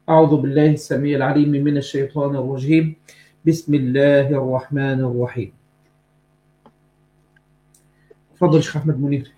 أعوذ بالله السميع العليم من الشيطان الرجيم. بسم الله الرحمن الرحيم. تفضل شيخ أحمد منير.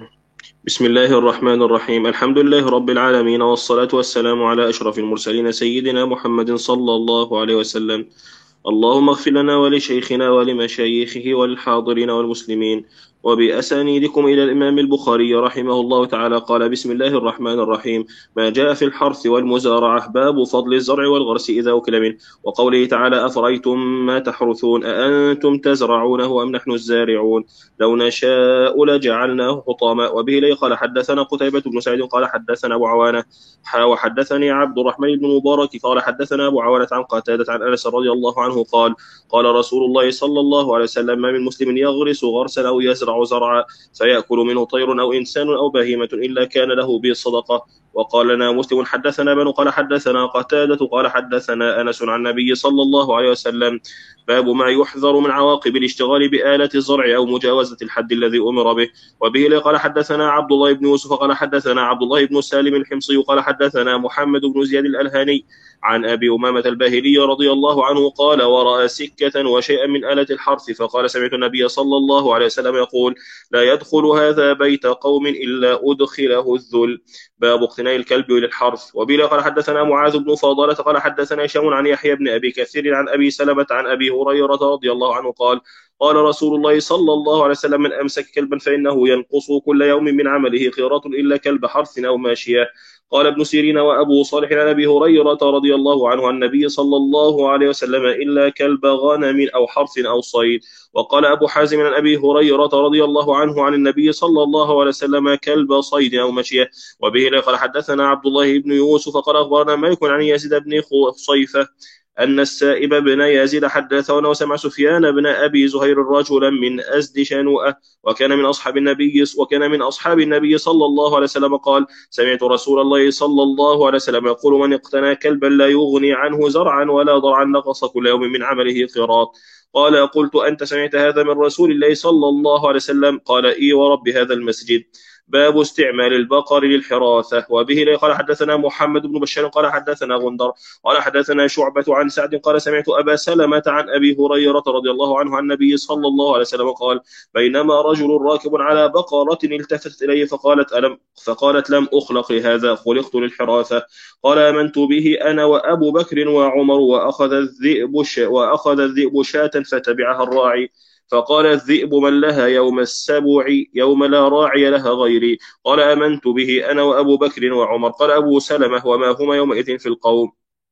بسم الله الرحمن الرحيم. الحمد لله رب العالمين، والصلاة والسلام على أشرف المرسلين سيدنا محمد صلى الله عليه وسلم. اللهم اغفر لنا ولشيخنا ولمشايخه والحاضرين والمسلمين. وبأسانيدكم إلى الإمام البخاري رحمه الله تعالى قال: بسم الله الرحمن الرحيم. ما جاء في الحرث والمزارعة، باب فضل الزرع والغرس إذا أكل منه. وقوله تعالى: أفرأيتم ما تحرثون أأنتم تزرعونه أم نحن الزارعون لو نشاء لجعلناه حطاما. وبه لي قال: حدثنا قتيبة بن سعيد قال حدثنا أبو عوانة وحدثني عبد الرحمن بن مبارك قال حدثنا أبو عوانة عن قتادة عن أنس رضي الله عنه قال: قال رسول الله صلى الله عليه وسلم: ما من مسلم يغرس غرسا أو يزرع زرعا فيأكل منه طير أو إنسان أو بهيمة إلا كان له به صدقة. وقال لنا مسلم: حدثنا بن قال حدثنا قتادة قال حدثنا أنس عن النبي صلى الله عليه وسلم: باب ما يحذر من عواقب الاشتغال بآلة الزرع أو مجاوزة الحد الذي أمر به. وبه قال حدثنا عبد الله بن يوسف قال حدثنا عبد الله بن سالم الحمصي قال حدثنا محمد بن زياد الألهاني عن أبي أمامة الباهلي رضي الله عنه قال: ورأى سكة وشيئا من آلة الحرث فقال: سمعت النبي صلى الله عليه وسلم يقول: لا يدخل هذا بيت قوم إلا أدخله الذل. باب اقتناء الكلب للحرث. وبه قال حدثنا معاذ بن فاضلة قال حدثنا هشام عن يحيى بن أبي كثير عن أبي سلمة عن أبي هريرة رضي الله عنه قال: قال رسول الله صلى الله عليه وسلم: من أمسك كلبا فإنه ينقص كل يوم من عمله قيراط إلا كلب حرث أو ماشية. قال ابن سيرين وأبو صالح عن أبي هريرة رضي الله عنه عن النبي صلى الله عليه وسلم: إلا كلب غنم أو حرث أو صيد. وقال أبو حازم عن أبي هريرة رضي الله عنه عن النبي صلى الله عليه وسلم: كلب صيد أو مشية. وبه قال حدثنا عبد الله بن يوسف قال أخبرنا مالك عن يزيد بن خصيفة أن السائب بن يزيد حدثه أنه سمع سفيان بن أبي زهير رجلا من أزد شنوءة وكان من أصحاب النبي صلى الله عليه وسلم قال: سمعت رسول الله صلى الله عليه وسلم يقول: من اقتنى كلبا لا يغني عنه زرعا ولا ضرعا نقص كل يوم من عمله قيراط. قال: قلت: أنت سمعت هذا من رسول الله صلى الله عليه وسلم؟ قال: إي ورب هذا المسجد. باب استعمال البقر للحراثة. وبه قال حدثنا محمد بن بشار قال حدثنا غندر قال حدثنا شعبة عن سعد قال: سمعت أبا سلمة عن أبي هريرة رضي الله عنه عن النبي صلى الله عليه وسلم قال: بينما رجل راكب على بقرة التفتت إليه فقالت: لم أخلق لهذا، خلقت للحراثة. قال: آمنت به أنا وأبو بكر وعمر. وأخذ الذئب شاة فتبعها الراعي، فقال الذئب: من لها يوم السبع يوم لا راعي لها غيري. قال: آمنت به أنا وأبو بكر وعمر. قال أبو سلمة: وما هما يومئذ في القوم.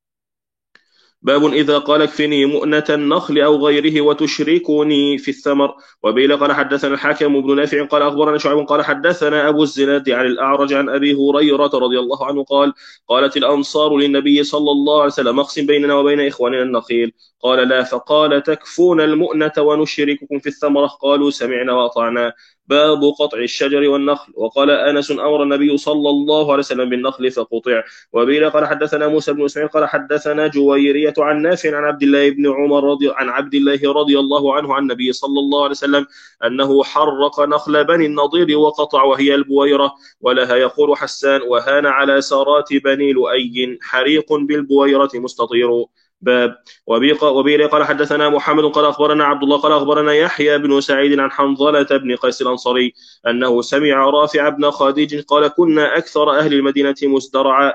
باب إذا قال: اكفني مؤنة النخل أو غيره وتشركني في الثمر. وبه قال حدثنا الحاكم بن نافع قال أخبرنا شعيب قال حدثنا أبو الزناد عن الأعرج عن أبي هريرة رضي الله عنه قال: قالت الأنصار للنبي صلى الله عليه وسلم: اقسم بيننا وبين إخواننا النخيل. قال: لا. فقال: تكفون المؤنة ونشرككم في الثمرة؟ قالوا: سمعنا وأطعنا. باب قطع الشجر والنخل. وقال أنس: أمر النبي صلى الله عليه وسلم بالنخل فقطع. وبه قال حدثنا موسى بن اسماعيل قال حدثنا جويرية عن نافع عن عبد الله بن عمر عن عبد الله رضي الله عنه عن النبي صلى الله عليه وسلم أنه حرق نخل بني النضير وقطع، وهي البويرة، ولها يقول حسان: وهان على سارات بني لؤي حريق بالبويرة مستطير. باب. وبه قال حدثنا محمد قال أخبرنا عبد الله قال أخبرنا يحيى بن سعيد عن حنظلة بن قيس الأنصاري أنه سمع رافع بن خديج قال: كنا أكثر أهل المدينة مزدرعا،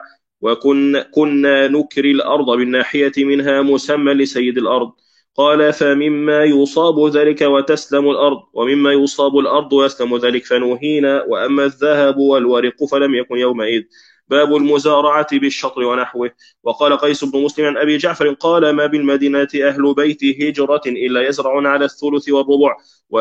وكنا نكري الأرض بالناحية منها مسمى لسيد الأرض. قال: فمما يصاب ذلك وتسلم الأرض، ومما يصاب الأرض ويسلم ذلك فنهينا، وأما الذهب والورق فلم يكن يومئذ. باب المزارعة بالشطر ونحوه. وقال قيس بن مسلم عن أبي جعفر قال: ما بالمدينة أهل بيت هجرة إلا يزرعون على الثلث والربع.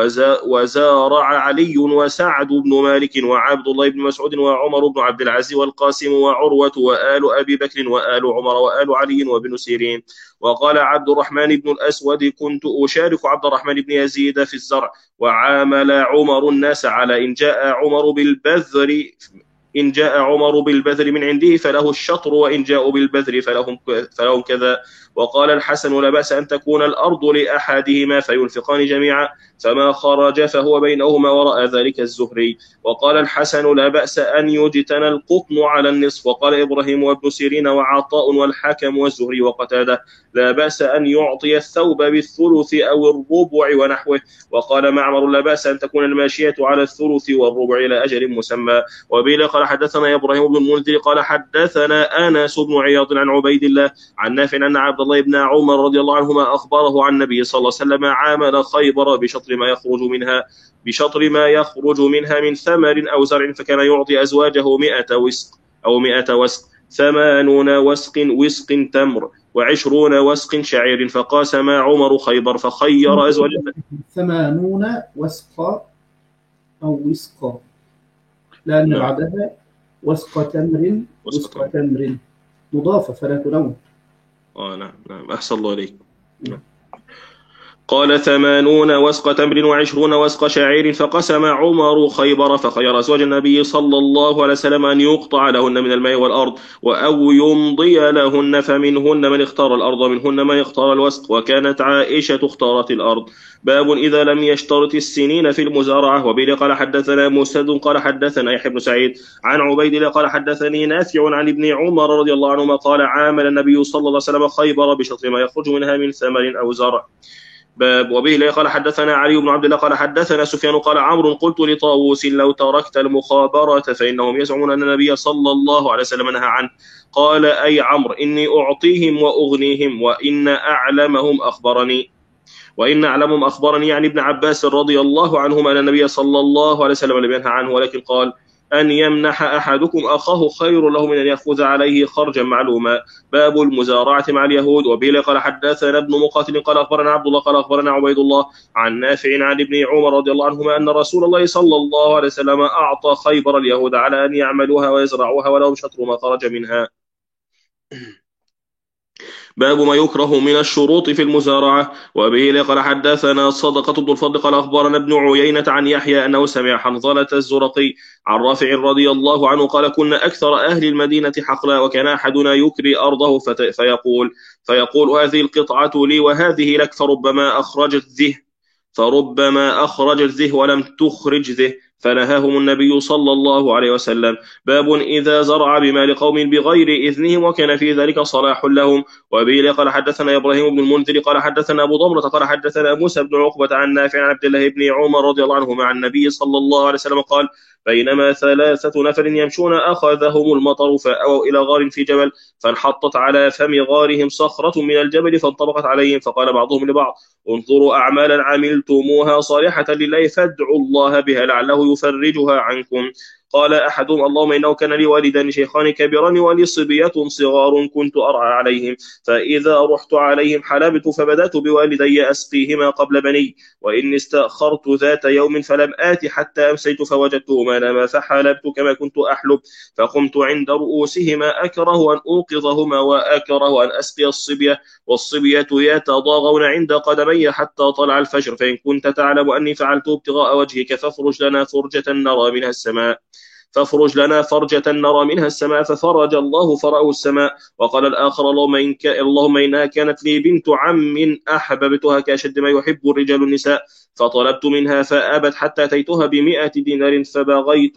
وزارع علي وسعد بن مالك وعبد الله بن مسعود وعمر بن عبد العزيز والقاسم وعروة وآل أبي بكر وآل عمر وآل علي وابن سيرين. وقال عبد الرحمن بن الأسود: كنت أشارك عبد الرحمن بن يزيد في الزرع، وعامل عمر الناس على إن جاء عمر بالبذر إن جاء عمر بالبذر من عنده فله الشطر، وإن جاءوا بالبذر فلهم كذا. وقال الحسن لا بأس أن تكون الأرض لأحدهما فينفقان جميعا، فما خرج فهو بينهما وراء ذلك الزهري. وقال الحسن لا بأس أن يجتنى القطن على النصف. وقال إبراهيم وابن سيرين وعطاء والحكم والزهري وقتادة لا بأس أن يعطي الثوب بالثلث أو الربع ونحوه. وقال معمر لا بأس أن تكون الماشية على الثلث والربع إلى أجل مسمى. وبه قال حدثنا إبراهيم بن المنذر قال حدثنا أنس بن عياض عن عبيد الله عن نافع أن عبد الله بن عمر رضي الله عنهما أخبره عن النبي صلى الله عليه وسلم عامل خيبر بشطر ما يخرج منها من ثمر أو زرع، فكان يعطي أزواجه 100 وسق أو 100 وسق، 80 وسق تمر و20 وسق شعير، فقاسم عمر خيبر فخير أزواجه 80 وسقا أو وسقا، لأن بعدها وسق تمر مضافة فلا تلون. نعم أحسن الله عليك. قال 80 وسق تمر و20 وسق شعير، فقسم عمر خيبر فخير أزواج النبي صلى الله عليه وسلم أن يقطع لهن من الماء والأرض أو يمضي لهن، فمنهن من اختار الأرض ومنهن من اختار الوسق، وكانت عائشة اختارت الأرض. باب إذا لم يشترط السنين في المزارعة. وبه قال حدثنا مسدد قال حدثنا يحيى بن سعيد عن عبيد الله قال حدثني نافع عن ابن عمر رضي الله عنهما قال عامل النبي صلى الله عليه وسلم خيبر بشطر ما يخرج منها من ثمر أو زرع. باب وبه قال حدثنا علي بن عبد الله قال حدثنا سفيان قال عمرو قلت لطاووس لو تركت المخابرة فإنهم يزعمون أن النبي صلى الله عليه وسلم نهى عنه. قال أي عمرو إني أعطيهم وأغنيهم وإن أعلمهم أخبرني يعني ابن عباس رضي الله عنهما أن النبي صلى الله عليه وسلم لم ينهى عنه، ولكن قال أن يمنح أحدكم أخاه خير له من أن يأخذ عليه خرجا معلوما. باب المزارعة مع اليهود. وبه قال حدثنا ابن مقاتل قال أخبرنا عبد الله قال أخبرنا عبيد الله عن نافع عن ابن عمر رضي الله عنهما أن رسول الله صلى الله عليه وسلم أعطى خيبر اليهود على أن يعملوها ويزرعوها ولهم شطر ما خرج منها. باب ما يكره من الشروط في المزارعة. وبه قال حدثنا صدقة بن الفضل قال أخبرنا ابن عيينة عن يحيى أنه سمع حنظلة الزرقي عن رافع رضي الله عنه قال كنا أكثر أهل المدينة حقلا، وكان أحدنا يكري أرضه فيقول هذه القطعة لي وهذه لك، فربما أخرجت ذه ولم تخرج ذه، فنهاهم النبي صلى الله عليه وسلم. باب إذا زرع بمال قوم بغير إذنهم وكان في ذلك صلاح لهم. وبه قال حدثنا إبراهيم بن المنذر قال حدثنا أبو ضمرة قال حدثنا موسى بن عقبة عن نافع عن عبد الله بن عمر رضي الله عنهما عن النبي صلى الله عليه وسلم قال بينما 3 نفر يمشون أخذهم المطر فأووا إلى غار في جبل، فانحطت على فم غارهم صخرة من الجبل فانطبقت عليهم، فقال بعضهم لبعض انظروا أعمالا عملتموها صالحة لله فادعوا الله بها لعله يفرجها عنكم. قال أحدهم اللهم إنه كان لي والدان شيخان كبيران ولي صبية صغار كنت أرعى عليهم، فإذا رحت عليهم حلبت فبدأت بوالدي أسقيهما قبل بني، وإني استأخرت ذات يوم فلم آت حتى أمسيت فوجدتهما ناما فحلبت كما كنت أحلب، فقمت عند رؤوسهما أكره أن أوقظهما وأكره أن أسقي الصبية، والصبية يتضاغون عند قدمي حتى طلع الفجر، فإن كنت تعلم أني فعلت ابتغاء وجهك فافرج لنا فرجة نرى منها السماء، ففرج الله فرأه السماء. وقال الآخر اللهم إنها كانت لي بنت عم أحببتها كأشد ما يحب الرجال النساء، فطلبت منها فأبت حتى أتيتها ب100 دينار فبغيت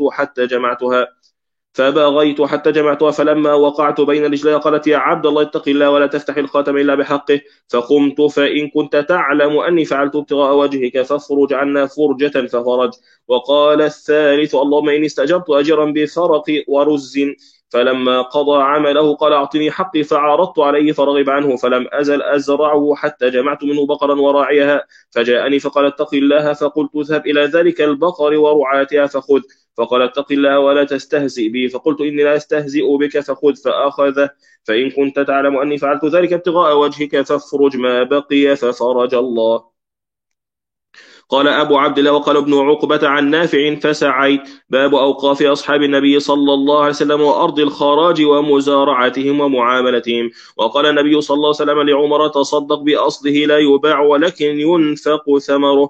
حتى جمعتها فلما وقعت بين رجلي قالت يا عبد الله اتق الله ولا تفتح الخاتم إلا بحقه، فقمت فإن كنت تعلم أني فعلت ابتغاء وجهك فافرج عنا فرجة ففرج. وقال الثالث اللهم إني استأجرت أجرا بفرق ورز، فلما قضى عمله قال أعطني حقي، فعرضت عليه فرغب عنه، فلم أزل أزرعه حتى جمعت منه بقرا وراعيها، فجاءني فقال اتق الله، فقلت اذهب إلى ذلك البقر ورعاتها فخذ، فقال اتق الله ولا تستهزئ بي، فقلت إني لا أستهزئ بك فخذ، فأخذه، فإن كنت تعلم أني فعلت ذلك ابتغاء وجهك فافرج ما بقي، ففرج الله. قال أبو عبد الله وقال ابن عقبة عن نافع فسعيت. باب أوقاف أصحاب النبي صلى الله عليه وسلم وأرض الخراج ومزارعتهم ومعاملتهم. وقال النبي صلى الله عليه وسلم لعمر تصدق بأصله لا يباع ولكن ينفق ثمره،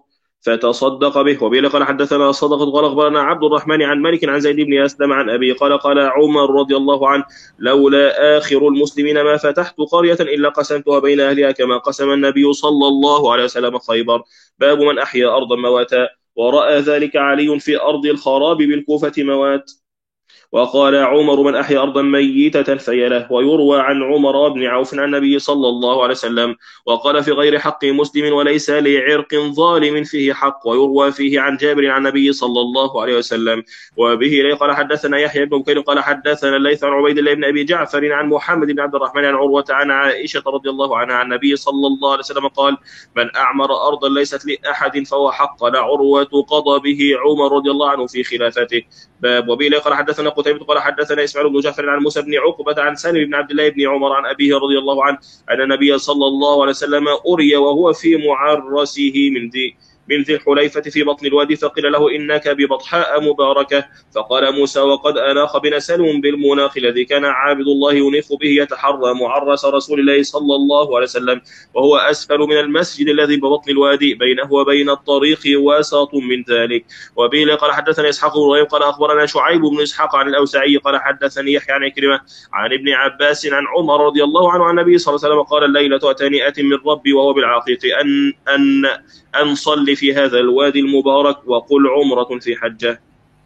فتصدق به. وبه قال حدثنا صدقة قال أخبرنا عبد الرحمن عن مالك عن زيد بن أسلم عن أبي قال قال عمر رضي الله عنه: لولا آخر المسلمين ما فتحت قرية إلا قسمتها بين أهلها كما قسم النبي صلى الله عليه وسلم خيبر. باب من أحيا أرضا مواتا. ورأى ذلك علي في أرض الخراب بالكوفة موات. وقال عمر: من أحيا أرضا ميتة فهي له. ويروى عن عمر بن عوف عن النبي صلى الله عليه وسلم. وقال في غير حق مسلم: وليس لعرق ظالم فيه حق. ويروى فيه عن جابر عن النبي صلى الله عليه وسلم. وبه قال حدثنا يحيى بن بكير قال حدثنا الليث عن عبيد الله بن أبي جعفر عن محمد بن عبد الرحمن عن عروة عن عائشة رضي الله عنها عن النبي صلى الله عليه وسلم قال: من أعمر أرضا ليست لأحد فهو حق. لعروة قضى به عمر رضي الله عنه في خلافته. باب. وبه قال حدثنا قتيبة قال حدثنا إسماعيل بن جعفر عن موسى بن عقبة عن سالم بن عبد الله بن عمر عن أبيه رضي الله عنه أن النبي صلى الله عليه وسلم أري وهو في معرسه من ذي الحليفة في بطن الوادي، فقيل له: إنك ببطحاء مباركة. فقال موسى: وقد أناخ بنا سلم بالمناخ الذي كان عابد الله ينيخ به يتحرى معرس رسول الله صلى الله عليه وسلم، وهو أسفل من المسجد الذي ببطن الوادي بينه وبين الطريق وسط من ذلك. وبه قال حدثنا إسحاق بن إبراهيم قال أخبرنا شعيب بن إسحاق عن الأوزاعي قال حدثني يحيى عن عكرمة عن ابن عباس عن عمر رضي الله عنه عن النبي صلى الله عليه وسلم قال: الليلة أتاني آت من ربي وهو بالعقيق أن صل في هذا الوادي المبارك وقل عمرة في حجة.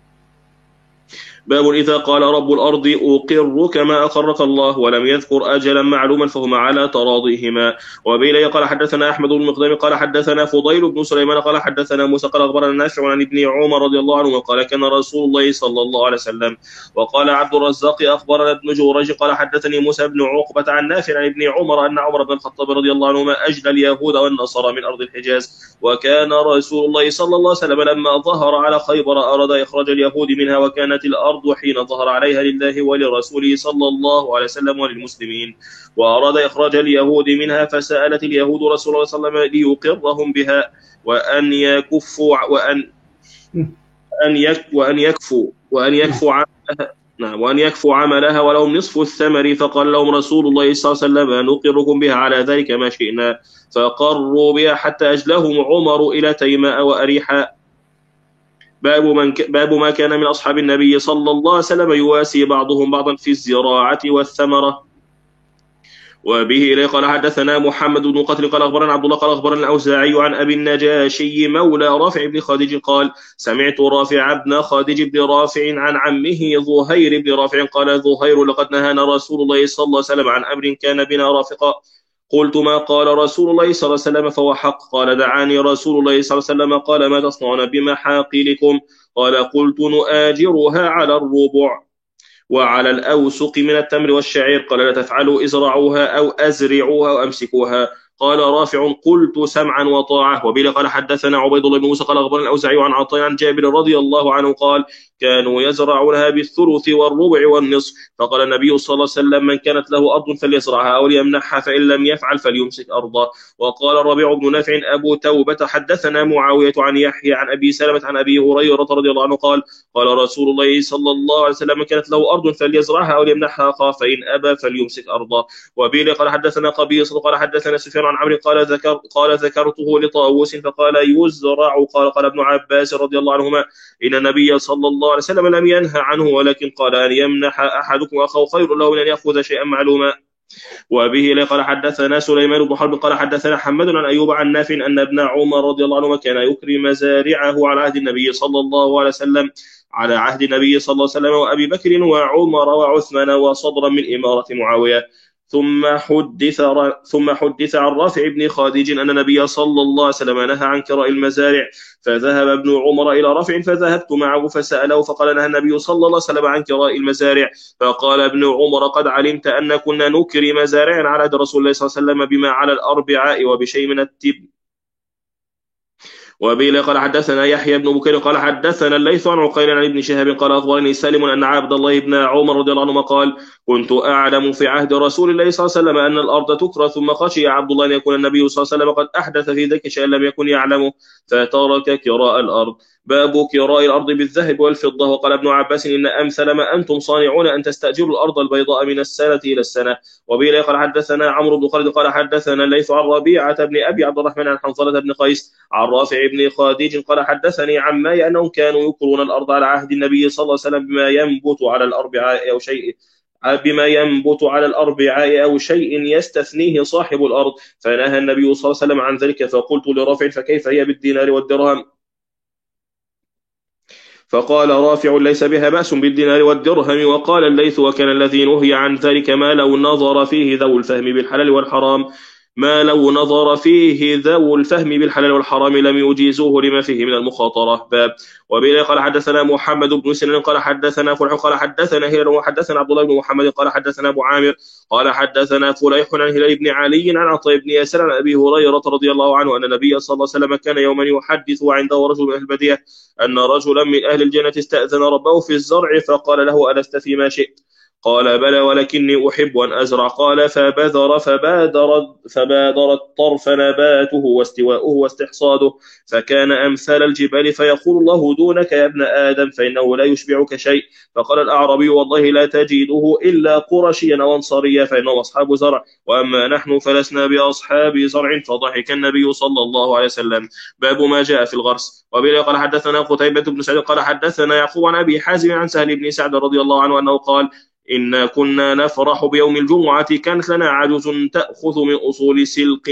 باب. إذا قال رب الأرض: أقرك ما أقرك الله، ولم يذكر أجلا معلوما فهما على تراضيهما. وبه قال حدثنا أحمد بن مقدام قال حدثنا فضيل بن سليمان قال حدثنا موسى قال أخبرنا نافع عن ابن عمر رضي الله عنه قال: كان رسول الله صلى الله عليه وسلم. وقال عبد الرزاق أخبرنا ابن جورج قال حدثني موسى بن عقبة عن نافع عن ابن عمر أن عمر بن الخطاب رضي الله عنهما أجلى اليهود والنصارى من أرض الحجاز. وكان رسول الله صلى الله عليه وسلم لما ظهر على خيبر أراد إخراج اليهود منها، وكانت الأرض حين ظهر عليها لله ولرسوله صلى الله عليه وسلم وللمسلمين، وأراد إخراج اليهود منها، فسألت اليهود رسول الله صلى الله عليه وسلم ليقرهم بها وأن يكفوا عملها. نعم، وأن يكفوا عملها ولهم نصف الثمر. فقال لهم رسول الله صلى الله عليه وسلم: نقركم بها على ذلك ما شئنا. فقروا بها حتى أجلهم عمر إلى تيماء وأريحاء. باب ما كان من أصحاب النبي صلى الله عليه وسلم يواسي بعضهم بعضا في الزراعة والثمرة. وبه قال حدثنا محمد بن قتل قال أخبرنا عبد الله قال أخبرنا الأوزاعي عن أبي النجاشي مولى رافع بن خادج قال: سمعت رافع بن خادج بن رافع عن عمه ظهير بن رافع قال: ظهير: لقد نهانا رسول الله صلى الله عليه وسلم عن أمر كان بنا رافقا. قلت: ما قال رسول الله صلى الله عليه وسلم؟ فهو حق. قال: دعاني رسول الله صلى الله عليه وسلم. قال: ما تصنعون بمحاقلكم؟ قال: قلت: نؤاجرها على الربع وعلى الأوسق من التمر والشعير. قال: لا تفعلوا، ازرعوها أو أزرعوها أو أمسكوها. قال رافع: قلت: سمعا وطاعة. وبه قال حدثنا عبيد الله بن موسى قال أخبرنا الأوزاعي عن عطاء عن جابر رضي الله عنه قال: كانوا يزرعونها بالثلث والربع والنصف. فقال النبي صلى الله عليه وسلم: من كانت له أرض فليزرعها أو ليمنحها، فإن لم يفعل فليمسك أرضه. وقال الربيع بن نافع أبو توبة حدثنا معاوية عن يحيى عن أبي سلمة عن أبي هريرة رضي الله عنه قال: قال رسول الله صلى الله عليه وسلم: من كانت له أرض فليزرعها أو ليمنحها أخاه، فإن أبى فليمسك أرضه. وبه قال حدثنا قبيصة قال حدثنا سفيان عن عمرو قال ذكرته لطاووس فقال: يزرع. قال ابن عباس رضي الله عنهما: إن النبي صلى الله عليه وسلم لم ينهى عنه، ولكن قال: أن يمنح أحدكم أخاه خير له من أن يأخذ شيئا معلوما. وبه قال حدثنا سليمان بن حرب قال حدثنا حماد عن أيوب عن نافع أن ابن عمر رضي الله عنهما كان يكري مزارعه على عهد النبي صلى الله عليه وسلم وأبي بكر وعمر وعثمان وصدرا من إمارة معاوية. ثم حدث عن رافع بن خادج أن النبي صلى الله عليه وسلم نهى عن كراء المزارع، فذهب ابن عمر إلى رافع فذهبت معه فسأله فقال: نهى النبي صلى الله عليه وسلم عن كراء المزارع. فقال ابن عمر: قد علمت أن كنا نكري مزارعنا على عهد رسول الله صلى الله عليه وسلم بما على الأربعاء وبشيء من التبن. وبه قال حدثنا يحيى بن بكير قال حدثنا الليث عن عقيل عن ابن شهاب قال أخبرني سالم أن عبد الله بن عمر رضي الله عنهما قال: كنت أعلم في عهد رسول الله صلى الله عليه وسلم أن الأرض تكرى، ثم خشي عبد الله أن يكون النبي صلى الله عليه وسلم قد أحدث في ذلك شيئا لم يكن يعلمه فترك كراء الأرض. باب كراء الأرض بالذهب والفضة. وقال ابن عباس إن أمثل ما أنتم صانعون أن تستأجروا الأرض البيضاء من السنة إلى السنة. وبه قال حدثنا عمرو بن خالد قال حدثنا الليث عن ربيعة بن أبي عبد الرحمن عن حنظلة بن قيس عن رافع بن خديج قال حدثني عمي أنهم كانوا يكرون الأرض على عهد النبي صلى الله عليه وسلم بما ينبت على الأربعاء أو شيء يستثنيه صاحب الأرض، فنهى النبي صلى الله عليه وسلم عن ذلك. فقلت لرافع فكيف هي بالدينار والدرهم؟ فقال رافع ليس بها بأس بالدينار والدرهم. وقال الليث وكان الذي نهي عن ذلك ما لو نظر فيه ذو الفهم بالحلال والحرام لم يجيزوه لما فيه من المخاطرة. باب. وبه قال حدثنا محمد بن سنان قال حدثنا فلح قال حدثنا هلال وحدثنا عبد الله بن محمد قال حدثنا أبو عامر قال حدثنا فليح عن هلال بن علي عن عطاء بن ياسر عن أبي هريرة رضي الله عنه أن النبي صلى الله عليه وسلم كان يوما يحدث وعنده رجل من أهل البادية أن رجلا من أهل الجنة استأذن ربه في الزرع فقال له ألست فيما شئت؟ قال بلى ولكني أحب أن أزرع. قال فبادر الطرف نباته واستواؤه واستحصاده فكان أمثال الجبال فيقول الله دونك يا ابن آدم فإنه لا يشبعك شيء. فقال الأعرابي والله لا تجده إلا قرشيا أو أنصاريا فإنهم أصحاب زرع وأما نحن فلسنا بأصحاب زرع. فضحك النبي صلى الله عليه وسلم. باب ما جاء في الغرس. وبه قال حدثنا قتيبة بن سعيد قال حدثنا يعقوب عن أبي حازم عن سهل بن سعد رضي الله عنه أنه قال إنا كنا نفرح بيوم الجمعة كانت لنا عجوز تأخذ من أصول سلق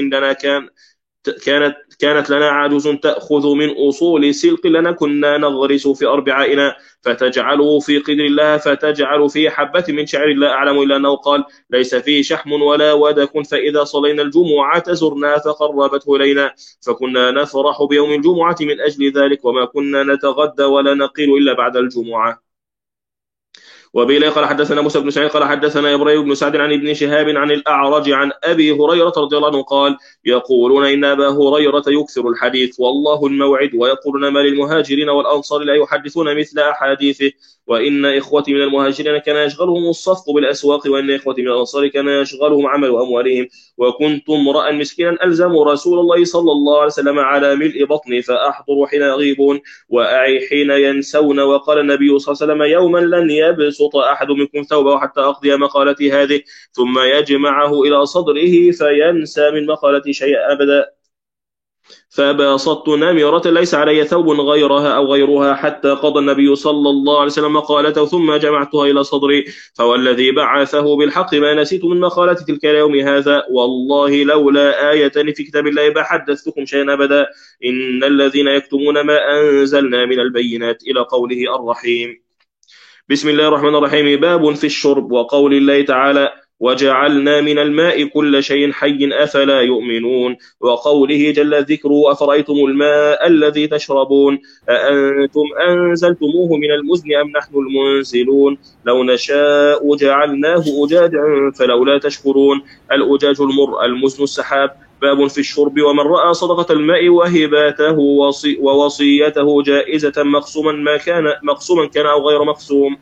لنا كنا نغرس في أربعائنا فتجعله في قدر الله فتجعل في حبة من شعر لا أعلم إلا أنه قال ليس فيه شحم ولا ودك فإذا صلينا الجمعة زرنا فقربته إلينا فكنا نفرح بيوم الجمعة من أجل ذلك وما كنا نتغدى ولا نقيل إلا بعد الجمعة. وبه قال حدثنا موسى بن سعيد قال حدثنا إبراهيم بن سعد عن ابن شهاب عن الأعرج عن أبي هريرة رضي الله عنه قال يقولون إن أبا هريرة يكثر الحديث والله الموعد ويقولون ما للمهاجرين والأنصار لا يحدثون مثل أحاديثه وإن إخوتي من المهاجرين كان يشغلهم الصفق بالأسواق وإن إخوتي من الأنصار كان يشغلهم عمل أموالهم وكنت امرأ مسكينا ألزم رسول الله صلى الله عليه وسلم على ملء بطني فأحضر حين يغيبون وأعي حين ينسون. وقال النبي صلى الله عليه وسلم يوما لن يبسط أحد منكم ثوبه حتى أقضي مقالتي هذه ثم يجمعه إلى صدره فينسى من مقالتي شيئا أبدا فبسطت نمرة ليس علي ثوب غيرها أو غيرها حتى قضى النبي صلى الله عليه وسلم مقالته ثم جمعتها إلى صدري فوالذي بعثه بالحق ما نسيت من مقالة تلك اليوم هذا والله لولا آية في كتاب الله بحدثتكم شيئا أبدا إن الذين يكتمون ما أنزلنا من البينات إلى قوله الرحيم. بسم الله الرحمن الرحيم. باب في الشرب. وقول الله تعالى وجعلنا من الماء كل شيء حي أفلا يؤمنون. وقوله جل ذكره أفرأيتم الماء الذي تشربون أأنتم أنزلتموه من المزن أم نحن المنزلون لو نشاء جعلناه أجاجا فلولا تشكرون. الأجاج المر المزن السحاب. باب في الشرب. ومن رأى صدقة الماء وهباته ووصيته جائزة مقسوما كان أو غير مقسوم.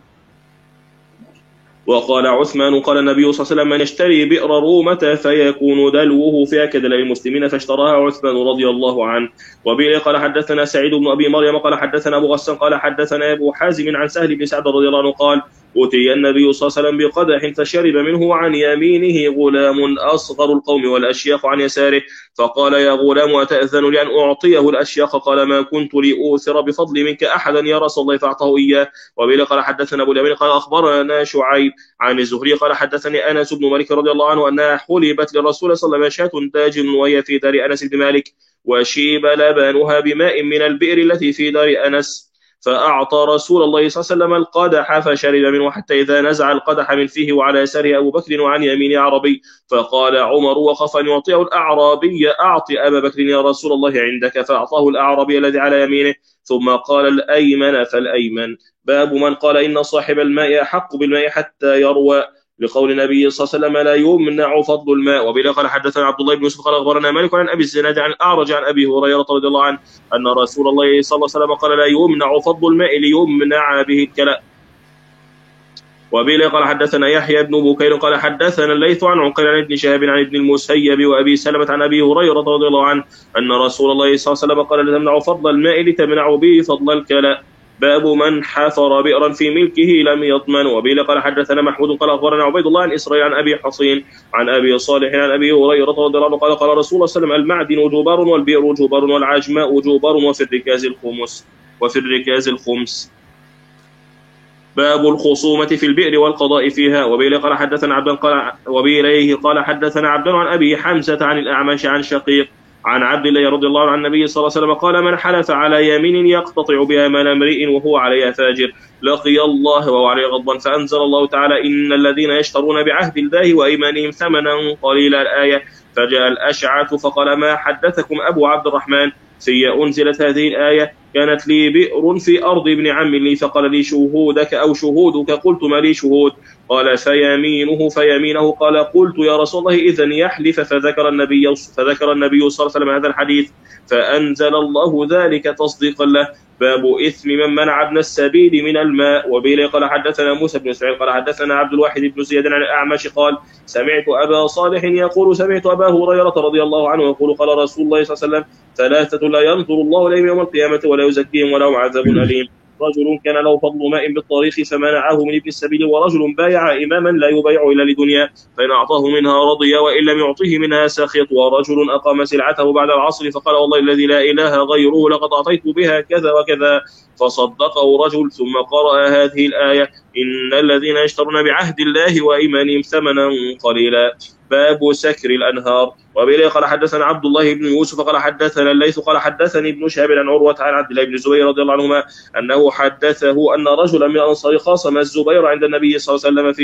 وقال عثمان قال النبي صلى الله عليه وسلم من يشتري بئر رومة فيكون دلوه في أكد للمسلمين فاشتراها عثمان رضي الله عنه. وبه قال حدثنا سعيد بن أبي مريم قال حدثنا أبو غسان قال حدثنا أبو حازم عن سهل بن سعد رضي الله عنه قال أتي النبي صلى الله عليه وسلم بقدح فشرب منه عن يمينه غلام أصغر القوم والأشياخ عن يساره فقال يا غلام أتأذن لأن أعطيه الأشياخ قال ما كنت لأوثر بفضل منك أحدا يا رسول الله فأعطاه إياه. وبه قال حدثنا أبو اليمين قال أخبرنا شعيب عن الزهري قال حدثني أنس بن مالك رضي الله عنه أنها حلبت للرسول صلى الله عليه وسلم شاة داجن وهي في دار أنس بن مالك وشيب لبنها بماء من البئر التي في دار أنس فأعطى رسول الله صلى الله عليه وسلم القدح فشرب منه حتى إذا نزع القدح من فيه وعلى يساره أبو بكر وعن يمين عربي فقال عمر وخاف أن يعطيه الأعرابي أعطي أبا بكر يا رسول الله عندك فأعطاه الأعرابي الذي على يمينه ثم قال الأيمن فالأيمن. باب من قال إن صاحب الماء أحق بالماء حتى يروى لقول النبي صلى الله عليه وسلم لا يمنع فضل الماء. وبه قال حدثنا عبد الله بن يوسف قال أخبرنا مالك عن أبي الزناد عن الأعرج عن أبي هريرة رضي الله عنه أن رسول الله صلى الله عليه وسلم قال لا يمنع فضل الماء ليمنع به الكلاء. وبه قال حدثنا يحيى بن بكير قال حدثنا الليث عن عقيل عن ابن شهاب عن ابن المسيب وأبي سلمة عن أبي هريرة رضي الله عنه أن رسول الله صلى الله عليه وسلم قال: لا تمنعوا فضل الماء لتمنعوا به فضل الكلاء. باب من حفر بئرا في ملكه لم يضمن. وبه قال حدثنا محمود قال أخبرنا عبيد الله عن إسرائيل عن أبي حصين عن أبي صالح عن أبي هريرة رضي الله عنه قال: قال رسول الله صلى الله عليه وسلم: المعدن جبار والبئر جبار والعجماء جبار وفي الركاز الخمس. باب الخصومة في البئر والقضاء فيها. وبه قال حدثنا قال حدثنا عبد عن أبي حمزة عن الأعمش عن شقيق عن عبد الله رضي الله عنه عن النبي صلى الله عليه وسلم قال: من حلف على يمين يقتطع بها مال امرئ وهو عليها فاجر لقي الله وهو عليه غضبان. فأنزل الله تعالى: إن الذين يشترون بعهد الله وأيمانهم ثمنا قليلا الآية. فجاء الأشعث فقال: ما حدثكم أبو عبد الرحمن؟ في أنزلت هذه الآية: كانت لي بئر في أرض ابن عم لي فقال لي: شهودك أو شهودك؟ قلت: ما لي شهود. قال: فيمينه. قال: قلت: يا رسول الله إذن يحلف. فذكر النبي صلى الله عليه وسلم هذا الحديث فأنزل الله ذلك تصديقا له. باب إثم من منع ابن السبيل من الماء. وبه قال حدثنا موسى بن إسماعيل قال حدثنا عبد الواحد بن زياد عن الأعمش قال: سمعت أبا صالح يقول: سمعت أبا هريرة رضي الله عنه يقول: قال رسول الله صلى الله عليه وسلم: ثلاثة لا ينظر الله إليهم يوم القيامة ولا يزكيهم ولهم عذاب أليم: رجل كان له فضل ماء بالطريق فمنعه من ابن السبيل، ورجل بايع إماما لا يبايع إلا لدنيا فإن أعطاه منها رضي وإن لم يعطه منها سخط، ورجل أقام سلعته بعد العصر فقال: والله الذي لا إله غيره لقد أعطيت بها كذا وكذا، فصدقه رجل ثم قرأ هذه الآية: إن الذين يشترون بعهد الله وأيمانهم ثمنا قليلا. باب سكر الأنهار. وبه قال حدثنا عبد الله بن يوسف قال حدثنا الليث قال حدثني ابن شهاب عن عروة عن عبد الله بن الزبير رضي الله عنهما أنه حدثه أن رجلا من الأنصار خاصم الزبير عند النبي صلى الله عليه وسلم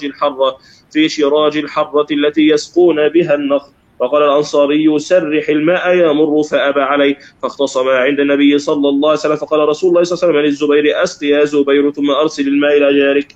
في شراج الحرة التي يسقون بها النخل، فقال الأنصاري: سرح الماء يمر، فأبى عليه، فاختصما عند النبي صلى الله عليه وسلم، فقال رسول الله صلى الله عليه وسلم للزبير: أسق يا زبير ثم أرسل الماء إلى جارك.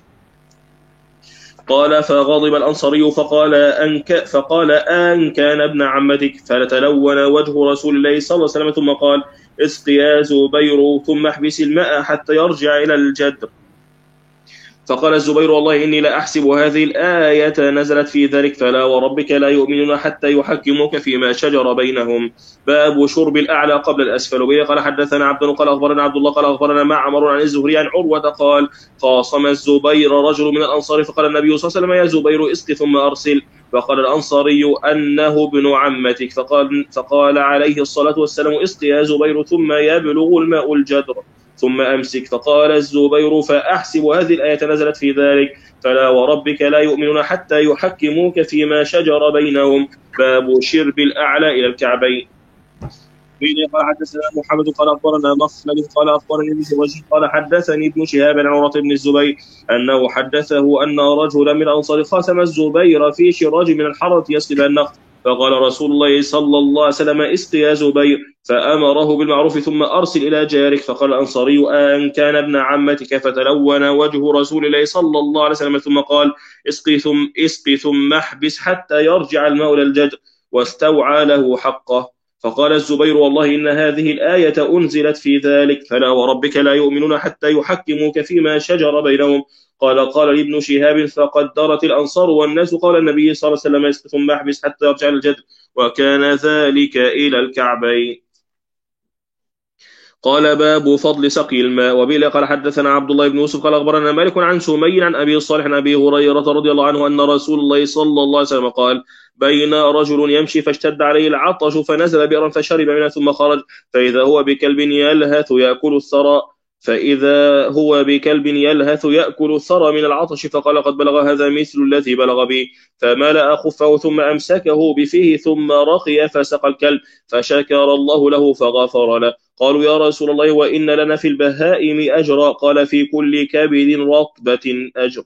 قال: فغضب الأنصاري فقال: أن كان ابن عمتك؟ فتلون وجه رسول الله صلى الله عليه وسلم ثم قال: اسق يا زبير ثم احبس الماء حتى يرجع إلى الجدر. فقال الزبير: والله إني لا أحسب هذه الآية نزلت في ذلك، فلا وربك لا يؤمنون حتى يحكموك فيما شجر بينهم. باب شرب الأعلى قبل الأسفل. وبه قال حدثنا عبد قال أخبرنا عبد الله قال أخبرنا معمر عن الزهري عن عروة قال: خاصم الزبير رجل من الأنصار فقال النبي صلى الله عليه وسلم: يا زبير اسق ثم أرسل. فقال الأنصاري: أنه ابن عمتك. فقال عليه الصلاة والسلام: اسق يا زبير ثم يبلغ الماء الجدر ثم أمسك. فقال الزبير: فأحسب هذه الآية نزلت في ذلك، فلا وربك لا يؤمنون حتى يحكموك فيما شجر بينهم. باب شرب الأعلى إلى الكعبين. قال حدثنا محمد قال أخبرنا مخلد قال أخبرني ابن وجه قال حدثني ابن شهاب عن عروة بن الزبير أنه حدثه أن رجلا من الأنصار خاصم الزبير في شراج من الحرة يسقي النخل، فقال رسول الله صلى الله عليه وسلم: اسق يا زبير، فأمره بالمعروف ثم أرسل إلى جارك. فقال الأنصاري: أن كان ابن عمتك؟ فتلون وجه رسول الله صلى الله عليه وسلم ثم قال: اسقي ثم احبس حتى يرجع الماء إلى الجدر، واستوعى له حقه. فقال الزبير: والله إن هذه الآية أنزلت في ذلك، فلا وربك لا يؤمنون حتى يحكموك فيما شجر بينهم. قال لابن شهاب: فقدرت الأنصار والناس قال النبي صلى الله عليه وسلم: اسق ثم احبس حتى يرجع الجدر، وكان ذلك إلى الكعبين. قال: باب فضل سقي الماء. وبه قال حدثنا عبد الله بن يوسف قال أخبرنا مالك عن سمي عن أبي صالح عن أبي هريرة رضي الله عنه أن رسول الله صلى الله عليه وسلم قال: بين رجل يمشي فاشتد عليه العطش فنزل بئرا فشرب منها ثم خرج فإذا هو بكلب يلهث يأكل الثرى من العطش، فقال: قد بلغ هذا مثل الذي بلغ بي، فملأ خفه ثم أمسكه بفيه ثم رقي فسقى الكلب، فشكر الله له فغفر له. قالوا: يا رسول الله وإن لنا في البهائم أجرا؟ قال: في كل كبد رطبة أجر.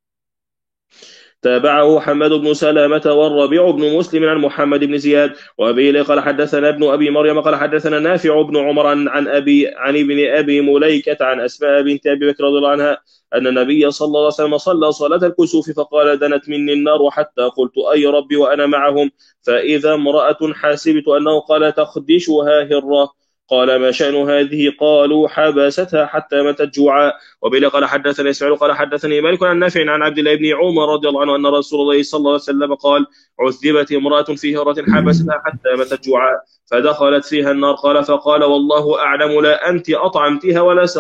تابعه حماد بن سلامة والربيع بن مسلم عن محمد بن زياد. وأبي قال حدثنا ابن أبي مريم قال حدثنا نافع بن عمر عن ابن أبي مليكة عن أسماء بنت أبي بكر رضي الله عنها أن النبي صلى الله عليه وسلم صلى صلاة الكسوف فقال: دنت مني النار حتى قلت: أي ربي وأنا معهم، فإذا امرأة حاسبت أنه قال: تخدشها هرة، قال ما شأن هذه؟ قالوا حبستها حتى ماتت جوعا. وبه قال حدثنا إسماعيل قال حدثني مالك عن نافع عن عبد الله بن عمر رضي الله عنه أن رسول الله صلى الله عليه وسلم قال عذبت امرأة في هرة حبستها حتى ماتت جوعا فدخلت فيها النار. قال فقال والله أعلم لا أنت أطعمتها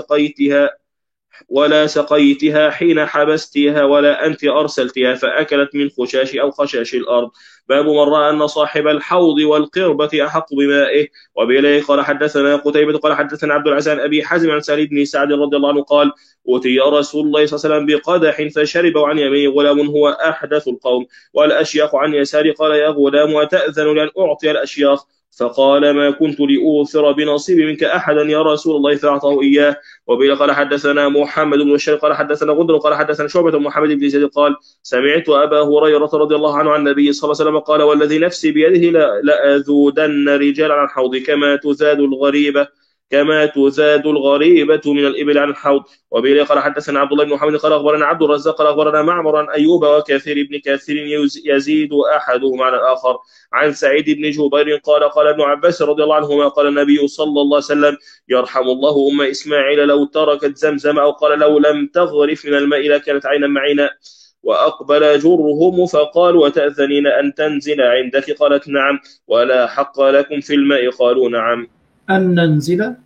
ولا سقيتها حين حبستها ولا أنت أرسلتها فأكلت من خشاش أو خشاش الأرض. باب من رأى أن صاحب الحوض والقربة أحق بمائه. وبإليه قال حدثنا قتيبة قال حدثنا عبد العزيز عن أبي حازم عن سعيد بن سعد رضي الله عنه قال أوتي رسول الله صلى الله عليه وسلم بقدح فشرب عن يمينه غلام هو أحدث القوم والأشياخ عن يساري. قال يا غلام أتأذن لأن أعطي الأشياخ؟ فقال ما كنت لأوثر بنصيبي منك أحدا يا رسول الله فأعطاه إياه. وبه قال حدثنا محمد بن بشير قال حدثنا غندر قال حدثنا شعبة بن محمد بن زيد قال سمعت أبا هريرة رضي الله عنه عن النبي صلى الله عليه وسلم قال والذي نفسي بيده لأذودن رجالا عن حوضي كما تزاد الغريبة من الإبل عن الحوض. وبه قال حدثنا عبد الله بن محمد قال أخبرنا عبد الرزاق قال أخبرنا معمر عن أيوب وكثير بن كثير يزيد أحدهم على الآخر عن سعيد بن جبير قال ابن عباس رضي الله عنهما قال النبي صلى الله عليه وسلم يرحم الله أم إسماعيل لو تركت زمزم أو قال لو لم تغرف من الماء لكانت عينا معينا. وأقبل جرهم فقال وتأذنين أن تنزل عندك؟ قالت نعم. ولا حق لكم في الماء؟ قالوا نعم. أن ننزل.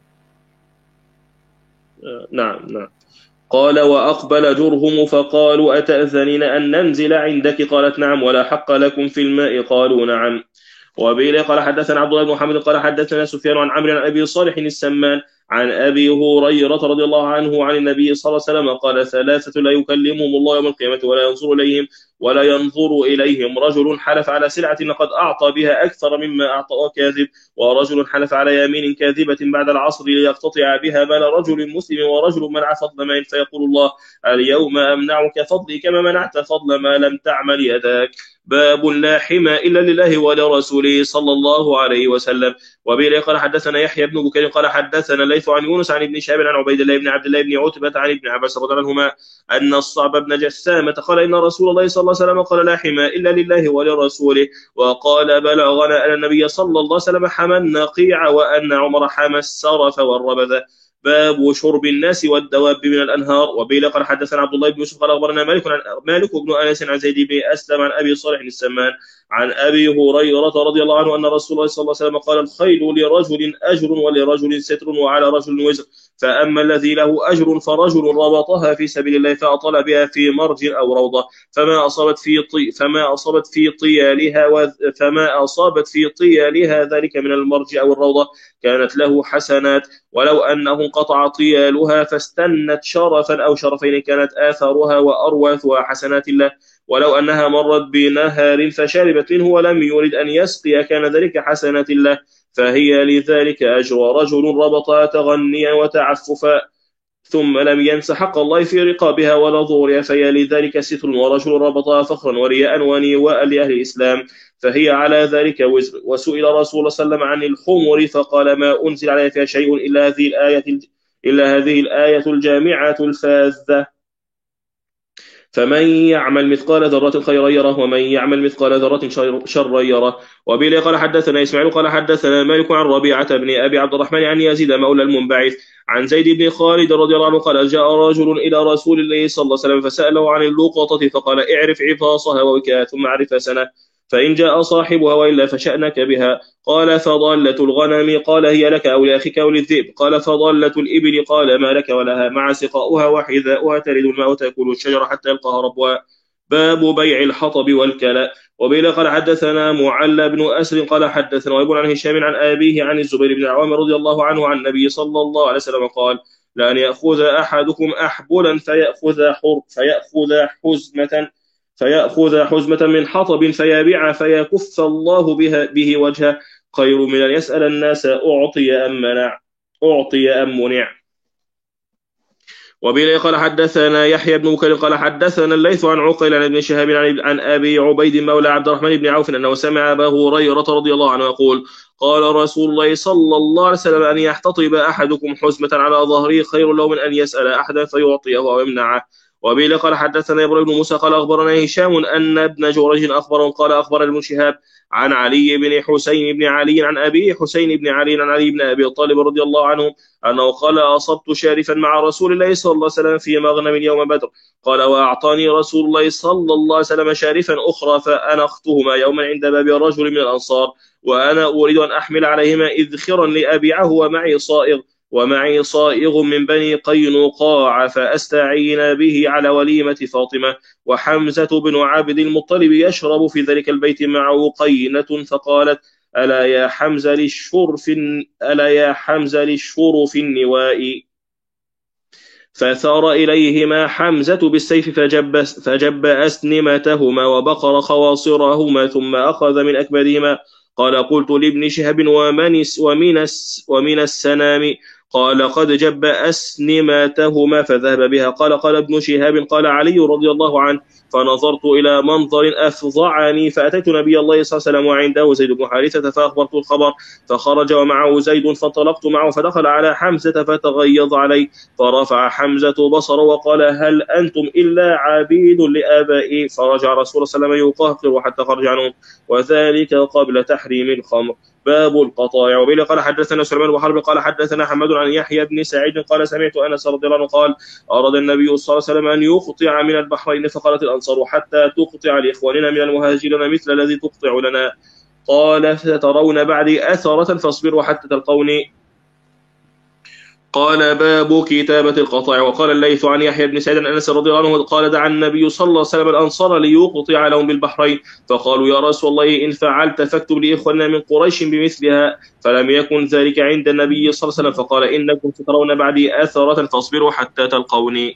نعم. قال وأقبل جرهم فقالوا أتأذنين أن ننزل عندك؟ قالت نعم. ولا حق لكم في الماء؟ قالوا نعم. وبه قال حدثنا عبد الله بن محمد قال حدثنا سفيان عن عمرو عن أبي صالح السمان عن أبي هريرة رضي الله عنه عن النبي صلى الله عليه وسلم قال ثلاثة لا يكلمهم الله يوم القيامة ولا ينظر إليهم رجل حلف على سلعة لقد أعطى بها أكثر مما أعطى كاذب ورجل حلف على يمين كاذبة بعد العصر ليقتطع بها مال رجل مسلم ورجل منع فضل مال فيقول الله اليوم أمنعك فضلي كما منعت فضل ما لم تعمل يداك. باب لا حمى إلا لله ولرسوله صلى الله عليه وسلم. وبه قال حدثنا يحيى بن بكير قال حدثنا الليث عن يونس عن ابن شهاب عن عبيد الله بن عبد الله بن عتبة عن ابن عباس رضي الله عنهما أن الصعب بن جسامة قال إن رسول الله صلى الله عليه وسلم قال لا حمى إلا لله ولرسوله. وقال بلغنا أن النبي صلى الله عليه وسلم حمى النقيع وأن عمر حمى السرف والربذ. باب شرب الناس والدواب من الأنهار. وبه قال حدثنا عبد الله بن يوسف قال أخبرنا مالك بن أنس عن زيد بن أسلم عن أبي صالح السمان عن أبي هريرة رضي الله عنه أن رسول الله صلى الله عليه وسلم قال الخيل لرجل أجر ولرجل ستر وعلى رجل وزر فأما الذي له أجر فرجل ربطها في سبيل الله فأطل بها في مرج أو روضة فما أصابت في طيالها ذلك من المرج أو الروضة كانت له حسنات ولو أنه انقطع طيالها فاستنت شرفا أو شرفين كانت آثارها وأرواثها حسنات الله ولو أنها مرت بنهر فشربت منه ولم يرد أن يسقي كان ذلك حسنات الله فهي لذلك أجر رجل ربطها تغنيا وتعففا ثم لم ينس حق الله في رقابها ولا ظهورها فهي لذلك ستر ورجل ربطها فخرا ورياء ونيواء لأهل الإسلام فهي على ذلك وزر. وسئل رسول الله صلى الله عليه وسلم عن الخمر فقال ما أنزل عليها فيها شيء إلا هذه الآية الجامعة الفاذة فمن يعمل مثقال ذرة خيرا يره ومن يعمل مثقال ذرة شرا يره. وبه قال حدثنا إسماعيل قال حدثنا مالك عن ربيعة بن أبي عبد الرحمن عن يزيد مولى المنبعث عن زيد بن خالد رضي الله عنه قال جاء رجل إلى رسول الله صلى الله عليه وسلم فسأله عن اللقطة فقال اعرف عفاصها ووكاها ثم اعرف سنة فإن جاء صاحبها وإلا فشأنك بها. قال فضلة الغنم قال هي لك أو لأخيك أو للذئب قال فضلة الإبل قال ما لك ولها مع سقاؤها وحذاؤها ترد الماء وتأكل الشجرة حتى يلقاها ربها. باب بيع الحطب والكلاء. وبه قال حدثنا معل بن أسر قال حدثنا وابن عن هشام عن أبيه عن الزبير بن العوام رضي الله عنه عن النبي صلى الله عليه وسلم قال لأن يأخذ أحدكم أحبلا فيأخذ حزمة من حطب فيبيع فيكف الله به وجهه خير من أن يسأل الناس أعطي أم منع. وبه قال حدثنا يحيى بن بكير قال حدثنا الليث عن عقيل عن ابن شهاب عن أبي عبيد مولى عبد الرحمن بن عوف أنه سمع أبا هريرة رضي الله عنه يقول قال رسول الله صلى الله عليه وسلم أن يحتطب أحدكم حزمة على ظهره خير له من أن يسأل أحدا فيعطيه أو يمنعه. وبه قال حدثنا إبراهيم بن موسى قال أخبرنا هشام أن ابن جريج أخبرهم قال أخبر ابن شهاب عن علي بن حسين بن علي عن أبي حسين بن علي عن علي بن أبي طالب رضي الله عنه أنه قال أصبت شارفا مع رسول الله صلى الله عليه وسلم في مغنم يوم بدر قال وأعطاني رسول الله صلى الله عليه وسلم شارفا أخرى فأنختهما يوما عند باب رجل من الأنصار وأنا أريد أن أحمل عليهما إذخرا لأبيعه ومعي صائغ من بني قينقاع فأستعين به على وليمة فاطمة وحمزة بن عبد المطلب يشرب في ذلك البيت مع قينة فقالت ألا يا حمزة للشور في النواء فثار إليهما حمزة بالسيف فجب أسنمتهما وبقر خواصرهما ثم أخذ من أكبادهما قال قلت لابن شهب ومن السنام قال قد جب أسنمتهما فذهب بها قال ابن شهاب قال علي رضي الله عنه فنظرت إلى منظر أفظعني فأتيت نبي الله صلى الله عليه وسلم وعنده زيد بن حارثة فأخبرت الخبر فخرج ومعه زيد فانطلقت معه فدخل على حمزة فتغيظ عليه فرفع حمزة بصره وقال هل أنتم إلا عبيد لآبائي فرجع رسول الله صلى الله عليه وسلم يقهقر حتى خرج عنهم وذلك قبل تحريم الخمر. باب القطائع. وبه قال حدثنا سليمان بن حرب قال حدثنا حماد عن يحيى بن سعيد قال سمعت أنس رضي الله عنه قال أراد النبي صلى الله عليه وسلم أن يقطع من البحرين فقالت الأنصار حتى تقطع لإخواننا من المهاجرين مثل الذي تقطع لنا قال سترون بعدي أثرة فاصبروا حتى تلقوني. قال باب كتابة القطائع. وقال الليث عن يحيى بن سعيد عن أنس رضي الله عنه قال دعا النبي صلى الله عليه وسلم الأنصار ليقطع لهم بالبحرين فقالوا يا رسول الله إن فعلت فاكتب لإخواننا من قريش بمثلها فلم يكن ذلك عند النبي صلى الله عليه وسلم فقال إنكم سترون بعدي أثرة فاصبروا حتى تلقوني.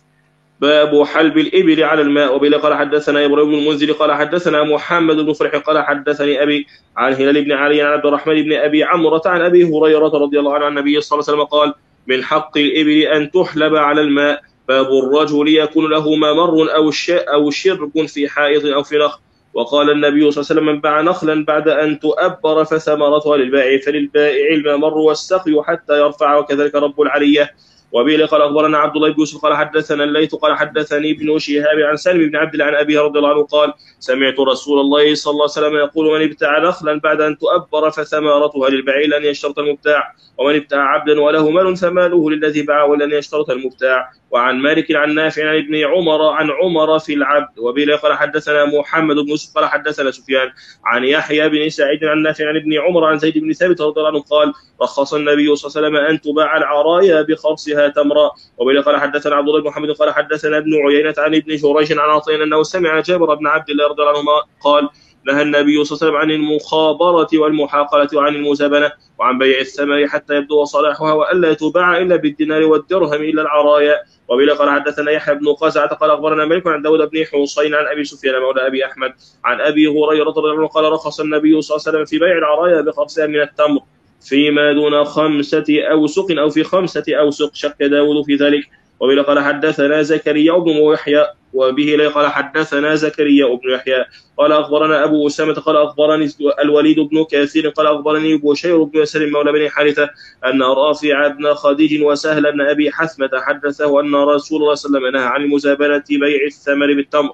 باب حلب الإبل على الماء. وبه قال حدثنا إبراهيم بن المنذر قال حدثنا محمد بن فرح قال حدثني أبي عن هلال بن علي عن عبد الرحمن بن أبي عمرة عن أبي هريرة رضي الله عنه عن النبي صلى الله عليه وسلم قال من حق الإبل أن تحلب على الماء. باب الرجل يكون له ممر أو شرب في حائط أو في نخل. وقال النبي صلى الله عليه وسلم من باع نخلا بعد أن تؤبر فثمرتها للبائع فللبائع الممر والسقي حتى يرفع وكذلك رب العلية. وبه قال أخبرنا عبد الله بن يوسف قال حدثنا الليث قال حدثني ابن شهاب عن سالم بن عبد الله عن أبيه رضي الله عنه قال سمعت رسول الله صلى الله عليه وسلم يقول من ابتاع نخلا بعد أن تؤبر فثمرتها للبائع لن يشترط المبتاع ومن ابتاع عبدا وله مال فماله للذي باع ولن يشترط المبتاع. وعن مالك عن نافع عن ابن عمر في العبد. وبه قال حدثنا محمد بن يوسف قال حدثنا سفيان عن يحيى بن سعيد عن نافع عن ابن عمر عن زيد بن ثابت رضي الله عنه قال رخص النبي صلى الله عليه وسلم أن تباع العرايا بخرصها تمرا. وبه قال حدثنا عبد الله بن محمد قال حدثنا ابن عيينة عن ابن جريج عن عطية أنه سمع جابر بن عبد الله رضي الله عنهما قال نهى النبي صلى الله عليه وسلم عن المخابرة والمحاقلة وعن المزابنة وعن بيع الثمر حتى يبدو صلاحها وألا تباع إلا بالدينار والدرهم إلا العرايا. وبه قال حدثنا يحيى بن قزعة قال أخبرنا مالك عن داود بن حسين عن أبي سفيان مولى أبي أحمد عن أبي هريرة رضي الله عنه قال رخص النبي صلى الله عليه وسلم في بيع العرايا بخرصها من التمر فيما دون 5 أوسق أو في 5 أوسق شك داود في ذلك. وبه قال حدثنا زكريا بن يحيى وبه قال حدثنا زكريا بن يحيى قال أخبرنا أبو أسامة قال أخبرني الوليد بن كثير قال أخبرني بشير بن يسار مولى بن حارثة أن رافع بن خديج وسهل بن أبي حثمة حدثه أن رسول الله صلى الله عليه وسلم نهى عن المزابنة بيع الثمر بالتمر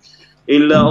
إلا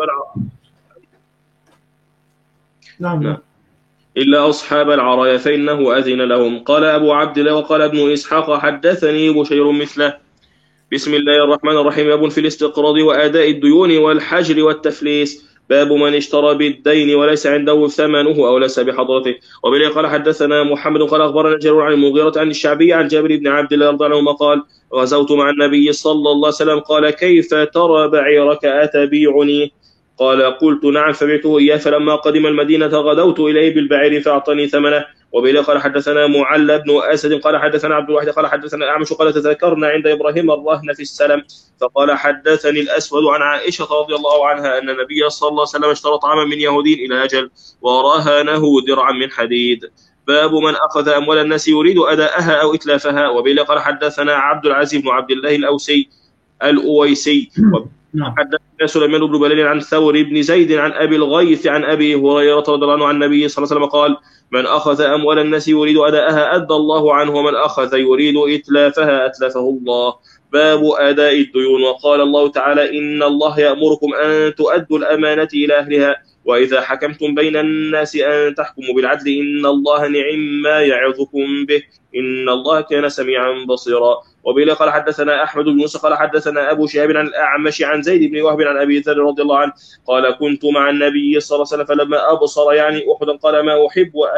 أصحاب العرايا فإنه أذن لهم. قال أبو عبد الله وقال ابن إسحاق حدثني بشير مثله. بسم الله الرحمن الرحيم. باب في الاستقراض وأداء الديون والحجر والتفليس. باب من اشترى بالدين وليس عنده ثمنه أو ليس بحضرته. وبه قال حدثنا محمد قال أخبرنا جرير عن المغيرة عن الشعبي عن جابر بن عبد الله رضي الله عنهما قال غزوت مع النبي صلى الله عليه وسلم قال كيف ترى بعيرك أتبيعني؟ قال قلت نعم فبعته إياه فلما قدم المدينة غدوت إليه بالبعير فأعطاني ثمنه. وبه قال حدثنا معل بن أسد قال حدثنا عبد الواحد قال حدثنا أعمش قال تذكرنا عند إبراهيم الرهن في السلم فقال حدثني الأسود عن عائشة رضي الله عنها أن النبي صلى الله عليه وسلم اشترى طعاما من يهودي إلى أجل ورهنه درعا من حديد. باب من أخذ أموال الناس يريد أداءها أو إتلافها. وبه قال حدثنا عبد العزيز بن عبد الله الأويسي حدثنا سليمان بن بلال عن ثور بن زيد عن أبي الغيث عن أبي هريرة رضي الله عنه عن النبي صلى الله عليه وسلم قال من أخذ أموال الناس يريد أداءها أدى الله عنه ومن أخذ يريد إتلافها أتلفه الله. باب أداء الديون. وقال الله تعالى: إن الله يأمركم أن تؤدوا الأمانة إلى أهلها وإذا حكمتم بين الناس أن تحكموا بالعدل إن الله نعم ما يعظكم به إن الله كان سميعا بصيرا. وبه قال حدثنا أحمد بن موسى قال حدثنا أبو شهاب عن الأعمش عن زيد بن وهب عن أبي ذر رضي الله عنه قال: كنت مع النبي صلى الله عليه وسلم فلما أبصر يعني أحدا قال: ما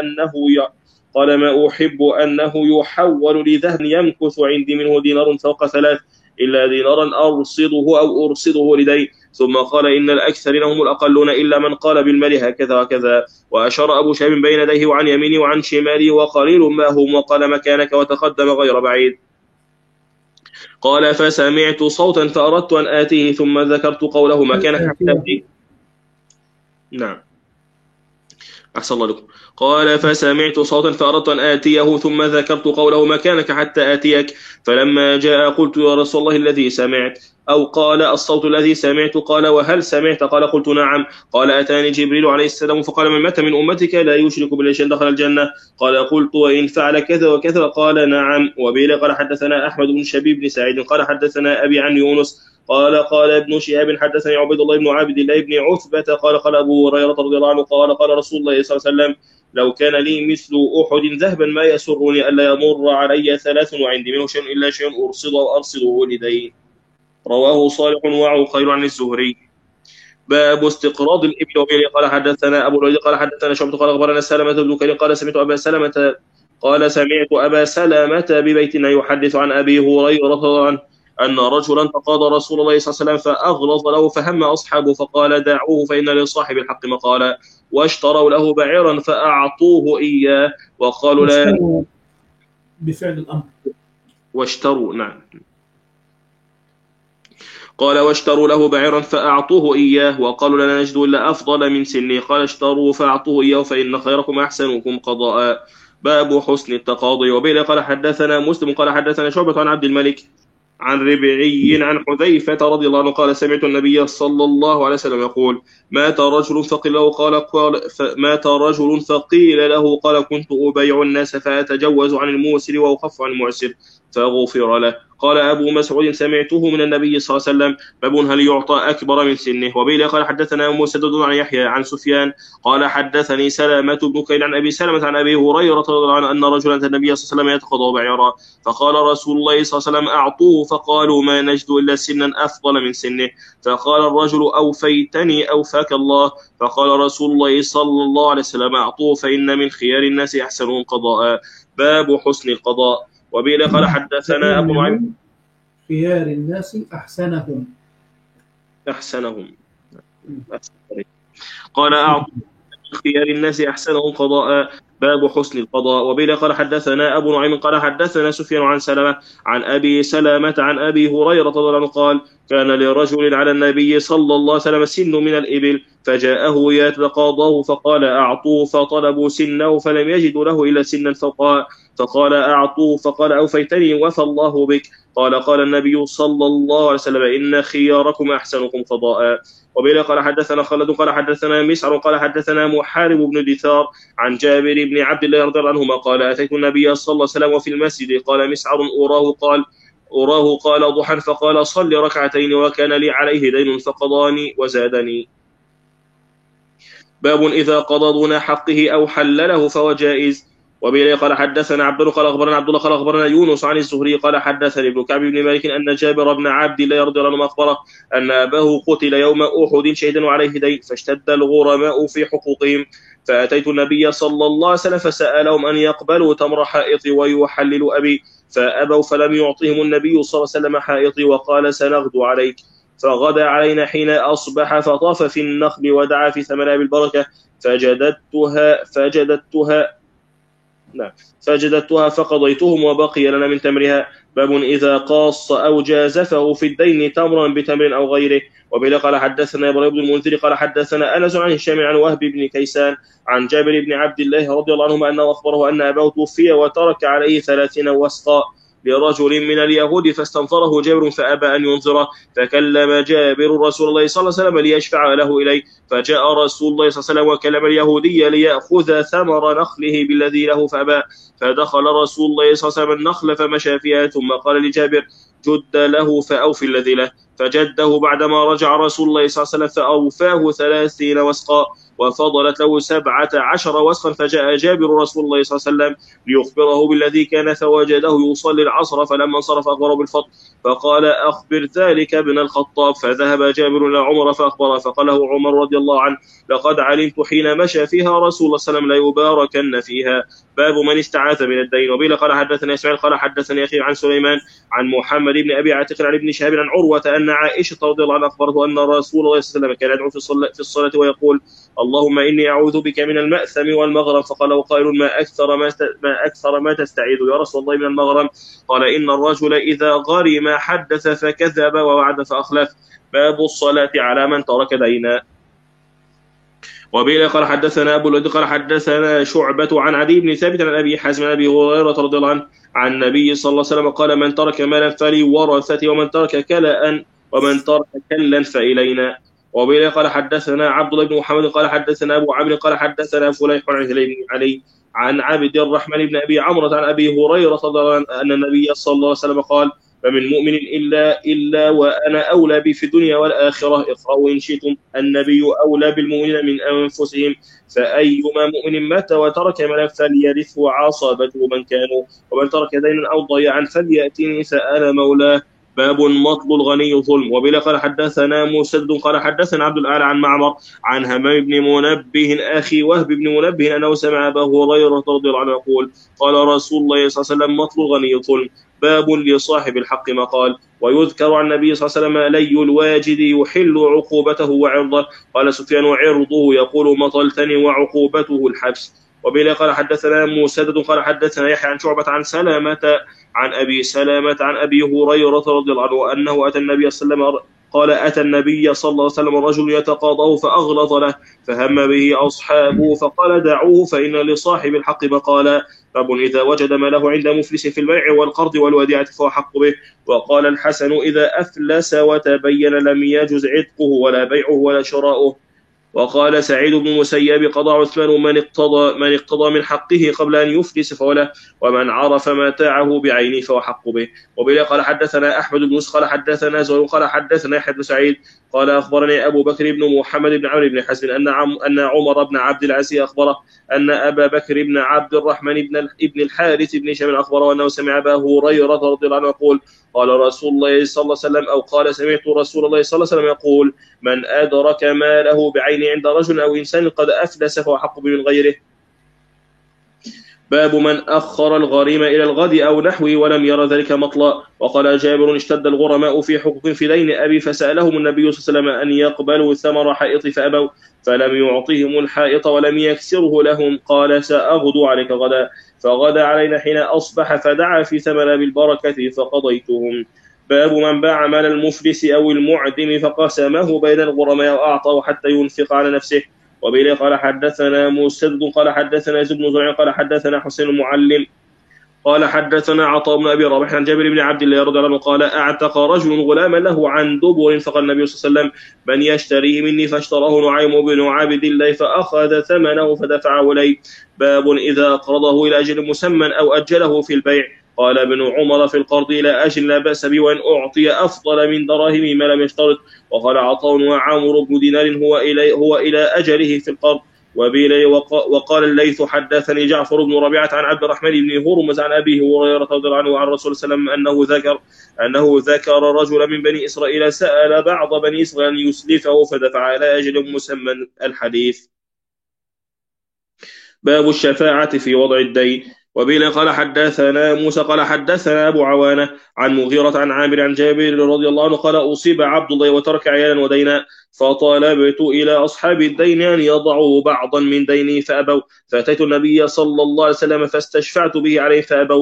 أحب أنه يحول لذهن يمكث عندي منه دينار فوق 3 إلا دينارا أرصده لدي. ثم قال: إن الأكثرين هم الأقلون إلا من قال بالمال هكذا وكذا. وأشار أبو شهاب بين يديه وعن يمينه وعن شماله وقليل ما هم وقال: مكانك وتقدم غير بعيد. قال: فسمعت صوتا فأردت أن آتيه ثم ذكرت قوله: مكانك حتى آتيه. نعم أحسن الله لكم. قال: فسمعت صوتا فأردت أن آتيه ثم ذكرت قوله: مكانك حتى آتيك. فلما جاء قلت: يا رسول الله الذي سمعت، أو قال: الصوت الذي سمعت. قال: وهل سمعت؟ قال: قلت: نعم. قال: أتاني جبريل عليه السلام فقال: من مات من أمتك لا يشرك بالله شيئا دخل الجنة. قال: قلت: وإن فعل كذا وكذا؟ قال: نعم. وبه قال حدثنا أحمد بن شبيب بن سعيد قال حدثنا أبي عن يونس قال ابن شهاب حدثني عبيد الله بن عبد الله بن عتبة قال أبو هريرة رضي الله عنه قال رسول الله صلى الله عليه وسلم: لو كان لي مثل أحد ذهبا ما يسرني ألا يمر علي 3 وعندي منه شيء إلا شيء أرصده لدي. رواه صالح وعقيل عن الزهري. باب استقراض الإبل. وبه قال حدثنا أبو الوليد قال حدثنا شعبة قال أخبرنا سلمة بن كريم قال سمعت أبا سلمة ببيتنا يحدث عن أبي هريرة رضي الله عنه أن رجلا تقاضى رسول الله صلى الله عليه وسلم فأغلظ له فهم أصحابه فقال: دعوه فإن لصاحب الحق مقالا. واشتروا له بعيرا فأعطوه إياه وقالوا لا. بفعل الأمر. واشتروا. نعم. قال: واشتروا له بعيرا فأعطوه إياه وقالوا: لا نجد إلا أفضل من سنه. قال: اشتروا فأعطوه إياه فإن خيركم أحسنكم قضاء. باب حسن التقاضي. وبه قال حدثنا مسلم قال حدثنا شعبة عن عبد الملك عن ربعي عن حذيفة رضي الله عنه قال: سمعت النبي صلى الله عليه وسلم يقول: مات رجل فقيل له قال: كنت أبايع الناس فأتجوز عن الموسر وأخف عن المعسر فغفر له. قال أبو مسعود: سمعته من النبي صلى الله عليه وسلم. باب هل يعطى أكبر من سنه. وبه قال حدثنا مسدد عن يحيى عن سفيان قال حدثني سلامة بن كيل عن أبي سلمة عن أبي هريرة رضي الله عنه أن رجلا أتى النبي صلى الله عليه وسلم يتقاضى بعيرا فقال رسول الله صلى الله عليه وسلم: أعطوه. فقالوا: ما نجد إلا سنا أفضل من سنه. فقال الرجل: أوفيتني أوفاك الله. فقال رسول الله صلى الله عليه وسلم: أعطوه فإن من خيار الناس أحسنهم قضاء. باب حسن القضاء. وبه قال حدثنا أبو نعيم: خيار الناس أحسنهم. قال: أعطوا خيار الناس أحسنهم قضاء. باب حسن القضاء. وبه قال حدثنا أبو نعيم قال حدثنا سفيان عن سلمة عن أبي سلمة عن أبي هريرة رضي الله عنه قال: كان لرجل على النبي صلى الله عليه وسلم سن من الإبل فجاءه يتقاضاه فقال: أعطوه. فطلبوا سنه فلم يجدوا له إلا سنا فقال: أعطوه. فقال: أوفيتني وفى الله بك. قال النبي صلى الله عليه وسلم: إن خياركم أحسنكم قضاء. وبه قال حدثنا خالد قال حدثنا مسعر قال حدثنا محارب بن دثار عن جابر بن عبد الله رضي الله عنهما قال: أتيت النبي صلى الله عليه وسلم وفي المسجد. قال مسعر: أراه قال ضحى فقال: صل ركعتين وكان لي عليه دين فقضاني وزادني. باب إذا قضى دون حقه أو حلله فهو جائز. وبه قال حدثنا عبد الله قال أخبرنا عبد الله قال أخبرنا يونس عن الزهري قال حدثني ابن كعب بن مالك أن جابر بن عبد الله رضي الله عنه أخبره أن أباه قتل يوم أحد شهيدا وعليه دين فاشتد الغرماء في حقوقهم فأتيت النبي صلى الله عليه وسلم فسألهم أن يقبلوا تمر حائطي ويحللوا أبي فأبوا فلم يعطهم النبي صلى الله عليه وسلم حائطي وقال: سنغدو عليك. فغدا علينا حين أصبح فطاف في النخل ودعا في ثمرها بالبركة فجدتها فقضيتهم وبقي لنا من تمرها. باب إذا قاص أو جازفه في الدين تمرا بتمر أو غيره. وبه قال حدثنا إبراهيم بن المنذر قال حدثنا أنس عن هشام عن وهب بن كيسان عن جابر بن عبد الله رضي الله عنهما أنه أخبره أن أباه توفي وترك عليه 30 وسقا لرجل من اليهود فاستنظره جابر فأبى أن ينظره فكلم جابر رسول الله صلى الله عليه وسلم ليشفع له إليه فجاء رسول الله صلى الله عليه وسلم وكلم اليهودي ليأخذ ثمر نخله بالذي له فأبى فدخل رسول الله صلى الله عليه وسلم النخل فمشى فيها ثم قال لجابر: جد له فأوفي الذي له. فجده بعدما رجع رسول الله صلى الله عليه وسلم فأوفاه 30 وسقا وفضلت له 17 وسقا. فجاء جابر رسول الله صلى الله عليه وسلم ليخبره بالذي كان فوجده يصلي العصر، فلما انصرف أخبره بالفضل فقال أخبر ذلك ابن الخطاب. فذهب جابر إلى عمر فأخبره فقال له عمر رضي الله عنه لقد علمت حين مشى فيها رسول الله صلى الله عليه وسلم ليباركن فيها. باب من استعاذ من الدين. وبه قال حدثنا إسماعيل قال حدثني أخي عن سليمان عن محمد بن أبي عاتق عن ابن شهاب عن عروة أن عائشة رضي الله عنها أخبرته أن رسول الله صلى الله عليه وسلم كان يدعو في الصلاة ويقول اللهم إني أعوذ بك من المأثم والمغرم. فقال له قائل ما أكثر ما تستعيذ يا رسول الله من المغرم؟ قال إن الرجل إذا غرم حدث فكذب ووعد فأخلف. باب الصلاة على من ترك دينا. وبه قال حدثنا أبو الوليد قال حدثنا شعبة عن عدي بن ثابت عن أبي حازم عن أبي هريرة رضي الله عنه عن النبي صلى الله عليه وسلم قال من ترك مالا فلورثته ومن ترك كلا فإلينا. وبه قال حدثنا عبد الله بن محمد قال حدثنا أبو عمرو قال حدثنا فليح عن علي عن عبد الرحمن بن أبي عمرو عن أبي هريرة رضي الله عنه أن النبي صلى الله عليه وسلم قال فمن مؤمن إلا وأنا أولى به في الدنيا والآخرة. اقرأوا إن شئتم النبي أولى بالمؤمنين من أنفسهم. فأيما مؤمن مات وترك مالا فليرثه عصابته من كانوا ومن ترك دينا أو ضياعا فليأتني فأنا مولاه. باب مطل الغني ظلم. وبلا قال حدثنا مسدد قال حدثنا عبد الأعلى عن معمر عن همام بن منبه أخي وهب بن منبه أنه سمع أبا هريرة رضي الله عنه يقول قال رسول الله صلى الله عليه وسلم مطل الغني ظلم. باب لصاحب الحق مقال. ويذكر عن النبي صلى الله عليه وسلم لي الواجد يحل عقوبته وعرضه. قال سفيان عرضه يقول مطلتني وعقوبته الحبس. وبلا قال حدثنا مسدد قال حدثنا يحيى عن شعبة عن سلامة عن أبي سلامة عن أبي هريرة رضي الله عنه أنه أتى النبي صلى الله عليه وسلم أتى النبي صلى الله عليه وسلم رجل يتقاضاه فأغلظ له فهم به أصحابه فقال دعوه فإن لصاحب الحق مقالا. باب إذا وجد ما له عند مفلس في البيع والقرض والوديعة فهو حق به. وقال الحسن إذا أفلس وتبين لم يجز عتقه ولا بيعه ولا شراؤه. وقال سعيد بن المسيب قضى عثمان من اقتضى من حقه قبل أن يفلس فوله ومن عرف متاعه بعينه فهو حق به. وبه قال حدثنا أحمد بن قال حدثنا زهير قال حدثنا يحيى بن سعيد قال أخبرني أبو بكر بن محمد بن عمرو بن حزم أن عمر بن عبد العزيز أخبره أن أبا بكر بن عبد الرحمن بن الحارث بن شمل أخبره أنه سمع أبا هريرة رضي الله عنه يقول قال رسول الله صلى الله عليه وسلم أو قال سمعت رسول الله صلى الله عليه وسلم يقول من أدرك ماله بعينه عند رجل أو إنسان قد أفلس فهو حق به من غيره. باب من أخر الغريم إلى الغد أو نحوه ولم ير ذلك مطلع. وقال جابر اشتد الغرماء في حقوق في دين أبي فسألهم النبي صلى الله عليه وسلم أن يقبلوا ثمر حائط فأبوا فلم يعطيهم الحائط ولم يكسره لهم. قال سأغدو عليك غدا فغدا علينا حين أصبح فدعا في ثمر بالبركة فقضيتهم. باب من باع مال المفلس أو المعدم فقسمه بين الغرماء وأعطاه حتى ينفق على نفسه. وبه قال حدثنا مسدد قال حدثنا زيد بن زرع قال حدثنا حسين المعلم قال حدثنا عطاء بن أبي رباح عن جابر بن عبد الله رضي الله عنه قال أعتق رجل غلاما له عن دبر فقال النبي صلى الله عليه وسلم من يشتريه مني فاشتراه نعيم بن عابد الله فأخذ ثمنه فدفعه إليه. باب إذا أقرضه إلى أجل مسمى أو أجله في البيع. قال ابن عمر في القرض إلى أجل لا بأس به وإن أعطي أفضل من دراهمه ما لم يشترط. وقال عطاء وعامر بن دينار هو إلى أجله في القرض. وقال الليث حدثني جعفر بن ربيعة عن عبد الرحمن بن هرمز عن أبيه هريرة رضي الله عنه وعن الرسول صلى الله عليه وسلم أنه ذكر رجلا من بني إسرائيل سأل بعض بني إسرائيل أن يسلفه فدفع إلى أجل مسمى الحديث. باب الشفاعة في وضع الدين. وبه قال حدثنا موسى قال حدثنا أبو عوانة عن مغيرة عن عامر عن جابر رضي الله عنه قال أصيب عبد الله وترك عيالا ودينا فطالبت إلى أصحاب الدين أن يضعوا بعضا من ديني فأبوا فأتيت النبي صلى الله عليه وسلم فاستشفعت به عليه فأبوا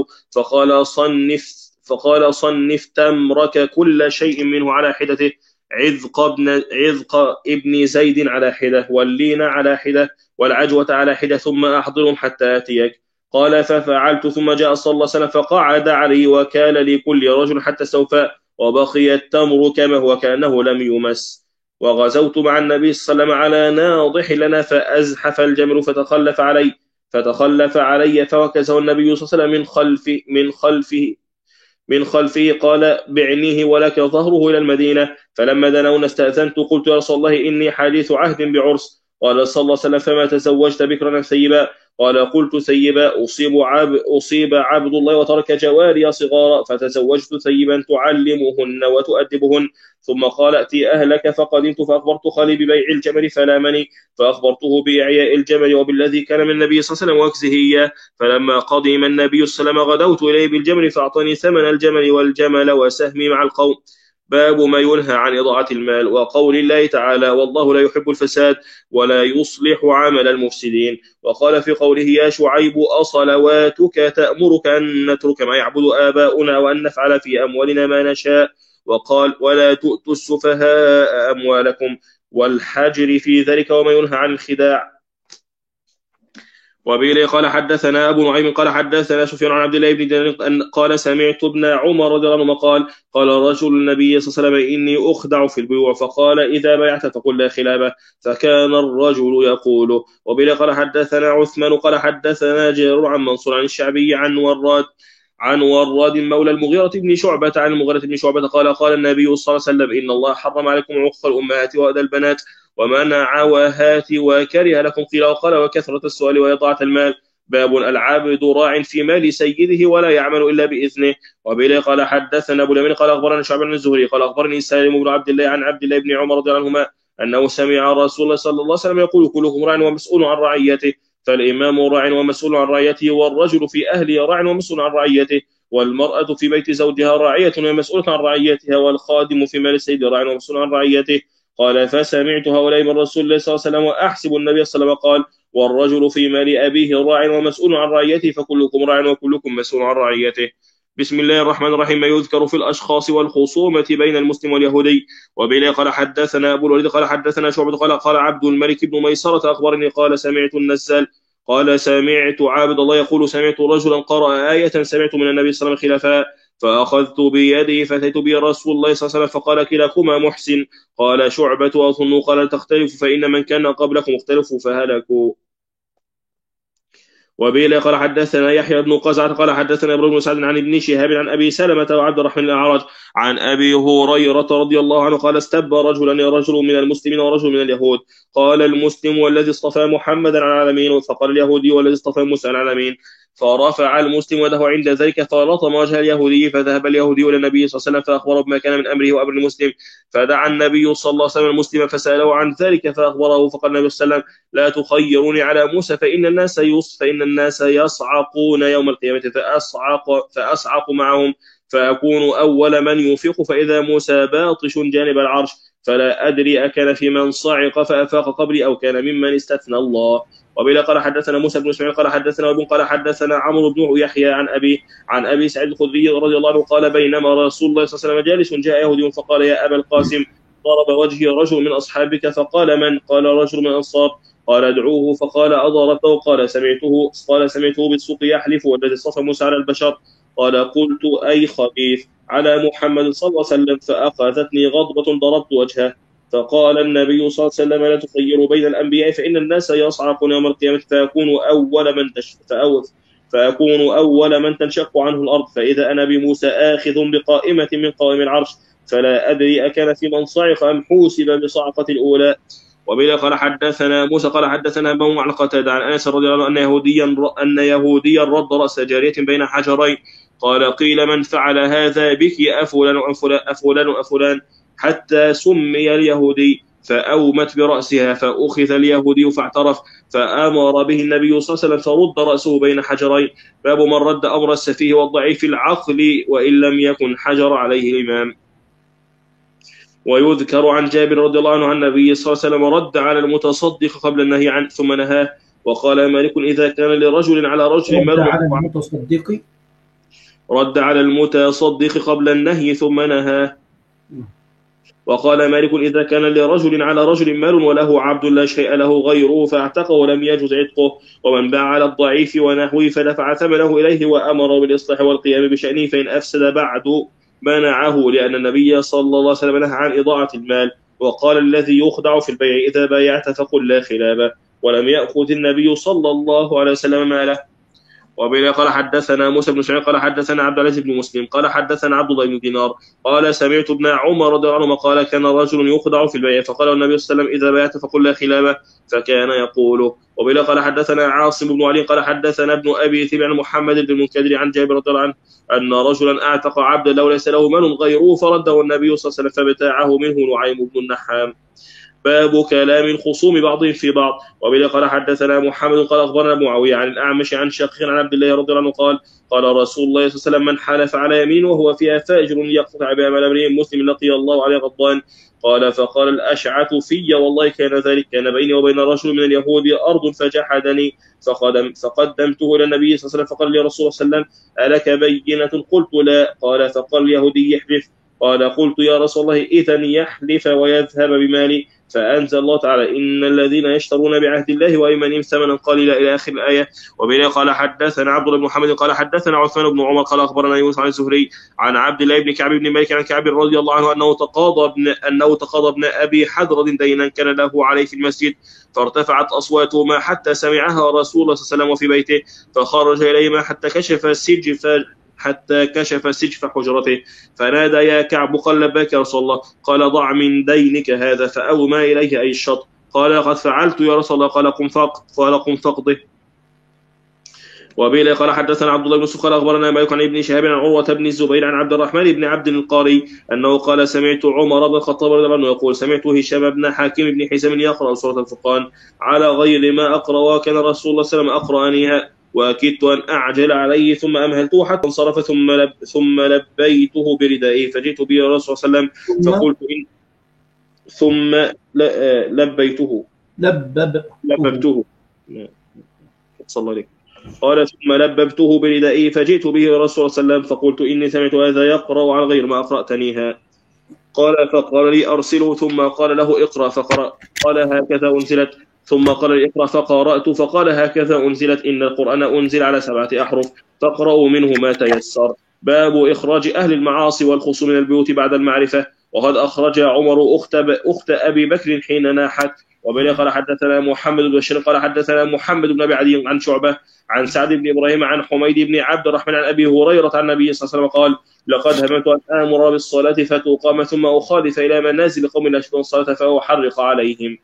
فقال صنف تمرك كل شيء منه على حدته عذق ابن زيد على حدة واللين على حدة والعجوة على حدة ثم أحضرهم حتى أتيك. قال ففعلت ثم جاء صلى الله عليه وسلم فقعد عليه وكال لكل رجل حتى استوفى وبقي التمر كما هو كأنه لم يمس. وغزوت مع النبي صلى الله عليه وسلم على ناضح لنا فأزحف الجمل فتخلف علي فوكزه النبي صلى الله عليه وسلم من خلفه من خلفه قال بعنيه ولك ظهره إلى المدينة. فلما دنونا استأذنت قلت يا رسول الله إني حديث عهد بعرس. قال صلى الله عليه وسلم فما تزوجت بكرا ثيبا؟ قال قلت ثيبا أصيب عبد الله وترك جواري صغارا فتزوجت ثيبا تعلمهن وتؤدبهن. ثم قال ائتي أهلك. فقدمت فأخبرت خالي ببيع الجمل فلامني فأخبرته بإعياء الجمل وبالذي كان من النبي صلى الله عليه وسلم وأكزه إياه. فلما قدم النبي صلى الله عليه وسلم غدوت إليه بالجمل فأعطاني ثمن الجمل والجمل وسهمي مع القوم. باب ما ينهى عن إضاعة المال. وقول الله تعالى والله لا يحب الفساد ولا يصلح عمل المفسدين. وقال في قوله يا شعيب أصلواتك تأمرك أن نترك ما يعبد آباؤنا وأن نفعل في أموالنا ما نشاء. وقال ولا تؤتوا السفهاء أموالكم والحجر في ذلك وما ينهى عن الخداع. وبه قال حدثنا أبو نعيم قال حدثنا سفيان عن عبد الله بن دينار قال سمعت ابن عمر رضي الله عنهما قال رجل النبي صلى الله عليه وسلم إني أخدع في البيوع فقال إذا بايعت فقل لا خلابة. فكان الرجل يقول. وبه قال حدثنا عثمان قال حدثنا جرير عن منصور عن الشعبي عن وراد مولى المغيرة بن شعبة عن المغيرة بن شعبة قال النبي صلى الله عليه وسلم إن الله حرم عليكم عق الأمهات وأذى البنات ومنع وهات وكره لكم قيل وقال وكثرة السؤال وإضاعة المال. باب العبد راع في مال سيده ولا يعمل إلا بإذنه. وبه قال حدثنا أبو اليمين قال أخبرنا شعبة بن الزهري قال أخبرني سالم بن عبد الله عن عبد الله بن عمر رضي الله عنهما أنه سمع رسول الله صلى الله عليه وسلم يقول كلكم راع ومسؤول عن رعيته. فالإمام راع ومسؤول عن رعيته والرجل في أهله راع ومسؤول عن رعيته والمرأة في بيت زوجها راعية ومسؤولة عن رعيتها والخادم في مال السيد راع ومسؤول عن رعيته. قال فسمعت هؤلاء من رسول الله صلى الله عليه وسلم وأحسب النبي صلى الله عليه وسلم قال والرجل في مال أبيه راع ومسؤول عن رعيته فكلكم راع وكلكم مسؤول عن رعيته. بسم الله الرحمن الرحيم. ما يذكر في الأشخاص والخصومة بين المسلم واليهودي. وبه قال حدثنا أبو الوليد قال حدثنا شعبة قال عبد الملك بن ميسرة أخبرني قال سمعت النزال قال سمعت عابد الله يقول سمعت رجلا قرأ آية سمعت من النبي صلى الله عليه وسلم خلافها فأخذت بيده فأتيت به رسول الله صلى الله عليه وسلم فقال كلاكما محسن. قال شعبة أظن قال تختلف فإن من كان قبلكم اختلفوا فهلكوا. وبه قال حدثنا يحيى بن قزعة قال حدثنا ابن بن سعد عن ابن شهاب عن أبي سلمة وعبد الرحمن الأعرج عن أبي هريرة رضي الله عنه قال استب رجل من المسلمين ورجل من اليهود. قال المسلم والذي اصطفى محمدا على العالمين فقال اليهودي والذي اصطفى موسى على العالمين. فرفع المسلم يده عند ذلك فلطم وجه اليهودي فذهب اليهودي إلى النبي صلى الله عليه وسلم فأخبره بما كان من أمره وأمر المسلم. فدعا النبي صلى الله عليه وسلم المسلم فسأله عن ذلك فأخبره فقال النبي صلى الله عليه وسلم لا تخيروني على موسى فإن الناس يصعقون يوم القيامة فأصعق معهم فأكون أول من يوفق فإذا موسى باطش جانب العرش فلا أدري أكان في من صعق فأفاق قبلي أو كان ممن استثنى الله. وبلا قال حدثنا موسى بن اسماعيل قال حدثنا ابن قال حدثنا عمرو بن يحيى عن ابي سعيد الخدري رضي الله عنه قال بينما رسول الله صلى الله عليه وسلم جالس جاء يهودي فقال يا ابا القاسم ضرب وجهي رجل من اصحابك فقال من؟ قال رجل من الانصار. قال ادعوه فقال اضربته قال سمعته بالسوق يحلف والذي اصطفى موسى على البشر. قال قلت اي خبيث على محمد صلى الله عليه وسلم فاخذتني غضبه ضربت وجهه. فقال النبي صلى الله عليه وسلم لا تخيروا بين الأنبياء فإن الناس يصعقون يوم القيامة فأكون أول من تنشق عنه الأرض فإذا أنا بموسى آخذ بقائمة من قوائم العرش فلا أدري أكان في من صعق أم حوسب بصعقة الأولى. وبلا قال حدثنا موسى قال حدثنا أبو عن قتادة عن أنس رضي الله عنه أن يهوديا رد رأس جارية بين حجرين. قال قيل من فعل هذا بك أفلان حتى سمي اليهودي فأومت برأسها فأخذ اليهودي فاعترف فأمر به النبي صلى الله عليه وسلم فرد رأسه بين حجرين. باب من رد أمر السفيه والضعيف العقل وإن لم يكن حجر عليه الإمام. ويذكر عن جابر رضي الله عنه عن النبي صلى الله عليه وسلم رد على المتصدق قبل النهي عنه ثم نهاه. وقال مالك إذا كان لرجل على رجل رد على المتصدق قبل النهي ثم نهاه. وقال مالك إذا كان لرجل على رجل مال وله عبد لا شيء له غيره فاعتقه ولم يجوز عتقه ومن باع على الضعيف ونحوه فدفع ثمنه إليه وأمر بالإصلاح والقيام بشأنه فإن أفسد بعد منعه لأن النبي صلى الله عليه وسلم نهى عن إضاعة المال. وقال الذي يخدع في البيع إذا بايعت فقل لا خلابة ولم يأخذ النبي صلى الله عليه وسلم ماله. وبه قال حدثنا موسى بن اسماعيل قال حدثنا عبد العزيز بن مسلم قال حدثنا عبد الله بن دينار قال سمعت ابن عمر رضي الله عنهما قال كان رجل يخدع في البيع فقال النبي صلى الله عليه وسلم إذا بيعت فقل لا خلابه فكان يقول. وبه قال حدثنا عاصم بن علي قال حدثنا ابن أبي ذئب عن محمد بن المنكدر عن جابر رضي الله عنه أن رجلا أعتق عبدا لو ليس له مال غيره فرده النبي صلى الله عليه وسلم فابتاعه منه نعيم بن النحام. باب كلام الخصوم بعضهم في بعض. وبه قال حدثنا محمد قال اخبرنا معاويه عن الاعمش عن شقيق عن عبد الله رضي الله عنه قال قال رسول الله صلى الله عليه وسلم من حلف على يمين وهو فيها فاجر يقطع بها مال امرئ مسلم لقي الله عليه غضبان. قال فقال الاشعث في والله كان ذلك كان بيني وبين رجل من اليهود ارض فجحدني فقدمته الى النبي صلى الله عليه وسلم فقال لي رسول الله صلى الله عليه وسلم الك بينه قلت لا. قال فقال اليهودي يحلف. قال قلت يا رسول الله اذن يحلف ويذهب بمالي فأنزل الله تعالى إن الذين يشترون بعهد الله وأيمانهم ثمنا قليلا إلى آخر الآية. وبه قال حدثنا عبد الله بن محمد قال حدثنا عثمان بن عمر قال أخبرنا يونس عن الزهري عن عبد الله بن كعب بن مالك عن كعب رضي الله عنه أنه تقاضى ابن أبي حضرة دينا كان له عليه في المسجد فارتفعت أصواتهما حتى سمعها رسول الله صلى الله عليه وسلم في بيته فخرج إليهما حتى كشف سجف حجرته فنادى يا كعب قال لبيك يا رسول الله. قال ضع من دينك هذا فأومى إليه أي الشط. قال قد فعلت يا رسول الله. قال قم فقده. وبه قال حدثنا عبد الله بن يوسف قال اخبرنا مالك عن ابن شهاب عن عروة بن الزبير عن عبد الرحمن بن عبد القاري انه قال سمعت عمر بن الخطاب رضي الله عنه يقول سمعت هشام بن حكيم بن حزام يقرأ سورة الفرقان على غير ما اقرأ وكان رسول الله صلى الله عليه وسلم اقرأنيها وكدت ان اعجل عليه ثم امهلته حتى انصرف ثم لبيته بردائه فجئت به الرسول صلى الله عليه وسلم فقلت لببته صلى الله عليه. قال ثم لببته بردائه فجئت به الرسول صلى الله عليه وسلم فقلت إني سمعت هذا يقرأ على غير ما أقرأتنيها. قال فقال لي أرسله ثم قال له اقرأ فقرأ قال هكذا أنزلت ثم قال لي اقرأ فقرأت فقال هكذا أنزلت إن القرآن أنزل على 7 أحرف فاقرأوا منه ما تيسر. باب إخراج أهل المعاصي والخصوم من البيوت بعد المعرفة. وقد أخرج عمر أخت أبي بكر حين ناحت. وبه قال حدثنا محمد بن بشير قال حدثنا محمد بن أبي عدي عن شعبة عن سعد بن إبراهيم عن حميد بن عبد الرحمن عن أبي هريرة عن النبي صلى الله عليه وسلم قال لقد هممت أن آمر بالصلاة فتقام ثم أخالف إلى منازل قوم لا يشهدون الصلاة فأحرق عليهم.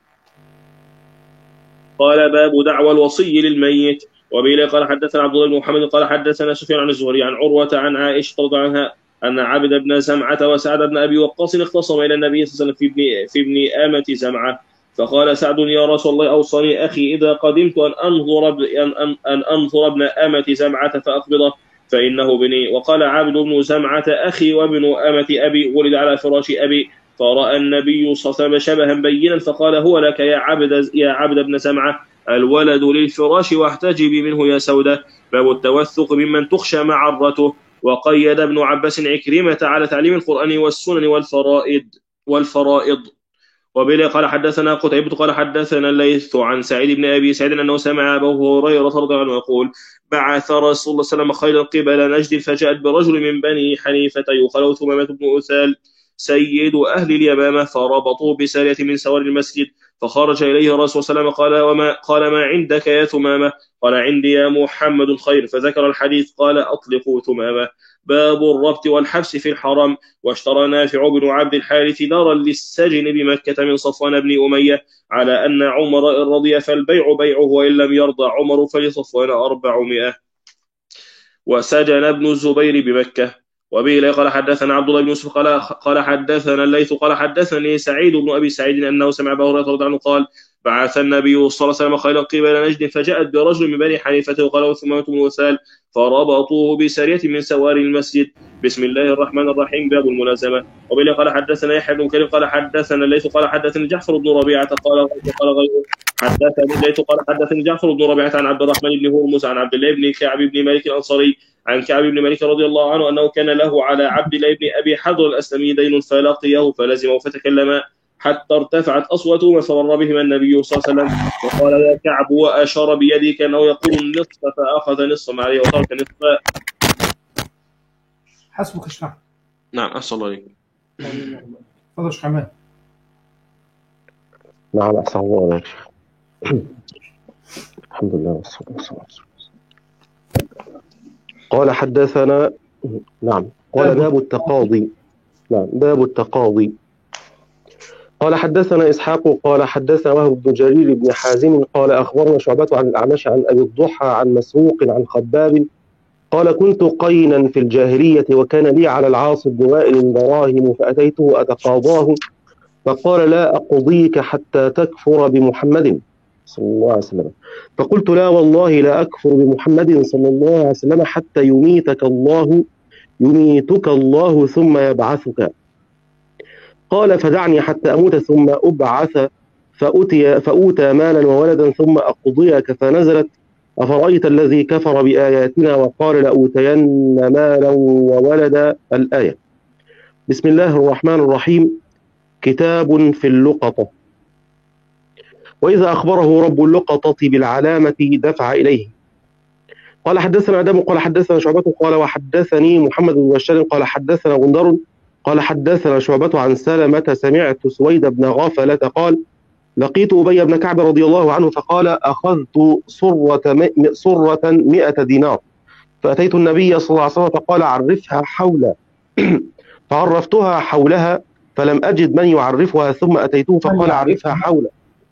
قال باب دعوى الوصي للميت. وبه قال حدثنا عبد الله بن محمد قال حدثنا سفيان عن الزهري عن عروة عن عائشة رضي الله عنها أن عبد بن زمعة وسعد بن أبي وقاص اختصما إلى النبي صلى الله عليه وسلم في ابن آمة زمعة فقال سعد يا رسول الله أوصني أخي إذا قدمت أن أنظر ابن آمة زمعة فأقبضه فإنه بني. وقال عبد بن زمعة أخي وابن آمة أبي ولد على فراش أبي فرأى النبي صلى الله عليه وسلم شبها بينا فقال هو لك يا عبد بن زمعة الولد للفراش واحتجبي منه يا سودة. باب التوثق ممن تخشى معرته. وقيد ابن عباس عكرمة على تعليم القرآن والسنن والفرائض. وبه قال حدثنا قتيبة قال حدثنا الليث عن سعيد بن أبي سعيد أنه سمع أبو هريرة رضي الله عنه يقول بعث رسول الله صلى الله عليه وسلم خيلا قبل نجد فجاءت برجل من بني حنيفة يقال ثمامة بن أثال سيد أهل اليمامة فربطوه بسارية من سوار المسجد فخرج إليه الرسول صلى الله عليه وسلم قال ما عندك يا ثمامة؟ قال عندي يا محمد خير فذكر الحديث قال أطلقوا ثمامة. باب الربط والحبس في الحرم. واشترى نافع بن عبد الحارث دارا للسجن بمكة من صفوان بن أمية على أن عمر إن رضي فالبيع بيعه وإن لم يرضى عمر فلصفوان 400. وسجن ابن الزبير بمكة. وبه قال حدثنا عبد الله بن يوسف قال حدثنا الليث قال حدثني سعيد بن أبي سعيد أنه سمع أبا هريرة رضي الله عنه قال بعث النبي صلى الله عليه وسلم خيلا قبل نجد فجاءت برجل من بني حنيفة وقال ثمامة بن أثال فربطوه بسارية من سوار المسجد. بسم الله الرحمن الرحيم. باب الملازمة. وبه قال حدثنا يحيى بن كريم قال حدثنا الليث قال حدثني جعفر بن ربيعة قال غيره حدثني الليث قال حدثني جعفر بن ربيعة عن عبد الرحمن بن هرمز عن عبد الله بن كعب بن مالك الأنصاري عن كعب بن مالك رضي الله عنه أنه كان له على عبد الله بن أبي حضر الأسلمي دين فلقيه فلزمه فتكلما حتى ارتفعت أصواتهما فمر بهما النبي صلى الله عليه وسلم وقال يا كعب وأشار بيده كأنه يقول النصف فأخذ نصف عليه وترك نصف. حسبك اشرح. نعم أحسن الله عليكم. تفضل يا شيخ حماد. نعم أحسن الله عليك. الحمد لله والصلاة والسلام. قال حدثنا نعم قال باب التقاضي. نعم باب التقاضي. قال حدثنا إسحاق قال حدثنا وهب بن جرير بن حازم قال أخبرنا شعبة عن الأعمش عن أبي الضحى عن مسروق عن خباب قال كنت قينا في الجاهلية وكان لي على العاص بن وائل دراهم فأتيته أتقاضاه فقال لا أقضيك حتى تكفر بمحمد صلى الله عليه وسلم. فقلت لا والله لا أكفر بمحمد صلى الله عليه وسلم حتى يميتك الله ثم يبعثك. قال فدعني حتى أموت ثم أبعث فأوتى مالا وولدا ثم أقضيك. فنزلت أفرأيت الذي كفر بآياتنا وقال لأوتين مالا وولدا الآية. بسم الله الرحمن الرحيم. كتاب في اللقطة. وإذا أخبره رب اللقطة بالعلامة دفع إليه. قال حدثنا آدم قال حدثنا شعبة قال وحدثني محمد بن بشار قال حدثنا غندر قال حدثنا شعبة عن سلمة سمعت سويد بن غافلة قال لقيت أبي بن كعب رضي الله عنه فقال أخذت صرة 100 دينار فأتيت النبي صلى الله عليه وسلم فقال عرفها حولا فعرفتها حولها فلم أجد من يعرفها ثم أتيته فقال عرفها حولا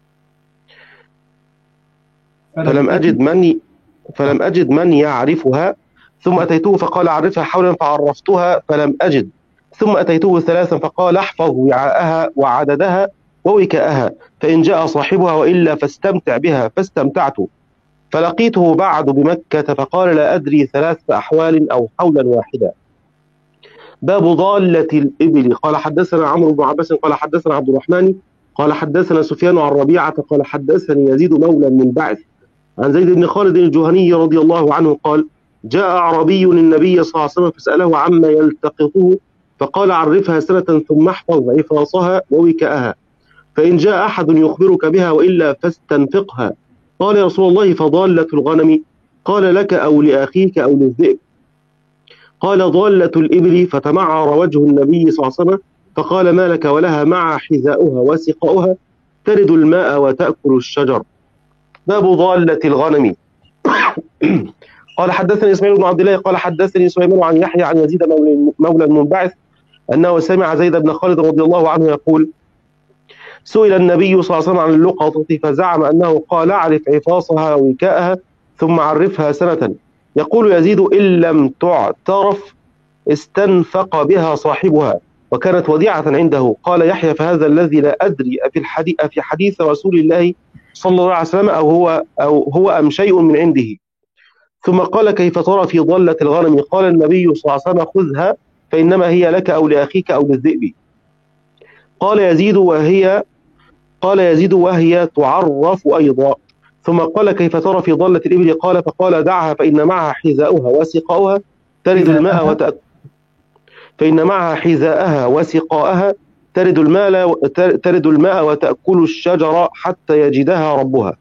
فلم أجد من يعرفها ثم أتيته فقال عرفها حولا فعرفتها فلم أجد ثم أتيته 3 فقال احفظ وعاءها وعددها ووكاءها فإن جاء صاحبها وإلا فاستمتع بها فاستمتعت. فلقيته بعد بمكة فقال لا أدري 3 أحوال أو حولا واحدا. باب ضالة الإبل. قال حدثنا عمرو بن عباس قال حدثنا عبد الرحمن قال حدثنا سفيان عن ربيعة قال حدثني يزيد مولى من بعث عن زيد بن خالد الجهني رضي الله عنه قال جاء أعرابي النبي صلى الله عليه وسلم فسأله عما يلتقطه فقال عرفها سنة ثم احفظ عفاصها ووكاءها فإن جاء أحد يخبرك بها وإلا فاستنفقها. قال يا رسول الله فضالة الغنم؟ قال لك أو لأخيك أو للذئب؟ قال ضالة الإبل. فتمعر وجه النبي صلى الله عليه وسلم فقال ما لك ولها مع حذاؤها وسقاؤها ترد الماء وتأكل الشجر. باب ضالة الغنم. قال حدثني إسماعيل بن عبد الله قال حدثني سليمان عن يحيى عن يزيد مولى المنبعث أنه سمع زيد بن خالد رضي الله عنه يقول سئل النبي صلى الله عليه وسلم عن اللقطة فزعم أنه قال اعرف عفاصها ووكاءها ثم عرفها سنة. يقول يزيد إن لم تعترف استنفق بها صاحبها وكانت وديعة عنده. قال يحيى فهذا الذي لا أدري في حديث رسول الله صلى الله عليه وسلم أو هو أم شيء من عنده. ثم قال كيف ترى في ضالة الغنم؟ قال النبي صلى الله عليه وسلم خذها فإنما هي لك أو لأخيك أو للذئب. قال يزيد وهي تعرف أيضا. ثم قال كيف ترى في ضالة الإبل؟ قال فقال دعها فإن معها حذاؤها وسقاؤها ترد الماء فإن معها حذاءها وسقاءها ترد الماء وتأكل الشجر حتى يجدها ربها.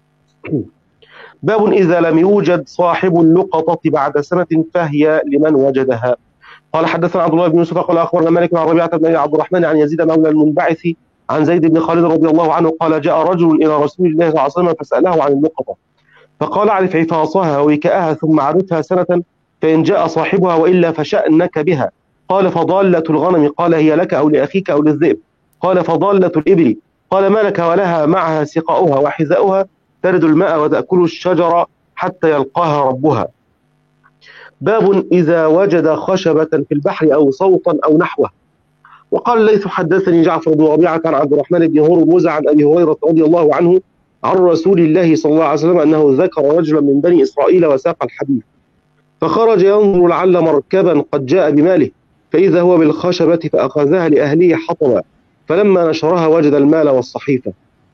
باب إذا لم يوجد صاحب اللقطة بعد سنة فهي لمن وجدها. قال حدثنا عبد الله بن يوسف قال أخبرنا مالك عن ربيعة بن عبد الرحمن عن يزيد مولى المنبعث عن زيد بن خالد رضي الله عنه قال جاء رجل إلى رسول الله صلى الله عليه وسلم فسأله عن اللقطة فقال اعرف عفاصها ووكاءها ثم عرفها سنة فإن جاء صاحبها وإلا فشأنك بها. قال فضالة الغنم؟ قال هي لك أو لأخيك أو للذئب. قال فضالة الإبل؟ قال ما لك ولها معها سقاؤها وحذاؤها ترد الماء وتأكل الشجر حتى يلقاها ربها. باب إذا وجد خشبة في البحر أو صوتا أو نحوه. وقال الليث حدثني جعفر بن ربيعة عن عبد الرحمن بن هرمز عن أبي هريرة رضي الله عنه عن رسول الله صلى الله عليه وسلم أنه ذكر رجلا من بني إسرائيل وساق الحديث فخرج ينظر لعل مركبا قد جاء بماله فإذا هو بالخشبة فأخذها لأهله حطبا فلما نشرها وجد المال والصحيفة.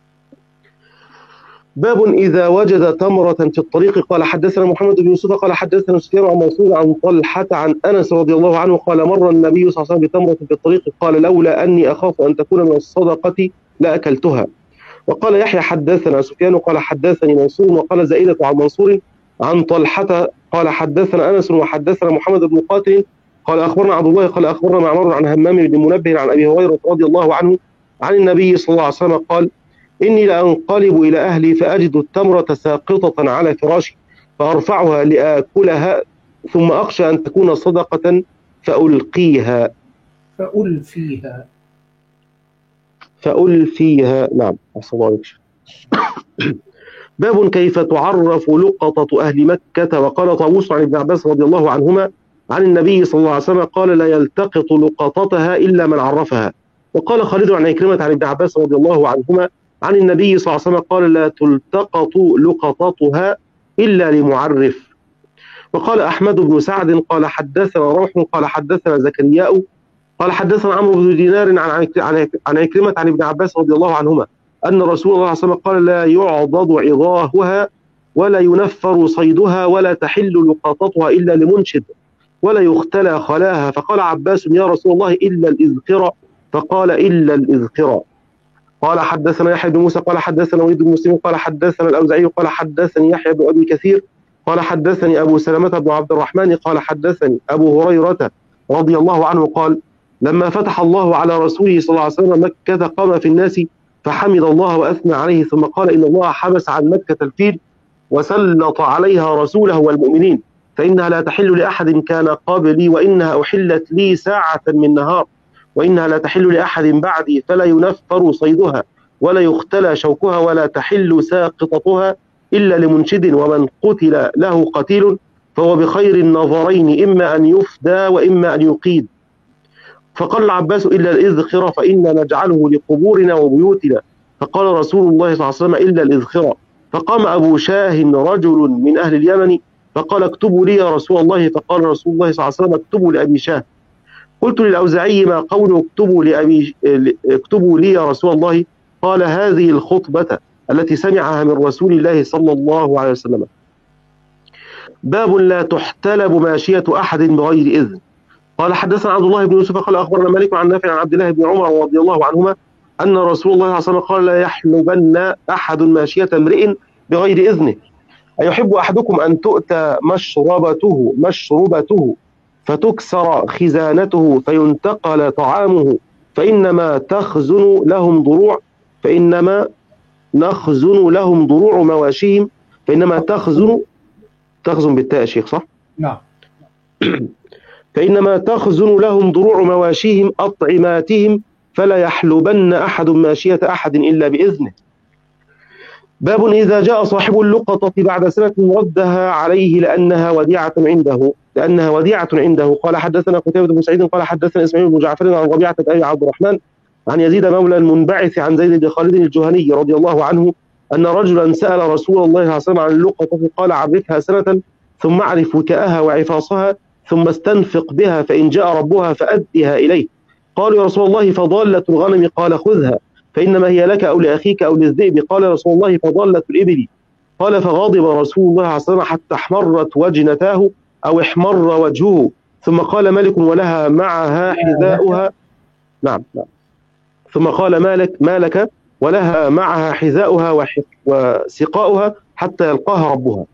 باب إذا وجد تمرة في الطريق. قال حدثنا محمد بن يوسف قال حدثنا سفيان عن منصور عن طلحة عن أنس رضي الله عنه قال مر النبي صلى الله عليه وسلم بتمرة في الطريق قال لولا أني أخاف أن تكون من الصدقة لأكلتها. وقال يحيى حدثنا سفيان قال حدثني منصور وقال زائدة عن منصور عن طلحة قال حدثنا أنس وحدثنا محمد بن قاتل قال أخبرنا عبد الله قال أخبرنا معمر عن همام بن منبه عن أبي هريرة رضي الله عنه عن النبي صلى الله عليه وسلم قال إني لأنقلب إلى أهلي فأجد التمرة ساقطة على فراشي فأرفعها ثم أخشى أن تكون صدقة فألقيها. فألفيها. نعم، أحسن الله عليك. باب كيف تعرف لقطة أهل مكة. وقال طاووس عن ابن عباس رضي الله عنهما عن النبي صلى الله عليه وسلم قال لا يلتقط لقطتها إلا من عرفها. وقال خالد عن عكرمة عن ابن عباس رضي الله عنهما عن النبي صلى الله عليه وسلم قال لا تلتقط لقطتها إلا لمعرف. وقال أحمد بن سعد قال حدثنا روح قال حدثنا زكرياء قال حدثنا عمرو بن دينار عن عكرمة عن ابن عباس رضي الله عنهما أن رسول الله صلى الله عليه وسلم قال لا يعضد عظاهها ولا ينفر صيدها ولا تحل لقطتها إلا لمنشد ولا يختلى خلاها. فقال عباس يا رسول الله إلا الإذخرة. فقال إلا الإذخرة. قال حدثنا يحيى بن موسى قال حدثنا وليد بن مسلم قال حدثنا الأوزاعي قال حدثني يحيى بن أبي كثير قال حدثني أبو سلمة بن عبد الرحمن قال حدثني أبو هريرة رضي الله عنه قال لما فتح الله على رسوله صلى الله عليه وسلم مكة قام في الناس فحمد الله وأثنى عليه ثم قال إن الله حبس عن مكة الفيل وسلط عليها رسوله والمؤمنين فإنها لا تحل لأحد كان قبلي وإنها أحلت لي ساعة من نهار وإنها لا تحل لأحد بعدي فلا ينفر صيدها ولا يختلى شوكها ولا تحل ساقطتها إلا لمنشد ومن قتل له قتيل فهو بخير النظرين إما أن يفدى وإما أن يقيد. فقال العباس إلا الإذخرة فإنا نجعله لقبورنا وبيوتنا. فقال رسول الله صلى الله عليه وسلم إلا الإذخرة. فقام أبو شاه رجل من أهل اليمن فقال اكتبوا لي يا رسول الله. فقال رسول الله صلى الله عليه وسلم اكتبوا لأبي شاه. قلت للأوزاعي ما قول اكتبوا لي يا رسول الله؟ قال هذه الخطبة التي سمعها من رسول الله صلى الله عليه وسلم. باب لا تحتلب ماشية أحد بغير إذن. قال حدثنا عبد الله بن يوسف قال أخبرنا مالك عن نافع عن عبد الله بن عمر رضي الله عنهما أن رسول الله صلى الله عليه وسلم قال لا يحلبن أحد ماشية امرئ بغير إذنه. أيحب أحدكم أن تؤتى مشربته فتكسر خزانته فينتقل طعامه فإنما نخزن لهم ضروع مواشيهم فإنما تخزن بالتاء يا شيخ صح؟ نعم. فإنما تخزن لهم ضروع مواشيهم أطعماتهم فلا يحلبن أحد ماشية أحد إلا بإذنه. باب إذا جاء صاحب اللقطة بعد سنة ردها عليه لأنها وديعة عنده. قال حدثنا قتيبة بن سعيد قال حدثنا إسماعيل بن جعفر عن ربيعة بن أبي عبد الرحمن عن يزيد مولى المنبعث عن زيد بن خالد الجهني رضي الله عنه أن رجلا سأل رسول الله صلى الله عليه وسلم عن اللقطة قال عرفها سنة ثم اعرف وكاءها وعفاصها ثم استنفق بها فإن جاء ربها فأدها إليه. قالوا يا رسول الله فضالة الغنم؟ قال خذها فإنما هي لك أو لأخيك أو للذئب. قال يا رسول الله فضالة الإبل؟ قال فغضب رسول الله صلى الله عليه وسلم حتى احمرت وجنتاه أو احمر وجهه ثم قال مالك ولها معها حذاؤها. نعم. ثم قال مالك ولها معها حذاؤها وسقاؤها حتى يلقاها ربها.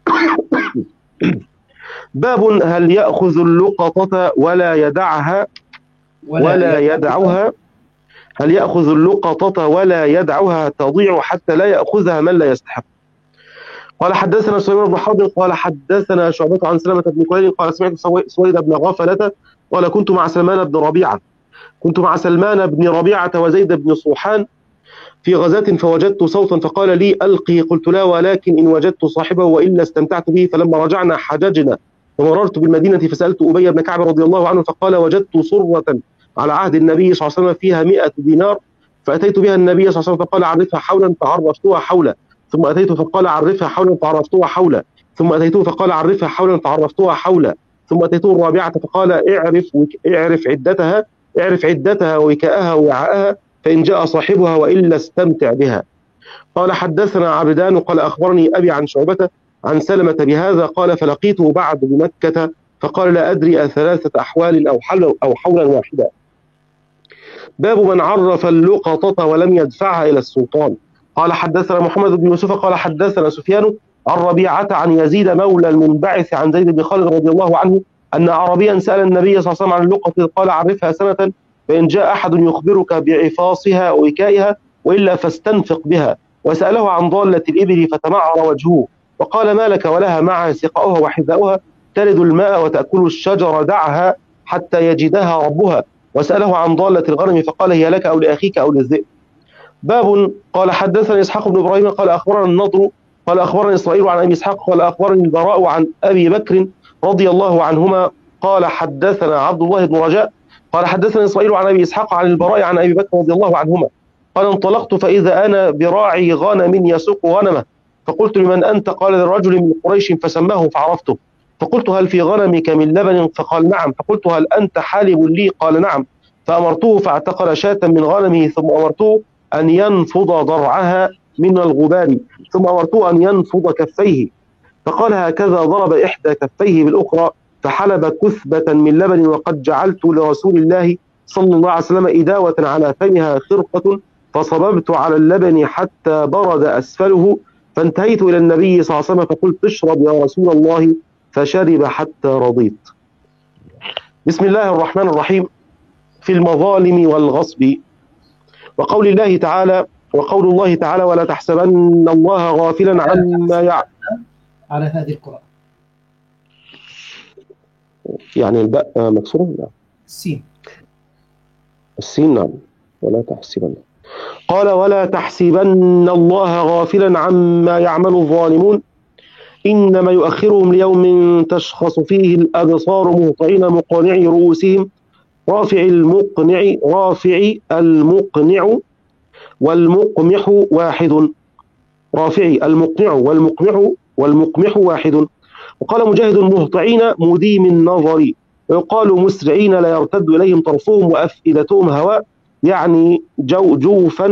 باب هل يأخذ اللقطة ولا يدعها هل يأخذ اللقطة ولا يدعها تضيع حتى لا يأخذها من لا يستحق. قال حدثنا سليمان بن حرب قال حدثنا شعبة عن سلمة بن كهيل قال سمعت سويد بن غفلة قال كنت مع سلمان بن ربيعة وزيد بن صوحان في غزاة فوجدت صوتا فقال لي ألقي. قلت لا ولكن إن وجدت صاحبه وإلا استمتعت به. فلما رجعنا حججنا ومررت بالمدينة فسألت أبي بن كعب رضي الله عنه فقال وجدت صرة على عهد النبي صلى الله عليه وسلم فيها 100 دينار فأتيت بها النبي صلى الله عليه وسلم فقال عرفها حولا فعرفتها حولا ثم أتيت فقال عرفها حولا فعرفتها حولا ثم أتيته فقال عرفها حولا فعرفتها حولا ثم أتيته الرابعة فقال اعرف عدتها ووكاءها ووعاءها فإن جاء صاحبها وإلا استمتع بها. قال حدثنا عبدان قال أخبرني أبي عن شعبة عن سلمة بهذا قال فلقيته بعد بمكة فقال لا أدري 3 أحوال أو حولا واحدا. باب من عرف اللقطة ولم يدفعها إلى السلطان. قال حدثنا محمد بن يوسف قال حدثنا سفيان عن ربيعة عن يزيد مولى المنبعث عن زيد بن خالد رضي الله عنه أن عربيا سأل النبي صلى الله عليه وسلم عن اللقطة قال عرفها سنة فإن جاء أحد يخبرك بعفاصها ووكائها وإلا فاستنفق بها. وسأله عن ضالة الإبل فتمعر وجهه وقال ما لك ولها معها سقاؤها وحذاؤها؟ تلد الماء وتأكل الشجر دعها حتى يجدها ربها. وسأله عن ضالة الغنم فقال هي لك أو لأخيك أو للذئب. باب. قال حدثني إسحاق بن إبراهيم قال أخبرنا النضر قال أخبرني إسرائيل عن أبي إسحاق قال أخبرني البراء عن أبي بكر رضي الله عنهما قال حدثنا عبد الله بن رجاء قال حدثني إسرائيل عن أبي إسحاق عن البراء عن أبي بكر رضي الله عنهما قال انطلقت فإذا أنا براعي غنم يسوق غنمه فقلت لمن أنت؟ قال للرجل من قريش فسماه فعرفته. فقلت هل في غنمك من لبن؟ فقال نعم. فقلت هل أنت حالب لي؟ قال نعم. فأمرته فاعتقل شاة من غنمه ثم أمرته أن ينفض ضرعها من الغبار ثم أمرته أن ينفض كفيه فقال هكذا ضرب إحدى كفيه بالأخرى فحلب كثبة من لبن وقد جعلت لرسول الله صلى الله عليه وسلم إداوة على فمها خرقة فصببت على اللبن حتى برد أسفله فانتهيت إلى النبي صلى الله عليه وسلم فقلت اشرب يا رسول الله فشرب حتى رضيت. بسم الله الرحمن الرحيم. في المظالم والغصب. وقول الله تعالى ولا تحسبن الله غافلا عما يعمل. على هذه القراءة يعني الباء مكسورة؟ لا. السين نعم. ولا تحسبن. قال ولا تحسبن الله غافلا عما يعمل الظالمون إنما يؤخرهم ليوم تشخص فيه الأبصار مهطعين مقنعي رؤوسهم رافع المقنع والمقمح واحد. رافعي المقنع والمقمح واحد. وقال مجاهد مهطعين مديم النظر ويقال مسرعين لا يرتد إليهم طرفهم وأفئدتهم هواء يعني جوفا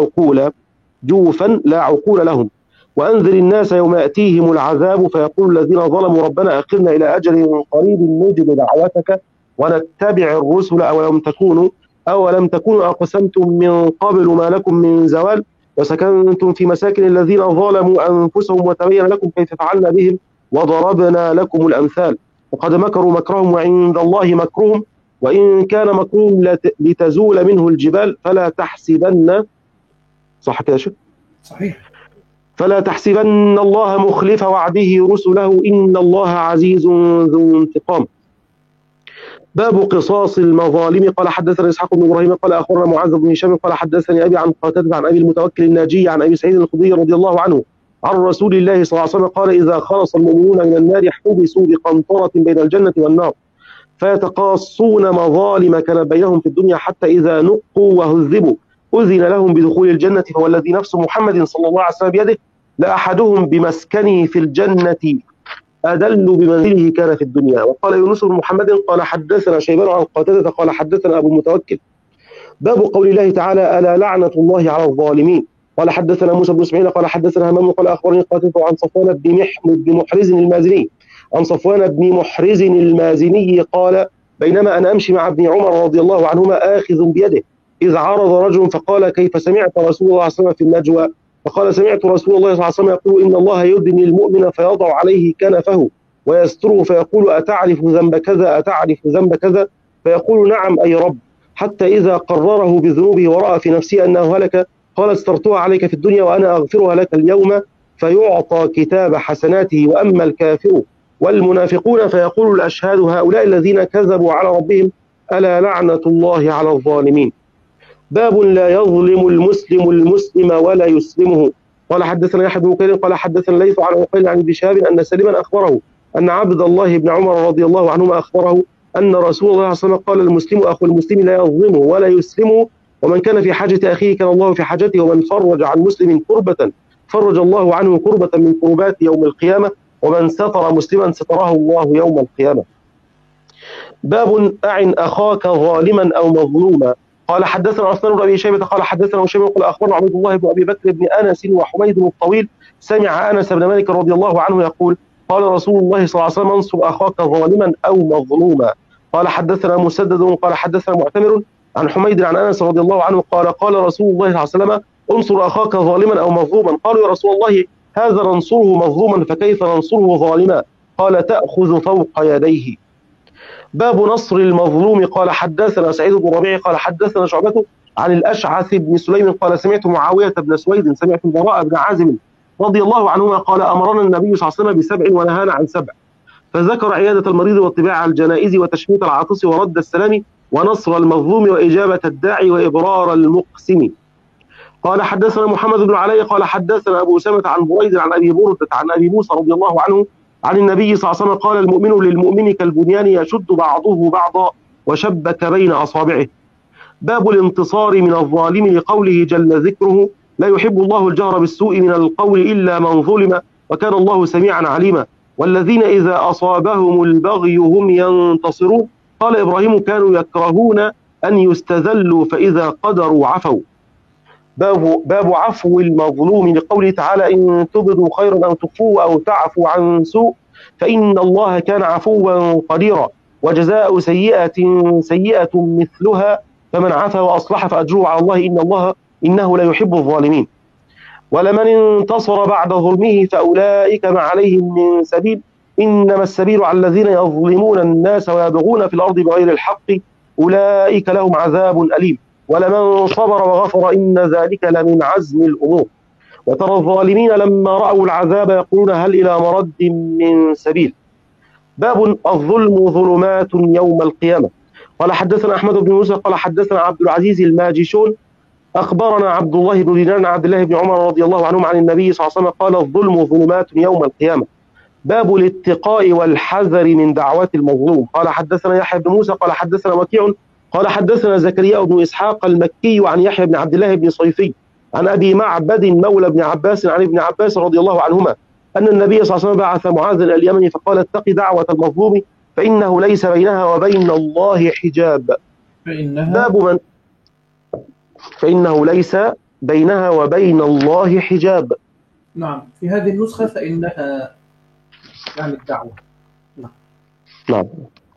لا عقول لهم. وأنذر الناس يوم يأتيهم العذاب فيقول الذين ظلموا ربنا أخرنا إلى أجل قريب نجب دعوتك ونتبع الرسل أولم تكونوا أقسمتم من قبل ما لكم من زوال وسكنتم في مساكن الذين ظلموا أنفسهم وتبين لكم كيف فعلنا بهم وضربنا لكم الأمثال وقد مكروا مكرهم وعند الله مكرهم وإن كان مكرهم لتزول منه الجبال فلا تحسبن. صح كده شو؟ صحيح. فلا تحسبن الله مخلف وعده رسله إن الله عزيز ذو انتقام. باب قصاص المظالم. قال حدثنا إسحاق بن إبراهيم قال أخبرنا معاذ بن هشام قال حدثني أبي عن قتادة عن أبي المتوكل الناجي عن أبي سعيد الخدري رضي الله عنه عن رسول الله صلى الله عليه وسلم قال إذا خلص المؤمنون من النار حبسوا بقنطرة بين الجنة والنار فيتقاصون مظالم كان بينهم في الدنيا حتى إذا نقوا وهذبوا أذن لهم بدخول الجنة فوالذي نفس محمد صلى الله عليه وسلم بيده لأحدهم بمسكنه في الجنة أدل بمنزله كان في الدنيا. وقال يونس بن محمد قال حدثنا شيبان عن قتادة قال حدثنا أبو المتوكل. باب قول الله تعالى ألا لعنة الله على الظالمين. قال حدثنا موسى بن اسماعيل قال حدثنا همام قال أخبرني قتادة عن صفوان بن محرز المازني قال بينما أنا أمشي مع ابن عمر رضي الله عنهما آخذ بيده إذ عرض رجل فقال كيف سمعت رسول الله صلى الله عليه وسلم في النجوى فقال سمعت رسول الله صلى الله عليه وسلم يقول إن الله يدني المؤمن فيضع عليه كنفه ويستره فيقول أتعرف ذنب كذا فيقول نعم أي رب حتى إذا قرره بذنوبه ورأى في نفسه أنه هلك قال استرتها عليك في الدنيا وأنا أغفرها لك اليوم فيعطى كتاب حسناته. وأما الكافر والمنافقون فيقول الأشهاد هؤلاء الذين كذبوا على ربهم ألا لعنة الله على الظالمين. باب لا يظلم المسلم ولا يسلمه. قال حدثنا يحيى بن بكير قال حدثنا الليث عن عقيل عن ابن شهاب أن سليما أخبره أن عبد الله بن عمر رضي الله عنهما أخبره أن رسول الله صلى الله عليه وسلم قال المسلم أخو المسلم لا يظلمه ولا يسلمه ومن كان في حاجة أخيه كان الله في حاجته ومن فرج عن مسلم كربة فرج الله عنه كربة من كربات يوم القيامة ومن ستر مسلما ستره الله يوم القيامة. باب أعن أخاك ظالما أو مظلوما. قال حدثنا عثمان بن أبي شيبة قال حدثنا هشام قال أخبرنا عبد الله بن أبي بكر بن أنس وحميد الطويل سمع أنس بن مالك رضي الله عنه يقول قال رسول الله صلى الله عليه وسلم انصر أخاك ظالما أو مظلوما. قال حدثنا مسدد قال حدثنا معتمر عن حميد عن أنس رضي الله عنه قال قال رسول الله صلى الله عليه وسلم انصر أخاك ظالما أو مظلوما. قالوا يا رسول الله هذا ننصره مظلوما فكيف ننصره ظالما؟ قال تأخذ فوق يديه. باب نصر المظلوم. قال حدثنا سعيد بن ربيع قال حدثنا شعبة عن الأشعث بن سليم قال سمعت معاوية بن سويد سمعت البراء بن عازم رضي الله عنهما قال أمرنا النبي صلى الله عليه وسلم ب7 ونهانا عن 7 فذكر عيادة المريض واتباع الجنائز وتشميت العاطس ورد السلام ونصر المظلوم وإجابة الداعي وإبرار المقسم. قال حدثنا محمد بن علي قال حدثنا أبو أسامة عن بريد عن أبي بردة عن أبي موسى رضي الله عنه عن النبي صلى الله عليه وسلم قال المؤمن للمؤمن كالبنيان يشد بعضه بعضا وشبك بين أصابعه. باب الانتصار من الظالم لقوله جل ذكره لا يحب الله الجهر بالسوء من القول إلا من ظلم وكان الله سميعا عليما. والذين إذا أصابهم البغي هم ينتصرون. قال إبراهيم كانوا يكرهون أن يستذلوا فإذا قدروا عفوا. باب عفو المظلوم لقوله تعالى إن تبدوا خيرا أو تخفوه أو تعفوا عن سوء فإن الله كان عفوا قديرا وجزاء سيئة مثلها فمن عفا وأصلح فأجره على الله إنه لا يحب الظالمين. ولمن انتصر بعد ظلمه فأولئك ما عليهم من سبيل إنما السبيل على الذين يظلمون الناس ويبغون في الأرض بغير الحق أولئك لهم عذاب أليم. ولمن صبر وغفر إن ذلك لمن عزم الأمور. وترى الظالمين لما رأوا العذاب يقولون هل إلى مرد من سبيل. باب الظلم ظلمات يوم القيامة. قال حدثنا أحمد بن موسى قال حدثنا عبد العزيز الماجشون أخبرنا عبد الله بن دينار عن عبد الله بن عمر رضي الله عنهم عن النبي صلى الله عليه وسلم قال الظلم ظلمات يوم القيامة. باب الاتقاء والحذر من دعوات المظلوم. قال حدثنا يحيى بن موسى قال حدثنا وكيع قال حدثنا زكريا بن إسحاق المكي عن يحيى بن عبد الله بن صيفي عن أبي معبد مولى بن عباس عن ابن عباس رضي الله عنهما أن النبي صلى الله عليه وسلم بعث معاذا إلى اليمن فقال اتق دعوة المظلوم فإنه ليس بينها وبين الله حجاب. فإنه ليس بينها وبين الله حجاب. نعم في هذه النسخة فإنها يعني الدعوة. نعم.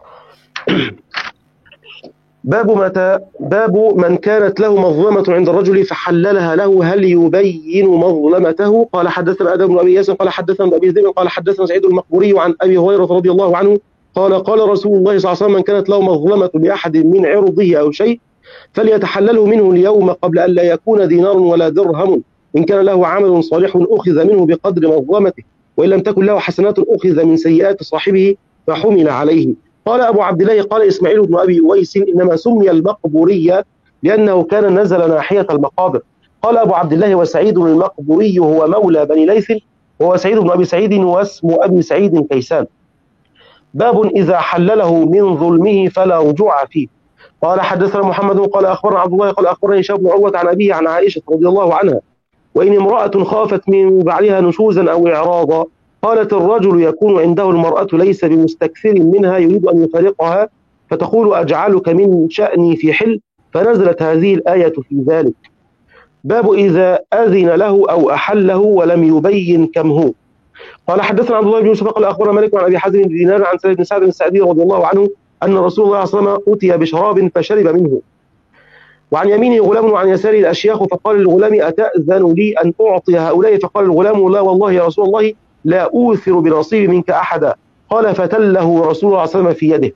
باب من كانت له مظلمة عند الرجل فحللها له هل يبين مظلمته. قال حدثنا آدم بن أبي ياسر قال حدثنا أبي ذئب قال حدثنا سعيد المقبوري عن أبي هريرة رضي الله عنه قال رسول الله صلى الله عليه وسلم من كانت له مظلمة لأحد من عرضه أو شيء فليتحلله منه اليوم قبل أن لا يكون دينار ولا درهم إن كان له عمل صالح أخذ منه بقدر مظلمته وإن لم تكن له حسنات أخذ من سيئات صاحبه فحمل عليه. قال أبو عبد الله قال إسماعيل بن أبي أويس إنما سمي المقبوري لأنه كان نزل ناحية المقابر. قال أبو عبد الله وسعيد المقبوري هو مولى بني ليث وهو سعيد بن أبي سعيد واسم أبي سعيد كيسان. باب إذا حلله من ظلمه فلا رجوع فيه. قال حدثنا محمد قال أخبرنا عبد الله قال أخبرني هشام بن عروة عن أبيه عن عائشة رضي الله عنها وإن امرأة خافت من بعلها نشوزا أو إعراضا قالت الرجل يكون عنده المرأة ليس بمستكثر منها يريد أن يفارقها فتقول أجعلك من شأني في حل فنزلت هذه الآية في ذلك. باب إذا أذن له أو أحله ولم يبين كم هو. قال حدثنا عبد الله بن يوسف قال أخبرنا مالك عن أبي حازم بن دينار عن سعيد بن سعد السعدي رضي الله عنه أن رسول الله صلى الله عليه وسلم أتي بشراب فشرب منه وعن يمينه غلام وعن يساره الأشياخ فقال للغلام أتأذن لي أن أعطي هؤلاء فقال الغلام لا والله يا رسول الله لا أوثر بنصيب منك أحدا. قال فتله رسول الله صلى الله عليه وسلم في يده.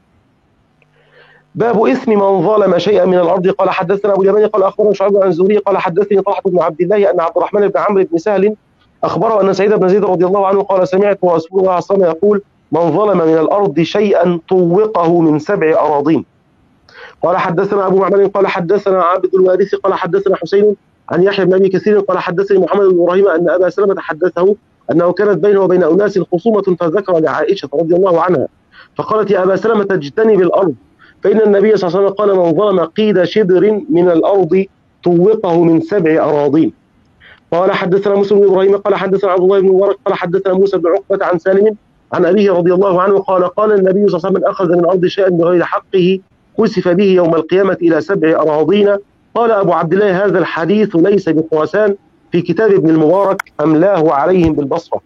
باب إثم من ظلم شيئا من الأرض. قال حدثنا أبو اليماني قال أخبرنا شعيب عن الزهري قال حدثني طلحة بن عبد الله أن عبد الرحمن بن عمرو بن سهل أخبره أن سعيد بن زيد رضي الله عنه قال سمعت رسول الله صلى الله عليه وسلم يقول من ظلم من الأرض شيئا طوقه من 7 أراضين. قال حدثنا أبو معمر قال حدثنا عبد الوارث قال حدثنا حسين عن يحيى بن أبي كثير قال حدثني محمد بن إبراهيم أن أبا سلمة حدثه أنه كانت بينه وبين أناس خصومة فذكر لعائشة رضي الله عنها فقالت يا أبا سلمة اجتنب الأرض فإن النبي صلى الله عليه وسلم قال من ظلم قيد شبر من الأرض طوقه من 7 أراضين. قال حدثنا مسلم بن إبراهيم قال حدثنا عبد الله بن مبارك قال حدثنا موسى بن عقبة عن سالم عن أبيه رضي الله عنه قال النبي صلى الله عليه وسلم من أخذ من الأرض شيئا بغير حقه كسف به يوم القيامة إلى 7 أراضين. قال أبو عبد الله هذا الحديث ليس بخراسان في كتاب ابن المبارك أملاه عليهم بالبصرة.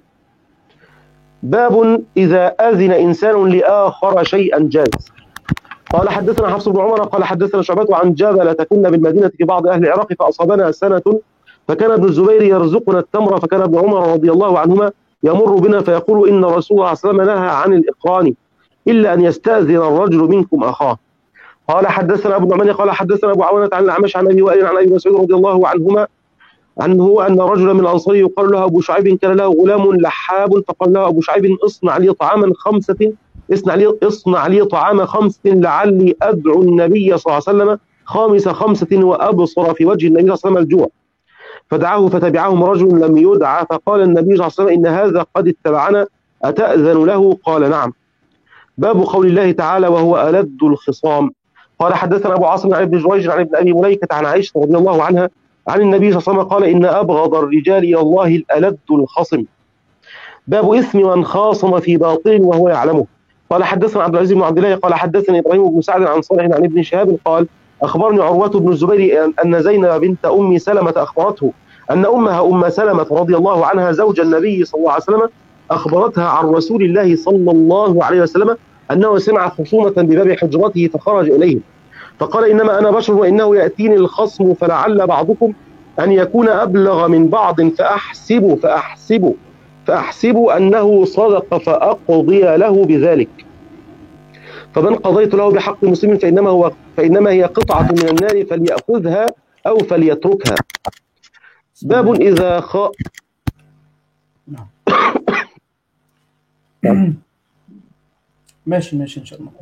باب إذا أذن إنسان لآخر شيئا جاز. قال حدثنا حفص بن عمر قال حدثنا شعبة عن جبلة كنا بالمدينة في بعض أهل العراق فأصابنا سنة فكان ابن الزبير يرزقنا التمر فكان ابن عمر رضي الله عنهما يمر بنا فيقول إن رسول الله صلى الله عليه وسلم نهى عن الإقران إلا أن يستأذن الرجل منكم أخاه. قال حدثنا أبو النعمان قال حدثنا أبو عوانة عن الأعمش عن أبي وائل عن أبي مسعود رضي الله عنه أن رجلا من الأنصار يقال له أبو شعيب كان له غلام لحاب فقال له أبو شعيب اصنع لي طعاما 5 اصنع لي طعام 5 لعلي أدعو النبي صلى الله عليه وسلم خامس 5 وأبصر في وجه النبي صلى الله عليه وسلم الجوع. فدعاه فتبعهم رجل لم يدعى، فقال النبي صلى الله عليه وسلم إن هذا قد اتبعنا أتأذن له؟ قال نعم. باب قول الله تعالى وهو ألد الخصام. قال حدثنا أبو عاصم عن ابن جريج عن ابن أبي مليكة عن عائشة رضي الله عنها عن النبي صلى الله عليه وسلم قال إن أبغض الرجال إلى الله الألد الخصم. باب إثم من خاصم في باطل وهو يعلمه. قال حدثنا عبد العزيز بن عبد الله قال حدثني إبراهيم بن سعد عن صالح عن ابن شهاب قال أخبرني عروة بن الزبير أن زينب بنت أم سلمة أخبرته أن أمها أم سلمة رضي الله عنها زوج النبي صلى الله عليه وسلم أخبرتها عن رسول الله صلى الله عليه وسلم أنه سمع خصومة بباب حجرته فخرج إليهم فقال إنما أنا بشر وإنه يأتيني الخصم فلعل بعضكم أن يكون أبلغ من بعض فأحسب أنه صدق فأقضي له بذلك، فمن قضيت له بحق مسلم فإنما هي قطعة من النار فليأخذها أو فليتركها. باب إذا ماشي إن شاء الله.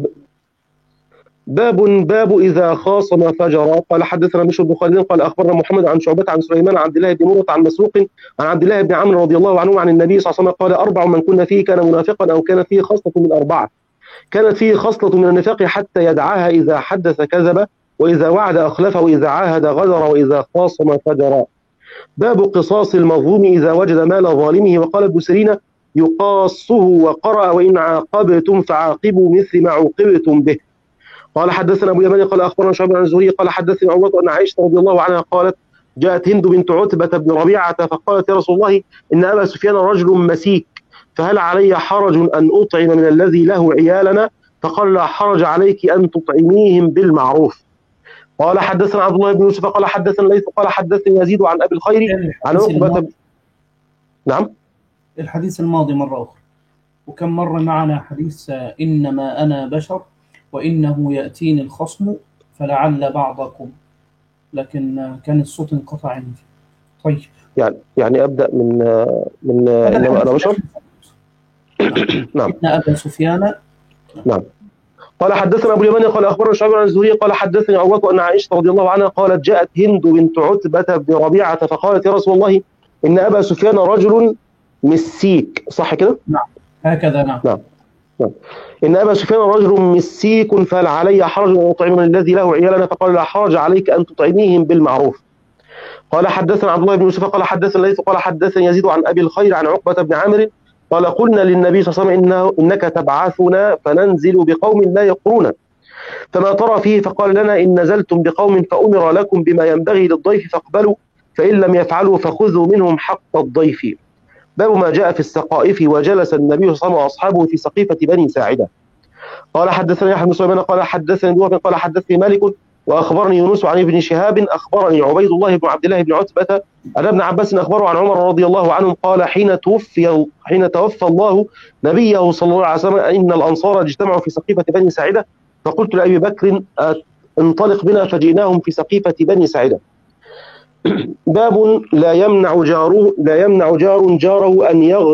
باب إذا خاصم فجر. قال حدثنا بشر بن خالد قال أخبرنا محمد عن شعبة عن سليمان عن عبد الله بن مرة عن مسروق عن عبد الله بن عمرو رضي الله عنه عن النبي صلى الله عليه وسلم قال 4 من كنا فيه كان منافقا أو كانت فيه خصلة من 4. كانت فيه خصلة من النفاق حتى يدعاها إذا حدث كذب وإذا وعد أخلف وإذا عاهد غدر وإذا خاصم فجر. باب قصاص المظلوم إذا وجد مال ظالمه. وقال ابن سيرين يقاصه وقرأ وإن عاقبتم فعاقبوا مثل ما عوقبتم به. قال حدثنا أبو يمان قال أخبرنا شعبة عن الزهري قال حدثني عروة أن عائشة رضي الله عنها قالت جاءت هند بنت عتبة بن ربيعة فقالت يا رسول الله إن أبا سفيان رجل مسيك فهل علي حرج أن أطعم من الذي له عيالنا؟ فقال لا حرج عليك أن تطعميهم بالمعروف. قال حدثنا عبد الله بن يوسف قال حدثنا ليث قال حدثني يزيد عن أبي الخير عن عقبة. نعم الحديث الماضي مرة أخرى، وكم مرة معنا حديث إنما أنا بشر وإنه يأتيني الخصم فلعل بعضكم، لكن كان الصوت انقطع عندي. طيب يعني أبدأ من إنما أنا بشر. نعم. إن أبا سفيان. نعم. قال حدثنا أبو اليمان قال أخبرنا شعبة عن الزهري قال حدثني عروة أن عائشة رضي الله عنها قالت جاءت هند بنت عتبة بن ربيعة فقالت يا رسول الله إن أبا سفيان رجل مسيك. صح كده؟ نعم هكذا. نعم. إن أبا سفيان رجل مسيك فهل علي حرج أن أطعم من الذي له عيالنا؟ فقال لا حرج عليك أن تطعميهم بالمعروف. قال حدثنا عبد الله بن يوسف قال حدثنا ليث قال حدثني يزيد عن أبي الخير عن عقبة بن عامر قال قلنا للنبي صلى الله عليه وسلم إنك تبعثنا فننزل بقوم لا يقرون فما ترى فيه؟ فقال لنا إن نزلتم بقوم فأمر لكم بما ينبغي للضيف فاقبلوا فإن لم يفعلوا فخذوا منهم حق الضيف. باب ما جاء في السقائف. وجلس النبي صلى الله عليه وسلم وأصحابه في سقيفة بني ساعدة. قال حدثنا يحيى بن سليمان قال حدثني وهب قال حدثني مالك وأخبرني يونس عن ابن شهاب أخبرني عبيد الله بن عبد الله بن عتبة أن ابن عباس أخبره عن عمر رضي الله عنهم قال حين توفى الله نبيه صلى الله عليه وسلم إن الأنصار اجتمعوا في سقيفة بني ساعدة فقلت لأبي بكر انطلق بنا فجئناهم في سقيفة بني ساعدة. باب لا يمنع جار جاره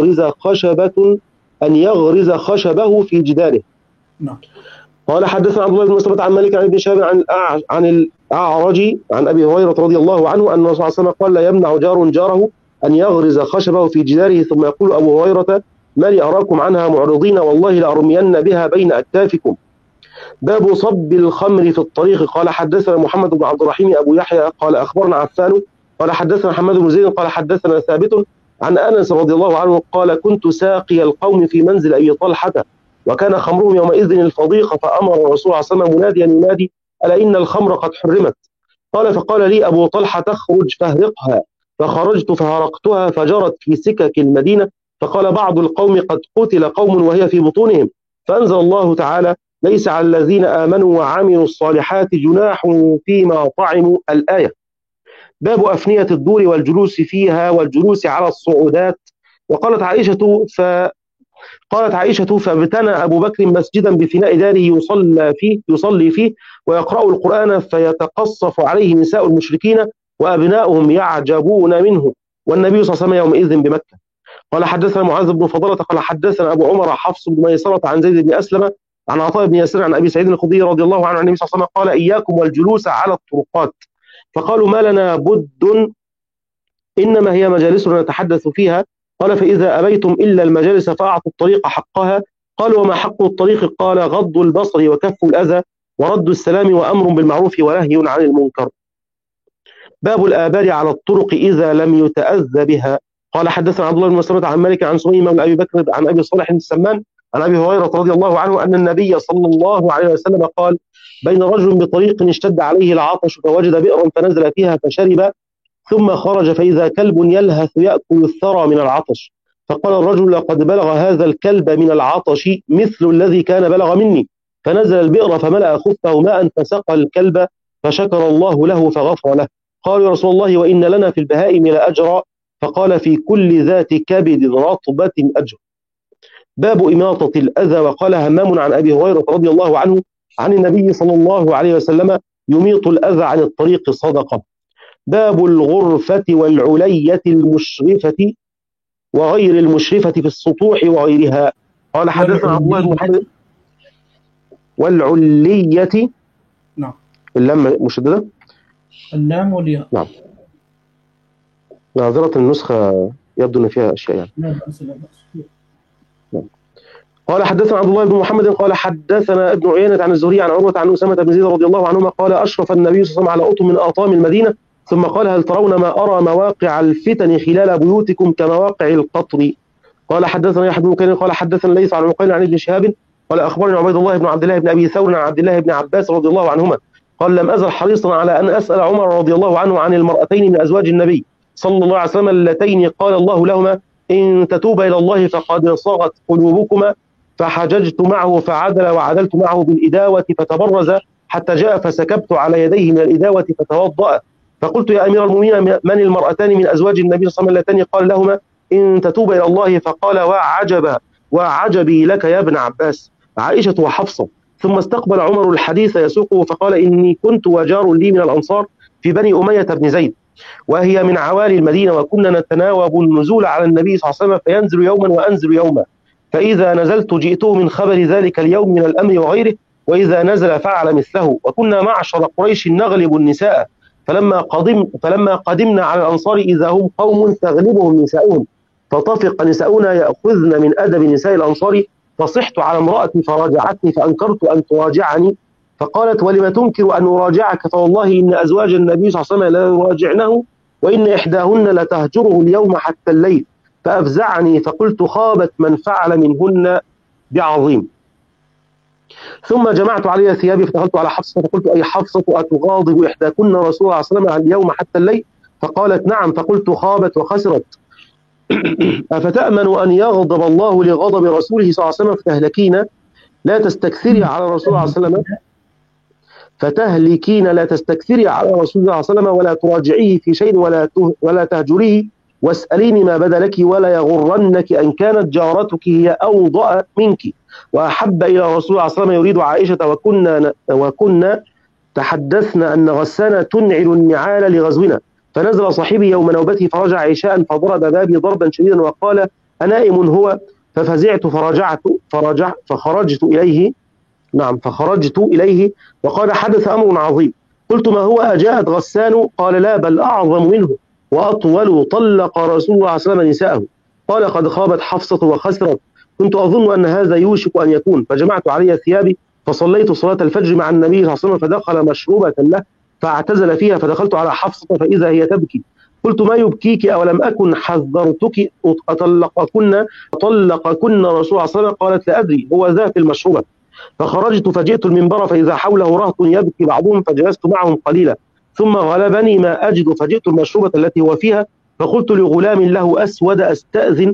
أن يغرز خشبه في جداره. قال حدثنا عبد الله بن مسلمة عن مالك عن ابن شهاب عن الأعرج عن أبي هريرة رضي الله عنه أن الرسول صلى الله عليه وسلم قال لا يمنع جار جاره أن يغرز خشبه في جداره. ثم يقول أبو هريرة ما لي أراكم عنها معرضين والله لأرمين بها بين أكتافكم. باب صب الخمر في الطريق. قال حدثنا محمد بن عبد الرحيم أبو يحيى قال أخبرنا عفان قال حدثنا حماد بن زيد قال حدثنا ثابت عن أنس رضي الله عنه قال كنت ساقي القوم في منزل أبي طلحة وكان خمرهم يومئذ الفضيق فأمر الرسول صلى الله عليه وسلم مناديا ينادي ألا إن الخمر قد حرمت. قال فقال لي أبو طلحة تخرج فاهرقها فخرجت فهرقتها فجرت في سكك المدينة فقال بعض القوم قد قتل قوم وهي في بطونهم فأنزل الله تعالى ليس على الذين آمنوا وعملوا الصالحات جناح فيما طعموا الآية. باب أفنية الدور والجلوس فيها والجلوس على الصعودات. وقالت عائشة فابتنى أبو بكر مسجدا بفناء داره يصلي فيه ويقرأ القرآن فيتقصف عليه نساء المشركين وأبناؤهم يعجبون منه والنبي صلى الله عليه وسلم يومئذ بمكة. قال حدثنا معاذ بن فضالة قال حدثنا أبو عمر حفص بن ميسرة عن زيد بن أسلم عن عطاء بن ياسر عن أبي سعيد الخدري رضي الله عنه عن النبي صلى الله عليه وسلم قال إياكم والجلوس على الطرقات، فقالوا ما لنا بد إنما هي مجالسنا نتحدث فيها. قال فإذا أبيتم إلا المجالس فأعطوا الطريق حقها. قالوا وما حق الطريق؟ قال غض البصر وكف الأذى ورد السلام وأمر بالمعروف ونهي عن المنكر. باب الآبار على الطرق إذا لم يتأذى بها. قال حدثنا عبد الله بن مسلمة عن مالك عن سمي مولى أبي بكر عن أبي صالح السمان عن أبي هريرة رضي الله عنه أن النبي صلى الله عليه وسلم قال بين رجل بطريق اشتد عليه العطش فوجد بئرا فنزل فيها فشرب ثم خرج فإذا كلب يلهث يأكل الثرى من العطش، فقال الرجل لقد بلغ هذا الكلب من العطش مثل الذي كان بلغ مني، فنزل البئر فملأ خفه ماء فسقى الكلب فشكر الله له فغفر له. قالوا يا رسول الله وإن لنا في البهائم لأجرا، فقال في كل ذات كبد رطبة أجر. باب إماطة الأذى. وقال همام عن أبي هريرة رضي الله عنه عن النبي صلى الله عليه وسلم يميط الأذى عن الطريق صدقة. باب الغرفة والعلية المشرفة وغير المشرفة في السطوح وغيرها. قال حدثنا عبد الله بن محمد والعلية. نعم. اللام مشددة. اللام والياء. نعم. ناظرة النسخة يبدو أن فيها أشياء يعني. لا بأس لا بأس. نعم. قال حدثنا عبد الله بن محمد قال حدثنا ابن عيينة عن الزهري عن عروة عن أسامة بن زيد رضي الله عنهما قال أشرف النبي صلى الله عليه وسلم على أطم من أطام المدينة ثم قال هل ترون ما أرى مواقع الفتن خلال بيوتكم كمواقع القطر. قال حدثنا يحيى بن بكير قال حدثنا ليس عن عقيل عن ابن شهاب قال أخبرني عبيد الله بن عبد الله بن أبي ثور عن عبد الله بن عباس رضي الله عنهما قال لم أزل حريصا على أن أسأل عمر رضي الله عنه عن المرأتين من أزواج النبي صلى الله عليه وسلم اللتين قال الله لهما إن تتوبا إلى الله فقد صغت قلوبكما، فحججت معه فعدل وعدلت معه بالإداوة فتبرز حتى جاء فسكبت على يديه من الإداوة فتوضأ، فقلت يا أمير المؤمنين من المرأتان من أزواج النبي صلى الله عليه وسلم اللتان قال لهما إن تتوبا إلى الله؟ فقال وعجبي لك يا ابن عباس عائشة وحفصة. ثم استقبل عمر الحديث يسوقه فقال إني كنت وجار لي من الأنصار في بني أمية بن زيد وهي من عوالي المدينة وكنا نتناوب النزول على النبي صلى الله عليه وسلم فينزل يوما وأنزل يوما، فإذا نزلت جئته من خبر ذلك اليوم من الأمر وغيره وإذا نزل فعل مثله، وكنا معشر قريش نغلب النساء فلما قدمنا على الأنصار إذا هم قوم تغلبهم نساؤهم فطفق نساؤنا يأخذن من أدب نساء الأنصار، فصحت على امرأتي فراجعتني فأنكرت أن تراجعني فقالت ولم تنكر أن أراجعك؟ فوالله إن أزواج النبي صلى الله عليه وسلم لا يراجعنه وإن إحداهن لتهجره اليوم حتى الليل، فأفزعني فقلت خابت من فعل منهن بعظيم. ثم جمعت علي ثيابي فدخلت على حفصة فقلت أي حفصة أتغاضب إحداكن رسول الله صلى الله عليه وسلم عن اليوم حتى الليل؟ فقالت نعم، فقلت خابت وخسرت. أفتأمن أن يغضب الله لغضب رسوله صلى الله عليه وسلم فتهلكين لا تستكثري على رسول الله صلى الله عليه وسلم لا تستكثري على رسول الله صلى الله عليه وسلم ولا تراجعيه في شيء ولا تهجريه واسأليني ما بدا لك ولا يغرنك أن كانت جارتك هي أوضأ منك وأحب إلى رسول الله صلى الله عليه وسلم يريد عائشة وكنا تحدثنا أن غسان تنعل النعال لغزونا، فنزل صاحبي يوم نوبته فرجع عشاء فضرب بابي ضربا شديدا وقال أنائم هو؟ ففزعت فخرجت إليه وقال حدث أمر عظيم. قلت ما هو؟ أجاءت غسان؟ قال لا بل أعظم منه وأطول، طلق رسول الله صلى الله عليه وسلم نساءه. قال قد خابت حفصة وخسرت، كنت أظن أن هذا يوشك أن يكون، فجمعت علي ثيابي فصليت صلاة الفجر مع النبي صلى الله عليه وسلم فدخل مشروبة له فاعتزل فيها، فدخلت على حفصة فإذا هي تبكي، قلت ما يبكيك أولم أكن حذرتك أطلقكن رسول الله صلى الله عليه وسلم؟ قالت لا أدري، هو ذات المشروبة. فخرجت فجئت المنبر فإذا حوله رهط يبكي بعضهم فجلست معهم قليلا، ثم غلبني ما أجد فجئت المشروبة التي هو فيها فقلت لغلام له أسود أستأذن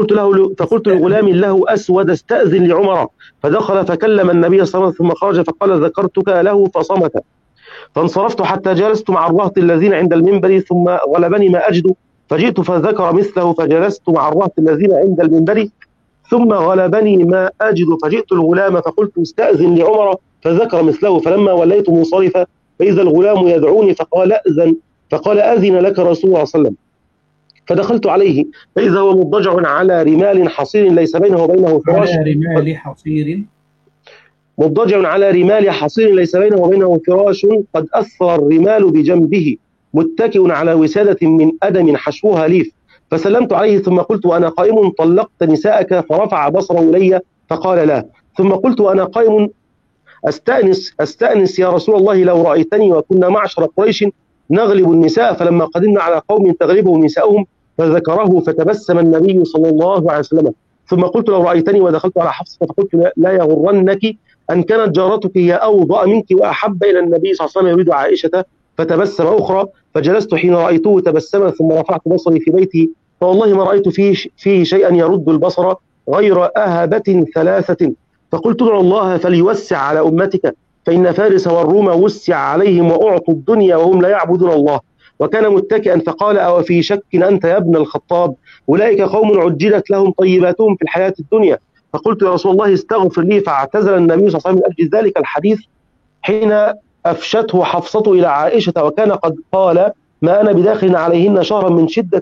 أستأذن لعمر، فدخل فكلم النبي صلى الله عليه وسلم ثم خرج فقال ذكرتك له فصمت، فانصرفت حتى جلست مع الرهط الذين عند المنبر ثم غلبني ما أجد فجئت فذكر مثله فجلست مع الرهط الذين عند المنبر ثم غلبني ما أجد فجئت الغلام فقلت استأذن لعمر فذكر مثله، فلما وليت منصرفا فإذا الغلام يدعوني فقال أذن لك رسول الله صلى الله عليه وسلم، فدخلت عليه فإذا هو مضطجع على رمال حصير ليس بينه وبينه فراش. على رمال حصير. مضطجع على رمال حصير ليس بينه وبينه فراش قد أثر الرمال بجنبه متكئ على وسادة من أدم حشوها ليف. فسلمت عليه ثم قلت وأنا قائم طلقت نساءك؟ فرفع بصره إلي فقال لا. ثم قلت وأنا قائم أستأنس يا رسول الله لو رأيتني وكنا معشر قريش نغلب النساء فلما قدمنا على قوم تغلبهم نساؤهم فذكره فتبسم النبي صلى الله عليه وسلم. ثم قلت لو رأيتني ودخلت على حفصة فقلت لا يغرنك أن كانت جارتك هي أوضأ منك وأحب إلى النبي صلى الله عليه وسلم يريد عائشة. فتبسم أخرى فجلست حين رأيته تبسما ثم رفعت بصري في بيتي فوالله ما رأيت فيه شيئا يرد البصر غير أهبة ثلاثة. فقلت ادعو الله فليوسع على أمتك فإن فارس والروم وسع عليهم وأعطوا الدنيا وهم لا يعبدون الله. وكان متكئا فقال أو في شك أنت يا ابن الخطاب أولئك قوم عجلت لهم طيباتهم في الحياة الدنيا. فقلت يا رسول الله استغفر لي. فاعتزل النبي صلى الله عليه وسلم من أجل ذلك الحديث حين أفشته حفصة إلى عائشة وكان قد قال ما أنا بداخل عليهن شهرا من شدة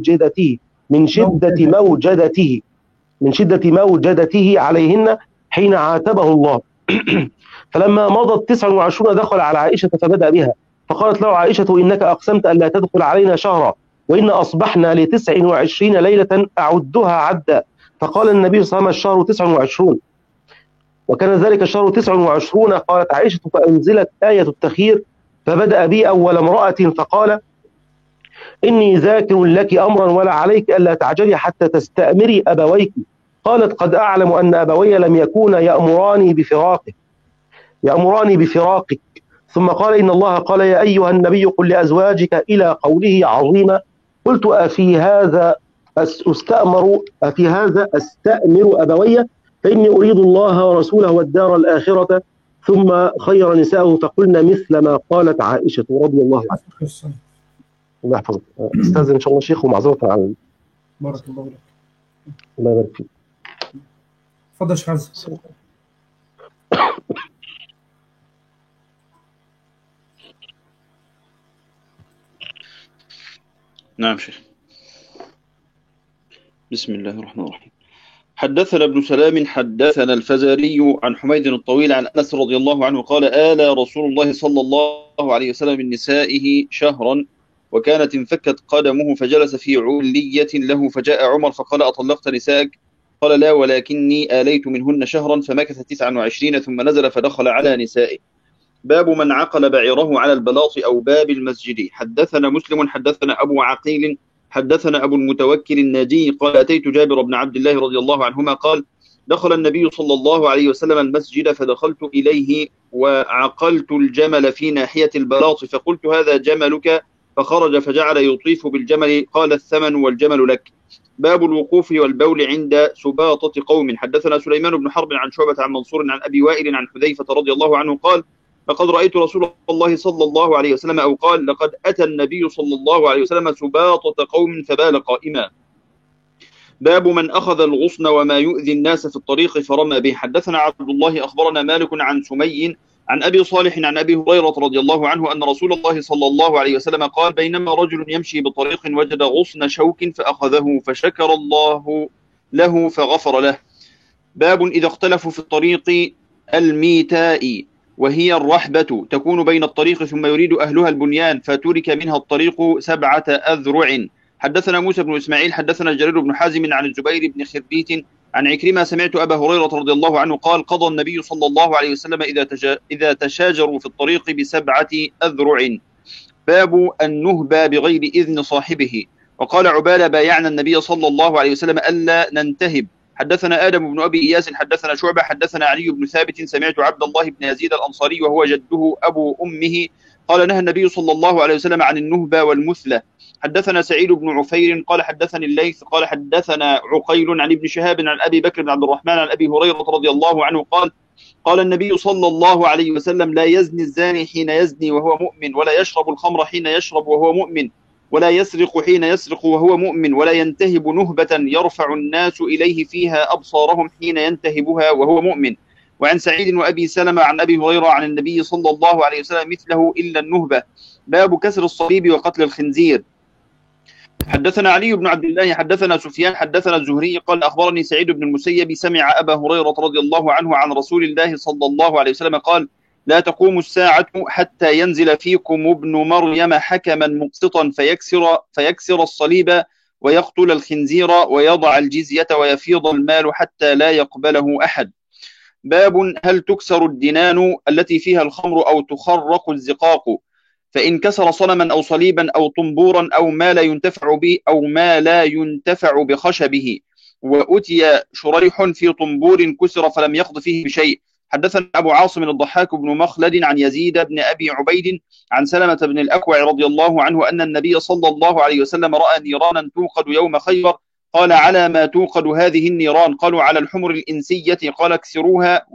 موجدته عليهن حين عاتبه الله. فلما مضت 29 دخل على عائشة فبدأ بها فقالت له عائشة إنك أقسمت أن لا تدخل علينا شهرا وإن أصبحنا ل29 ليلة أعدها عدا. فقال النبي صلى الله عليه وسلم الشهر 29 وكان ذلك الشهر 29. قالت عائشة فأنزلت آية التخيير فبدأ بي أول امرأة فقال إني ذاكر لك أمرا ولا عليك ألا تعجلي حتى تستأمري أبويك. قالت قد أعلم أن أبوي لم يكونا يأمراني بفراقك. ثم قال إن الله قال يا أيها النبي قل لأزواجك إلى قوله عظيما. قلت أفي هذا أستأمر أبوي فإني أريد الله ورسوله والدار الآخرة ثم خير نساءه فقلنا مثل ما قالت عائشة رضي الله عنها. الله يحفظك. استاذن ان شاء الله شيخ ومعذرة عن بارك الله لك. الله يبارك فيك. تفضل شيخ عز. نعم شيخ. بسم الله الرحمن الرحيم. حدثنا ابن سلام حدثنا الفزاري عن حميد الطويل عن أنس رضي الله عنه قال آل رسول الله صلى الله عليه وسلم من نسائه شهرا وكانت انفكت قدمه فجلس في علية له فجاء عمر فقال أطلقت نسائك؟ قال لا ولكني آليت منهن شهرا فمكث 29 ثم نزل فدخل على نسائه. باب من عقل بعيره على البلاط أو باب المسجد. حدثنا مسلم حدثنا أبو عقيل حدثنا أبو المتوكل الناجي قال أتيت جابر بن عبد الله رضي الله عنهما قال دخل النبي صلى الله عليه وسلم المسجد فدخلت إليه وعقلت الجمل في ناحية البلاط فقلت هذا جملك فخرج فجعل يطيف بالجمل قال الثمن والجمل لك. باب الوقوف والبول عند سباطة قوم. حدثنا سليمان بن حرب عن شعبة عن منصور عن أبي وائل عن حذيفة رضي الله عنه قال لقد رأيت رسول الله صلى الله عليه وسلم أو قال لقد أتى النبي صلى الله عليه وسلم سباطة قوم فبال قائما. باب من أخذ الغصن وما يؤذي الناس في الطريق فرمى به. حدثنا عبد الله أخبرنا مالك عن سمي عن أبي صالح عن أبي هريرة رضي الله عنه أن رسول الله صلى الله عليه وسلم قال بينما رجل يمشي بطريق وجد غصن شوك فأخذه فشكر الله له فغفر له. باب إذا اختلفوا في الطريق الميتاء وهي الرحبة تكون بين الطريق ثم يريد أهلها البنيان فترك منها الطريق 7 أذرع. حدثنا موسى بن إسماعيل حدثنا جرير بن حازم عن الزبير بن خربيت عن عكرمة سمعت أبا هريرة رضي الله عنه قال قضى النبي صلى الله عليه وسلم إذا تشاجروا في الطريق ب7 أذرع. باب النهبة بغير إذن صاحبه. وقال عبالة بايعنا النبي صلى الله عليه وسلم ألا ننتهب. حدثنا آدم بن أبي إياس حدثنا شعبة حدثنا علي بن ثابت سمعت عبد الله بن يزيد الأنصاري وهو جده أبو أمه قال نهى النبي صلى الله عليه وسلم عن النهبة والمثلة. حدثنا سعيد بن عفير قال حدثني الليث قال حدثنا عقيل عن ابن شهاب عن أبي بكر بن عبد الرحمن عن أبي هريرة رضي الله عنه قال النبي صلى الله عليه وسلم لا يزني الزاني حين يزني وهو مؤمن ولا يشرب الخمر حين يشرب وهو مؤمن ولا يسرق حين يسرق وهو مؤمن ولا ينتهب نهبة يرفع الناس إليه فيها أبصارهم حين ينتهبها وهو مؤمن. وعن سعيد وأبي سلمة عن أبي هريرة عن النبي صلى الله عليه وسلم مثله إلا النهبة. باب كسر الصليب وقتل الخنزير. حدثنا علي بن عبد الله حدثنا سفيان حدثنا الزهري قال أخبرني سعيد بن المسيب سمع أبا هريرة رضي الله عنه عن رسول الله صلى الله عليه وسلم قال: لا تقوم الساعة حتى ينزل فيكم ابن مريم حكما مقسطا فيكسر الصليب ويقتل الخنزير ويضع الجزية ويفيض المال حتى لا يقبله أحد. باب: هل تكسر الدنان التي فيها الخمر أو تخرق الزقاق؟ فإن كسر صنما أو صليبا أو طنبورا أو ما لا ينتفع بخشبه. وأتي شريح في طنبور كسر فلم يقض فيه بشيء. حدثنا أبو عاصم الضحاك بن مخلد عن يزيد بن أبي عبيد عن سلمة بن الأكوع رضي الله عنه أن النبي صلى الله عليه وسلم رأى نيرانا توقد يوم خيبر. قال: على ما توقد هذه النيران؟ قالوا: على الحمر الإنسية. قال: اكسروها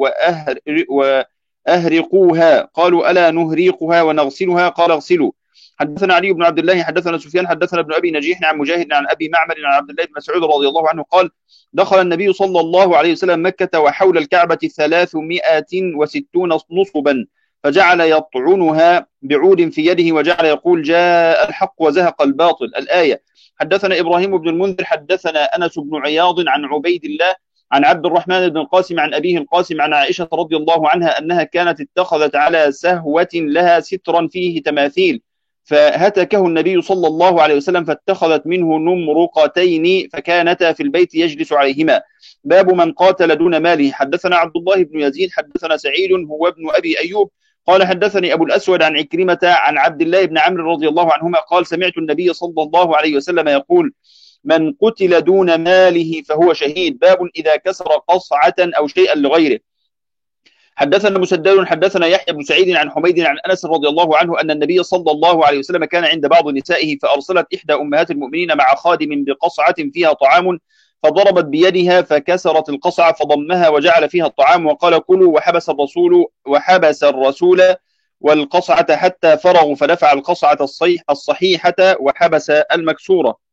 وأهرقوها. قالوا: ألا نهريقها ونغسلها؟ قال: اغسلوا. حدثنا علي بن عبد الله حدثنا سفيان حدثنا ابن أبي نجيح عن مجاهد عن أبي معمر عن عبد الله بن مسعود رضي الله عنه قال: دخل النبي صلى الله عليه وسلم مكة وحول الكعبة 360 نصبا، فجعل يطعنها بعود في يده وجعل يقول: جاء الحق وزهق الباطل. الآية. حدثنا إبراهيم بن المنذر حدثنا أنس بن عياض عن عبيد الله عن عبد الرحمن بن القاسم عن أبيه القاسم عن عائشة رضي الله عنها أنها كانت اتخذت على سهوة لها سترا فيه تماثيل، فهتكه النبي صلى الله عليه وسلم فاتخذت منه نمرقتين فكانتا في البيت يجلس عليهما. باب من قاتل دون ماله. حدثنا عبد الله بن يزيد حدثنا سعيد هو ابن أبي أيوب قال: حدثني أبو الأسود عن عكرمة عن عبد الله بن عمرو رضي الله عنهما قال: سمعت النبي صلى الله عليه وسلم يقول: من قتل دون ماله فهو شهيد. باب إذا كسر قصعة أو شيئا لغيره. حدثنا مسدد حدثنا يحيى بن سعيد عن حميد عن أنس رضي الله عنه أن النبي صلى الله عليه وسلم كان عند بعض نسائه فأرسلت إحدى أمهات المؤمنين مع خادم بقصعة فيها طعام، فضربت بيدها فكسرت القصعة فضمها وجعل فيها الطعام وقال: كلوا. وحبس الرسول والقصعة حتى فرغوا فدفع القصعة الصحيحة وحبس المكسورة.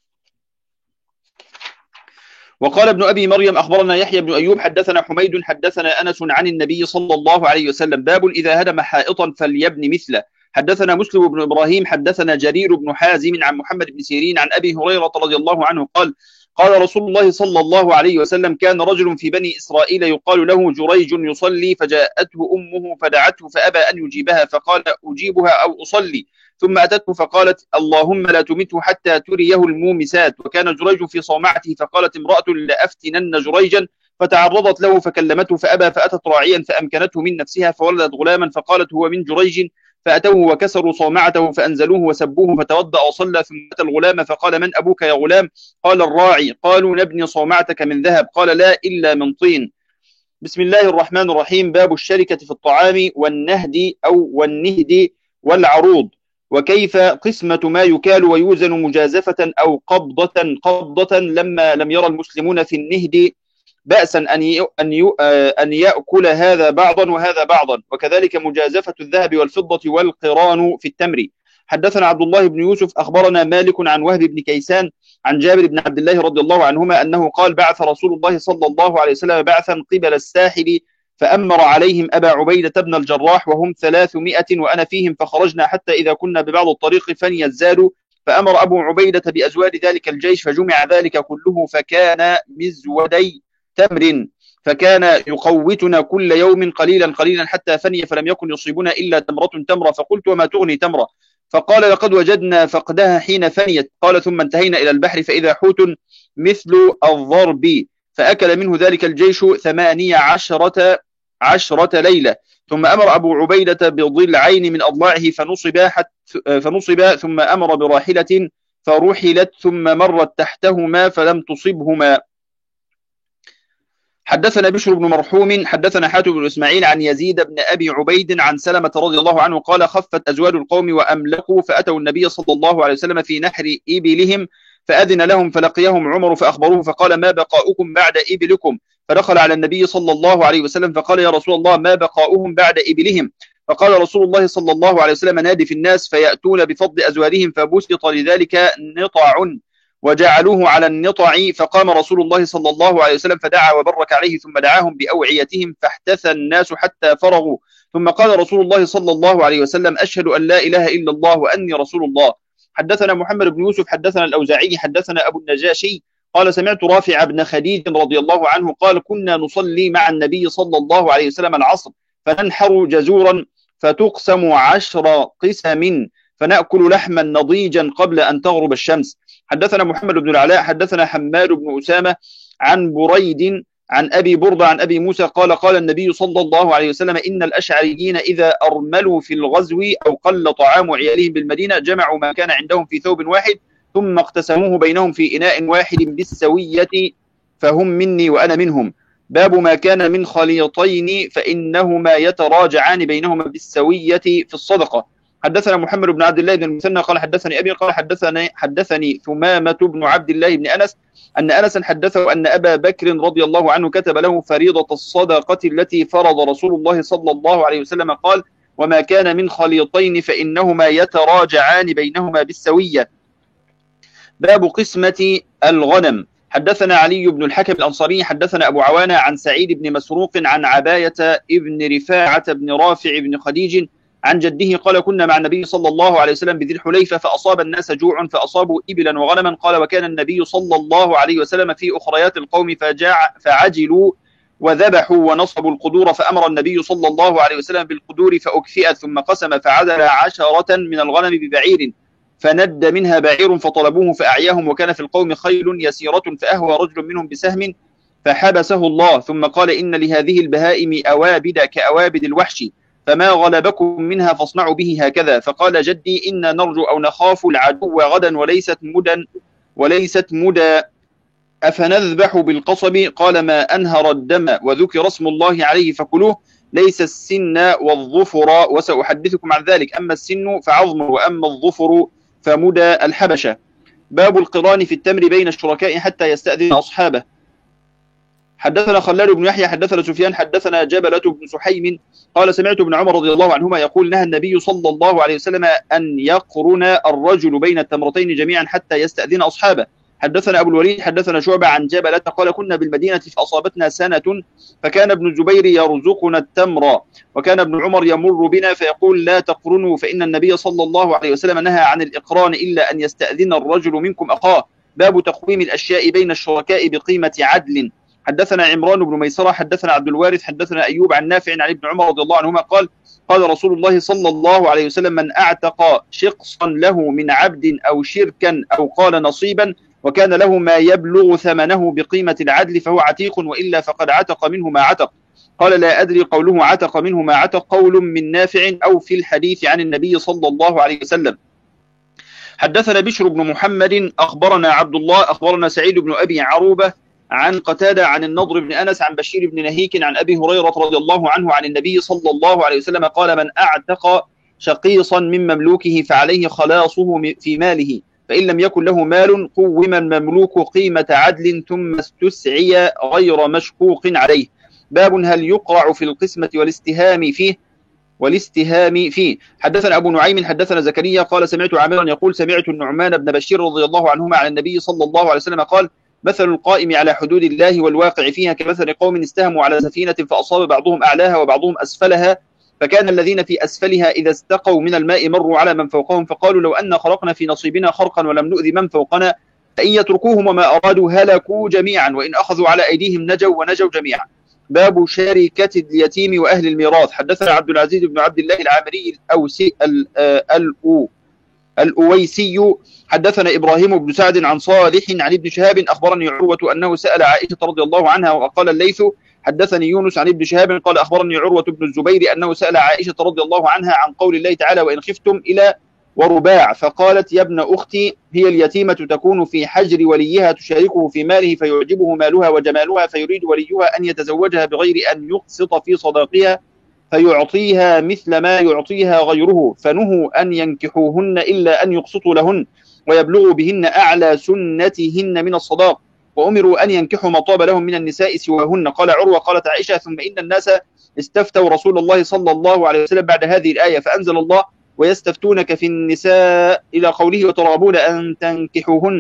وقال ابن أبي مريم أخبرنا يحيى بن أيوب حدثنا حميد حدثنا أنس عن النبي صلى الله عليه وسلم: باب إذا هدم حائطا فليبن مثله. حدثنا مسلم بن إبراهيم حدثنا جرير بن حازم عن محمد بن سيرين عن أبي هريرة رضي الله عنه قال: قال رسول الله صلى الله عليه وسلم: كان رجل في بني إسرائيل يقال له جريج يصلي، فجاءته أمه فدعته فأبى أن يجيبها، فقال: أجيبها أو أصلي؟ ثم أتته فقالت: اللهم لا تمته حتى تريه المومسات. وكان جريج في صومعته، فقالت امرأة: لأفتنن جريجا، فتعرضت له فكلمته فأبى، فأتت راعيا فأمكنته من نفسها فولدت غلاما، فقالت: هو من جريج. فأتوه وكسروا صومعته فأنزلوه وسبوه، فتوضأ وصلى. ثم أتى الغلام فقال: من أبوك يا غلام؟ قال: الراعي. قالوا: نبني صومعتك من ذهب. قال: لا، إلا من طين. بسم الله الرحمن الرحيم. باب الشركة في الطعام والنهد والعروض، وكيف قسمة ما يكال ويوزن مجازفة أو قبضة لما لم يرى المسلمون في النهد بأسا أن يأكل هذا بعضا وهذا بعضا، وكذلك مجازفة الذهب والفضة والقران في التمر. حدثنا عبد الله بن يوسف أخبرنا مالك عن وهب بن كيسان عن جابر بن عبد الله رضي الله عنهما أنه قال: بعث رسول الله صلى الله عليه وسلم بعثا قبل الساحل، فأمر عليهم أبا عبيدة بن الجراح وهم 300 وأنا فيهم، فخرجنا حتى إذا كنا ببعض الطريق فني الزاد، فأمر أبو عبيدة بأزواد ذلك الجيش، فجمع ذلك كله فكان مزودي تمر، فكان يقوتنا كل يوم قليلا قليلا حتى فني، فلم يكن يصيبنا إلا تمرة. فقلت: وما تغني تمرة؟ فقال: لقد وجدنا فقدها حين فنيت. قال: ثم انتهينا إلى البحر فإذا حوت مثل الضرب، فأكل منه ذلك الجيش 18 ليلة. ثم أمر أبو عبيدة بضلعين من أضلاعه فنصب، ثم أمر براحلة فرحلت، ثم مرت تحتهما فلم تصبهما. حدثنا بشر بن مرحوم حدثنا حاتم بن إسماعيل عن يزيد بن أبي عبيد عن سلمة رضي الله عنه قال: خفت أزواد القوم وأملقوا، فأتوا النبي صلى الله عليه وسلم في نحر إبلهم، فأذن لهم، فلقيهم عمر فأخبروه، فقال: ما بقاؤكم بعد إبلكم؟ فدخل على النبي صلى الله عليه وسلم فقال: يا رسول الله، ما بقاؤهم بعد إبلهم؟ فقال رسول الله صلى الله عليه وسلم: نادي في الناس فيأتون بفضل أزوادهم، فبسط لذلك نطع وجعلوه على النطع، فقام رسول الله صلى الله عليه وسلم فدعا وبرك عليه، ثم دعاهم بأوعيتهم فاحتث الناس حتى فرغوا، ثم قال رسول الله صلى الله عليه وسلم: أشهد أن لا إله إلا الله وأني رسول الله. حدثنا محمد بن يوسف حدثنا الأوزاعي حدثنا أبو النجاشي قال سمعت رافع بن خديج رضي الله عنه قال كنا نصلي مع النبي صلى الله عليه وسلم العصر فننحر جزورا فتقسم 10 قسم فنأكل لحما نضيجا قبل أن تغرب الشمس. حدثنا محمد بن العلاء حدثنا حماد بن أسامة عن بريد عن أبي بردة عن أبي موسى قال قال النبي صلى الله عليه وسلم إن الأشعريين إذا أرملوا في الغزو أو قل طعام عيالهم بالمدينة جمعوا ما كان عندهم في ثوب واحد ثم اقتسموه بينهم في إناء واحد بالسوية فهم مني وأنا منهم. باب ما كان من خليطين فإنهما يتراجعان بينهما بالسوية في الصدقة. حدثنا محمد بن عبد الله بن المثنى قال حدثني أبي قال حدثني ثمامة بن عبد الله بن أنس أن أنسا حدثه أن أبا بكر رضي الله عنه كتب له فريضة الصدقة التي فرض رسول الله صلى الله عليه وسلم قال وما كان من خليطين فإنهما يتراجعان بينهما بالسوية. باب قسمة الغنم. حدثنا علي بن الحكم الأنصاري حدثنا أبو عوانة عن سعيد بن مسروق عن عباية ابن رفاعة بن رافع بن خديج عن جده قال كنا مع النبي صلى الله عليه وسلم بذي الحليفة فأصاب الناس جوع فأصابوا إبلا وغنما قال وكان النبي صلى الله عليه وسلم في أخريات القوم فعجلوا وذبحوا ونصبوا القدور فأمر النبي صلى الله عليه وسلم بالقدور فأكفئت ثم قسم فعدل 10 من الغنم ببعير فند منها بعير فطلبوه فأعياهم وكان في القوم خيل يسيرة فأهوى رجل منهم بسهم فحبسه الله ثم قال إن لهذه البهائم أوابد كأوابد الوحش فما غلبكم منها فاصنعوا به هكذا. فقال جدي إنا نرجو أو نخاف العدو غدا وليست مدى أفنذبح بالقصب قال ما أنهر الدم وذكر اسم الله عليه فكلوه ليس السن والظفر وسأحدثكم عن ذلك أما السن فعظم وأما الظفر فمدى الحبشة. باب القران في التمر بين الشركاء حتى يستأذن أصحابه. حدثنا خلاد بن يحيى حدثنا سفيان حدثنا جبلة بن سحيم قال سمعت ابن عمر رضي الله عنهما يقول نهى النبي صلى الله عليه وسلم أن يقرن الرجل بين التمرتين جميعا حتى يستأذن أصحابه. حدثنا أبو الوليد حدثنا شعبة عن جبلة قال كنا بالمدينة فأصابتنا سنة فكان ابن الزبير يرزقنا التمر وكان ابن عمر يمر بنا فيقول لا تقرنوا فإن النبي صلى الله عليه وسلم نهى عن الإقران إلا أن يستأذن الرجل منكم أخاه. باب تقويم الأشياء بين الشركاء بقيمة عدل. حدثنا عمران بن ميسرة حدثنا عبد الوارث حدثنا أيوب عن نافع عن ابن عمر رضي الله عنهما قال قال رسول الله صلى الله عليه وسلم من أعتق شقصا له من عبد أو شركا أو قال نصيبا وكان له ما يبلغ ثمنه بقيمة العدل فهو عتيق وإلا فقد عتق منه ما عتق. قال لا أدري قوله عتق منه ما عتق قول من نافع أو في الحديث عن النبي صلى الله عليه وسلم. حدثنا بشر بن محمد أخبرنا عبد الله أخبرنا سعيد بن أبي عروبة عن قتادة عن النضر بن أنس عن بشير بن نهيك عن أبي هريرة رضي الله عنه عن النبي صلى الله عليه وسلم قال من أعتق شقيصا من مملوكه فعليه خلاصه في ماله فإن لم يكن له مال قوم المملوك قيمة عدل ثم استسعي غير مشقوق عليه. باب هل يقرع في القسمة والاستهام فيه. حدثنا أبو نعيم حدثنا زكريا قال سمعت عامرا يقول سمعت النعمان بن بشير رضي الله عنهما عن النبي صلى الله عليه وسلم قال مثل القائم على حدود الله والواقع فيها كمثل قوم استهموا على سفينة فأصاب بعضهم أعلاها وبعضهم أسفلها فكان الذين في أسفلها إذا استقوا من الماء مروا على من فوقهم فقالوا لو أن خرقنا في نصيبنا خرقا ولم نؤذي من فوقنا فإن يتركوهم وما أرادوا هلكوا جميعا وإن أخذوا على أيديهم نجوا ونجوا جميعا. باب شركة اليتيم وأهل الميراث. حدثنا عبد العزيز بن عبد الله العامري الأويسي حدثنا إبراهيم بن سعد عن صالح عن ابن شهاب أخبرني عروة أنه سأل عائشة رضي الله عنها وقال الليث حدثني يونس عن ابن شهاب قال أخبرني عروة بن الزبير أنه سأل عائشة رضي الله عنها عن قول الله تعالى وإن خفتم إلى ورباع فقالت يا ابن أختي هي اليتيمة تكون في حجر وليها تشاركه في ماله فيعجبه مالها وجمالها فيريد وليها أن يتزوجها بغير أن يقسط في صداقها فيعطيها مثل ما يعطيها غيره فنهوا أن ينكحوهن إلا أن يقسطوا لهن ويبلغوا بهن أعلى سنتهن من الصداق وأمروا أن ينكحوا ما طاب لهم من النساء سواهن. قال عروة قالت عائشة ثم إن الناس استفتوا رسول الله صلى الله عليه وسلم بعد هذه الآية فأنزل الله ويستفتونك في النساء إلى قوله وترغبون أن تنكحوهن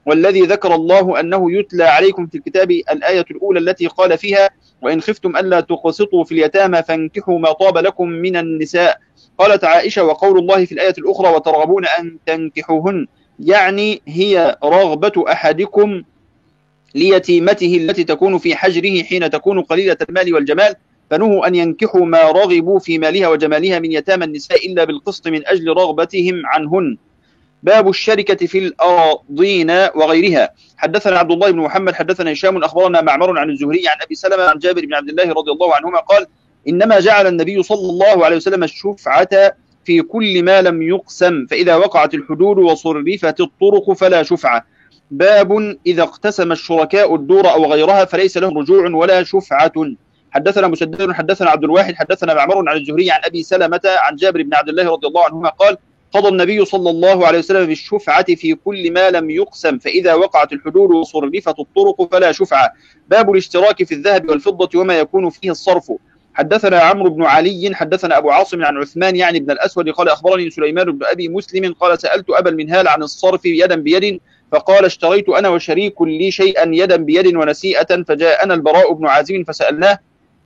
والذي ذكر الله أنه يتلى عليكم في الكتاب الآية الأولى التي قال فيها وإن خفتم ألا تقسطوا في اليتامى فانكحوا ما طاب لكم من النساء. قالت عائشة وقول الله في الآية الأخرى وترغبون أن تنكحوهن، يعني هي رغبة أحدكم ليتيمته التي تكون في حجره حين تكون قليلة المال والجمال، فنهوا أن ينكحوا ما رغبوا في مالها وجمالها من يتامى النساء إلا بالقسط من أجل رغبتهم عنهن. باب الشركة في الأراضين وغيرها. حدثنا عبد الله بن محمد حدثنا هشام أخبرنا معمر عن الزهري عن أبي سلمة عن جابر بن عبد الله رضي الله عنهما قال إنما جعل النبي صلى الله عليه وسلم الشفعة في كل ما لم يقسم، فإذا وقعت الحدود وصرفت الطرق فلا شفعة. باب إذا اقتسم الشركاء الدور أو غيرها فليس لهم رجوع ولا شفعة. حدثنا مسدد حدثنا عبد الواحد حدثنا معمر عن الزهري عن أبي سلمة عن جابر بن عبد الله رضي الله عنهما قال قضى النبي صلى الله عليه وسلم بالشفعة في كل ما لم يقسم، فإذا وقعت الحدود وصرفت الطرق فلا شفعة. باب الاشتراك في الذهب والفضة وما يكون فيه الصرف. حدثنا عمرو بن علي حدثنا أبو عاصم عن عثمان يعني بن الأسود قال أخبرني سليمان بن أبي مسلم قال سألت أبا المنهال عن الصرف يدا بيد، فقال اشتريت أنا وشريك لي شيئا يدا بيد ونسيئة، فجاءنا البراء بن عازب فسألناه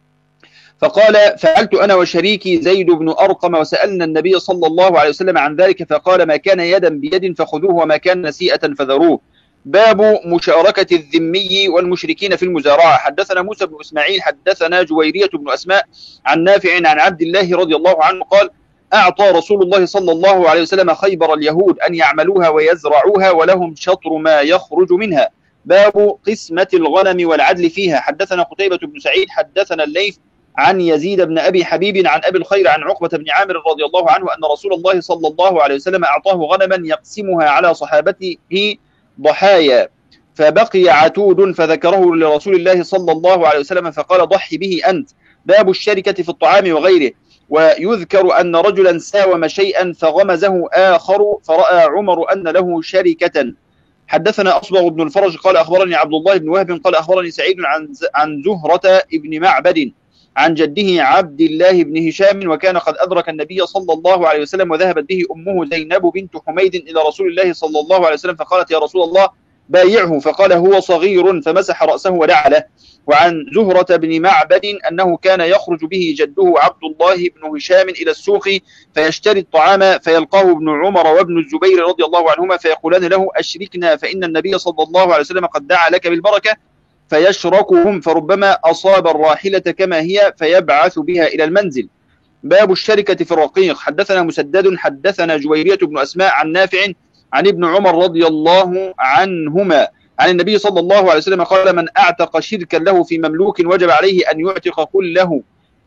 فقال فعلت أنا وشريكي زيد بن أرقم وسألنا النبي صلى الله عليه وسلم عن ذلك فقال ما كان يدا بيد فخذوه وما كان نسيئة فذروه. باب مشاركة الذمي والمشركين في المزارعة. حدثنا موسى بن إسماعيل حدثنا جويرية بن أسماء عن نافع عن عبد الله رضي الله عنه قال أعطى رسول الله صلى الله عليه وسلم خيبر اليهود أن يعملوها ويزرعوها ولهم شطر ما يخرج منها. باب قسمة الغنم والعدل فيها. حدثنا قتيبة بن سعيد حدثنا الليث عن يزيد بن أبي حبيب عن أبي الخير عن عقبة بن عامر رضي الله عنه أن رسول الله صلى الله عليه وسلم أعطاه غنما يقسمها على صحابته ضحايا، فبقي عتود فذكره لرسول الله صلى الله عليه وسلم فقال ضحي به أنت. باب الشركة في الطعام وغيره. ويذكر أن رجلا ساوم شيئا فغمزه آخر فرأى عمر أن له شركة. حدثنا أصبغ بن الفرج قال أخبرني عبد الله بن وهب قال أخبرني سعيد عن زهرة ابن معبد عن جده عبد الله بن هشام وكان قد أدرك النبي صلى الله عليه وسلم وذهبت به أمه زينب بنت حميد إلى رسول الله صلى الله عليه وسلم فقالت يا رسول الله بايعه، فقال هو صغير فمسح رأسه ودعا له. وعن زهرة بن معبد أنه كان يخرج به جده عبد الله بن هشام إلى السوق فيشتري الطعام فيلقاه ابن عمر وابن الزبير رضي الله عنهما فيقولان له أشركنا فإن النبي صلى الله عليه وسلم قد دعا لك بالبركة، فيشركهم فربما أصاب الراحلة كما هي فيبعث بها إلى المنزل. باب الشركة في الرقيق. حدثنا مسدد حدثنا جويرية بن أسماء عن نافع عن ابن عمر رضي الله عنهما عن النبي صلى الله عليه وسلم قال من أعتق شركا له في مملوك وجب عليه أن يعتق كله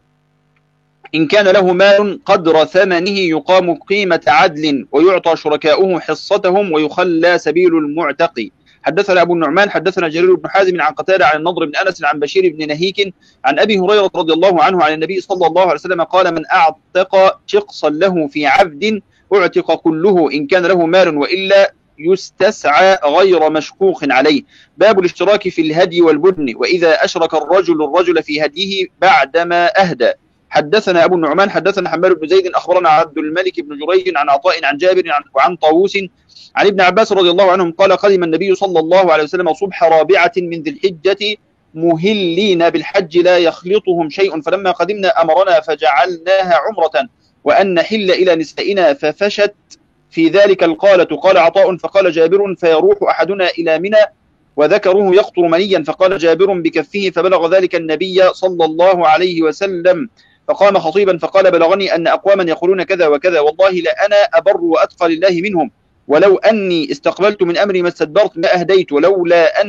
إن كان له مال قدر ثمنه يقام قيمة عدل ويعطى شركاؤه حصتهم ويخلى سبيل المعتق. حدثنا أبو النعمان حدثنا جرير بن حازم عن قتادة عن النضر بن أنس عن بشير بن نهيك عن أبي هريرة رضي الله عنه عن النبي صلى الله عليه وسلم قال من أعتق شقصا له في عبد أعتق كله إن كان له مال وإلا يستسعى غير مشقوق عليه. باب الاشتراك في الهدي والبدن وإذا أشرك الرجل في هديه بعدما أهدى. حدثنا أبو النعمان حدثنا حماد بن زيد أخبرنا عبد الملك بن جريج عن عطاء عن جابر وعن طاووس عن ابن عباس رضي الله عنهم قال قدم النبي صلى الله عليه وسلم صبح رابعة من ذي الحجة مهلين بالحج لا يخلطهم شيء، فلما قدمنا أمرنا فجعلناها عمرة وأن نحل إلى نسائنا ففشت في ذلك القالة. قال عطاء فقال جابر فيروح أحدنا إلى منى وذكره يقطر منيا، فقال جابر بكفه فبلغ ذلك النبي صلى الله عليه وسلم فقام خطيبا فقال بلغني أن أقواما يقولون كذا وكذا والله لأنا أبر وأتقى لله منهم ولو أني استقبلت من أمري ما استدبرت ما أهديت ولولا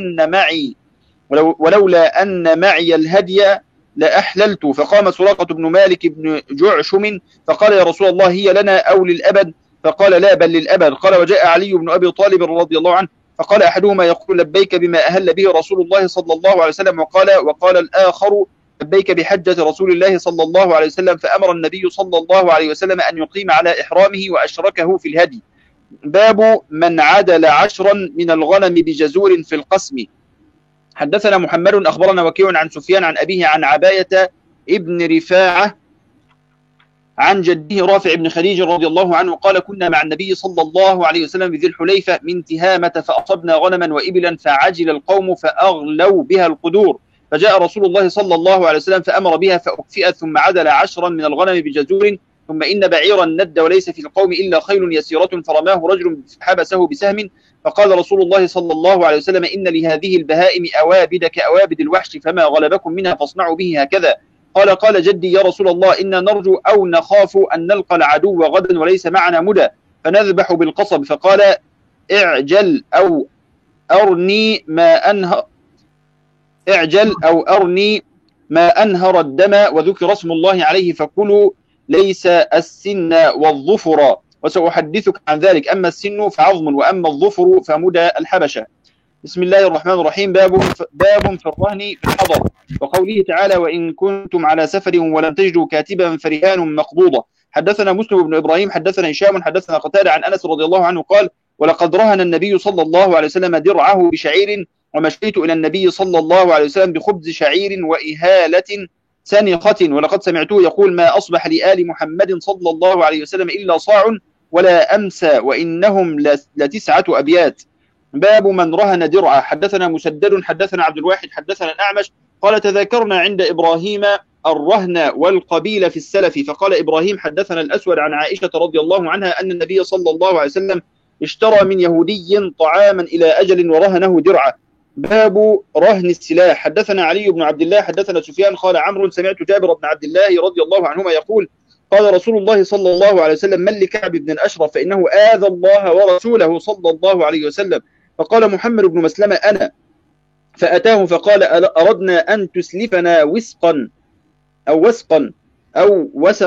أن معي الهدي لأحللت. فقام سراقة بن مالك بن جعشم فقال يا رسول الله هي لنا أو للأبد؟ فقال لا بل للأبد. قال وجاء علي بن أبي طالب رضي الله عنه فقال أحدهما يقول لبيك بما أهل به رسول الله صلى الله عليه وسلم وقال الآخر لبيك بحجة رسول الله صلى الله عليه وسلم، فأمر النبي صلى الله عليه وسلم أن يقيم على إحرامه وأشركه في الهدي. باب من عدل 10 من الغنم بجزور في القسم. حدثنا محمد أخبرنا وكيع عن سفيان عن أبيه عن عباية ابن رفاعة عن جده رافع بن خديج رضي الله عنه قال كنا مع النبي صلى الله عليه وسلم بذي الحليفة من تهامة فأصبنا غنما وإبلا فعجل القوم فأغلوا بها القدور فجاء رسول الله صلى الله عليه وسلم فأمر بها فأكفئت ثم عدل 10 من الغنم بجزور ثم إن بعيرا ند وليس في القوم إلا خيل يسيرة فرماه رجل فحبسه بسهم فقال رسول الله صلى الله عليه وسلم إن لهذه البهائم أوابد كأوابد الوحش فما غلبكم منها فاصنعوا به هكذا. قال جدي يا رسول الله إنا نرجو أو نخاف أن نلقى العدو غدا وليس معنا مدى فنذبح بالقصب فقال اعجل أو أرني ما أنهر الدم وذكر اسم الله عليه فكلوا ليس السن والظفر وسأحدثك عن ذلك أما السن فعظم وأما الظفر فمدى الحبشة. بسم الله الرحمن الرحيم. باب في الرهن في الحضر وقوله تعالى وإن كنتم على سفر ولم تجدوا كاتبا فرهان مقبوضة. حدثنا مسلم بن إبراهيم حدثنا هشام حدثنا قتادة عن أنس رضي الله عنه قال ولقد رهن النبي صلى الله عليه وسلم درعه بشعير ومشيت إلى النبي صلى الله عليه وسلم بخبز شعير وإهالة سنخة ولقد سمعته يقول ما أصبح لآل محمد صلى الله عليه وسلم إلا صاع ولا أمسى وإنهم ل9 أبيات. باب من رهن درعه. حدثنا مسدد حدثنا عبد الواحد حدثنا الأعمش قال تذاكرنا عند إبراهيم الرهن والقبيل في السلف فقال إبراهيم حدثنا الأسود عن عائشة رضي الله عنها أن النبي صلى الله عليه وسلم اشترى من يهودي طعاما إلى أجل ورهنه درعه. باب رهن السلاح. حدثنا علي بن عبد الله حدثنا سفيان قال عمرو سمعت جابر بن عبد الله رضي الله عنهما يقول قال رسول الله صلى الله عليه وسلم من لكعب بن الأشرف فإنه آذى الله ورسوله صلى الله عليه وسلم فقال محمد بن مسلمة أنا فأتاه فقال أردنا أن تسلفنا وسقا أو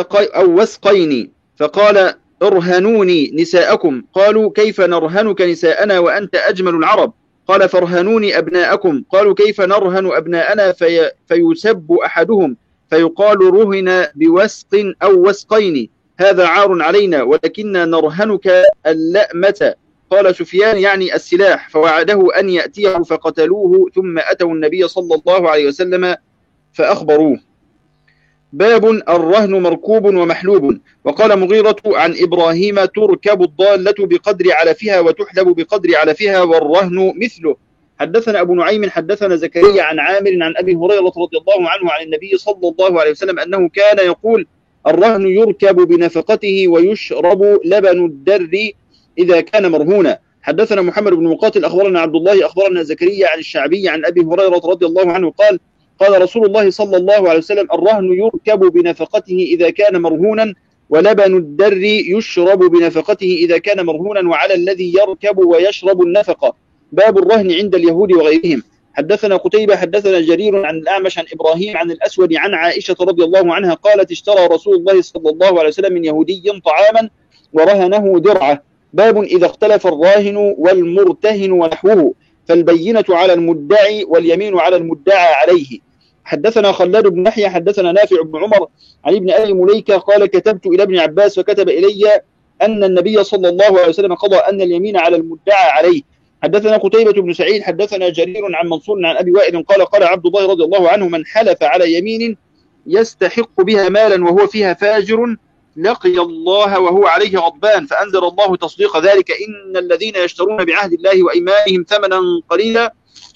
وسقين فقال ارهنوني نساءكم قالوا كيف نرهنك نساءنا وأنت أجمل العرب قال فارهنوني أبناءكم قالوا كيف نرهن أبناءنا فيسب أحدهم فيقال رهن بوسق أو وسقين هذا عار علينا ولكننا نرهنك اللأمة قال سفيان يعني السلاح فوعده أن يأتيه فقتلوه ثم أتوا النبي صلى الله عليه وسلم فأخبروه. باب الرهن مركوب ومحلوب. وقال مغيرة عن إبراهيم تركب الضالة بقدر علفها وتحلب بقدر علفها والرهن مثله. حدثنا أبو نعيم حدثنا زكريا عن عامر عن أبي هريرة رضي الله عنه عن النبي صلى الله عليه وسلم أنه كان يقول الرهن يركب بنفقته ويشرب لبن الدر إذا كان مرهونا. حدثنا محمد بن مقاتل أخبرنا عبد الله أخبرنا زكريا عن الشعبي عن أبي هريرة رضي الله عنه قال رسول الله صلى الله عليه وسلم الرهن يركب بنفقته إذا كان مرهونا ولبن الدر يشرب بنفقته إذا كان مرهونا وعلى الذي يركب ويشرب النفقة. باب الرهن عند اليهود وغيرهم. حدثنا قتيبة حدثنا جرير عن الأعمش عن إبراهيم عن الأسود عن عائشة رضي الله عنها قالت اشترى رسول الله صلى الله عليه وسلم من يهودي طعاما ورهنه درعه. باب إذا اختلف الراهن والمرتهن ونحوه فالبينة على المدعي واليمين على المدعى عليه. حدثنا خلاد بن يحيى حدثنا نافع بن عمر عن ابن أبي مليكة قال كتبت إلى ابن عباس فكتب إلي أن النبي صلى الله عليه وسلم قضى أن اليمين على المدعى عليه. حدثنا قتيبة بن سعيد حدثنا جرير عن منصور عن أبي وائل قال عبد الله رضي الله عنه من حلف على يمين يستحق بها مالا وهو فيها فاجر لقي الله وهو عليه غضبان فأنزل الله تصديق ذلك إن الذين يشترون بعهد الله وإيمانهم ثمنا قليلا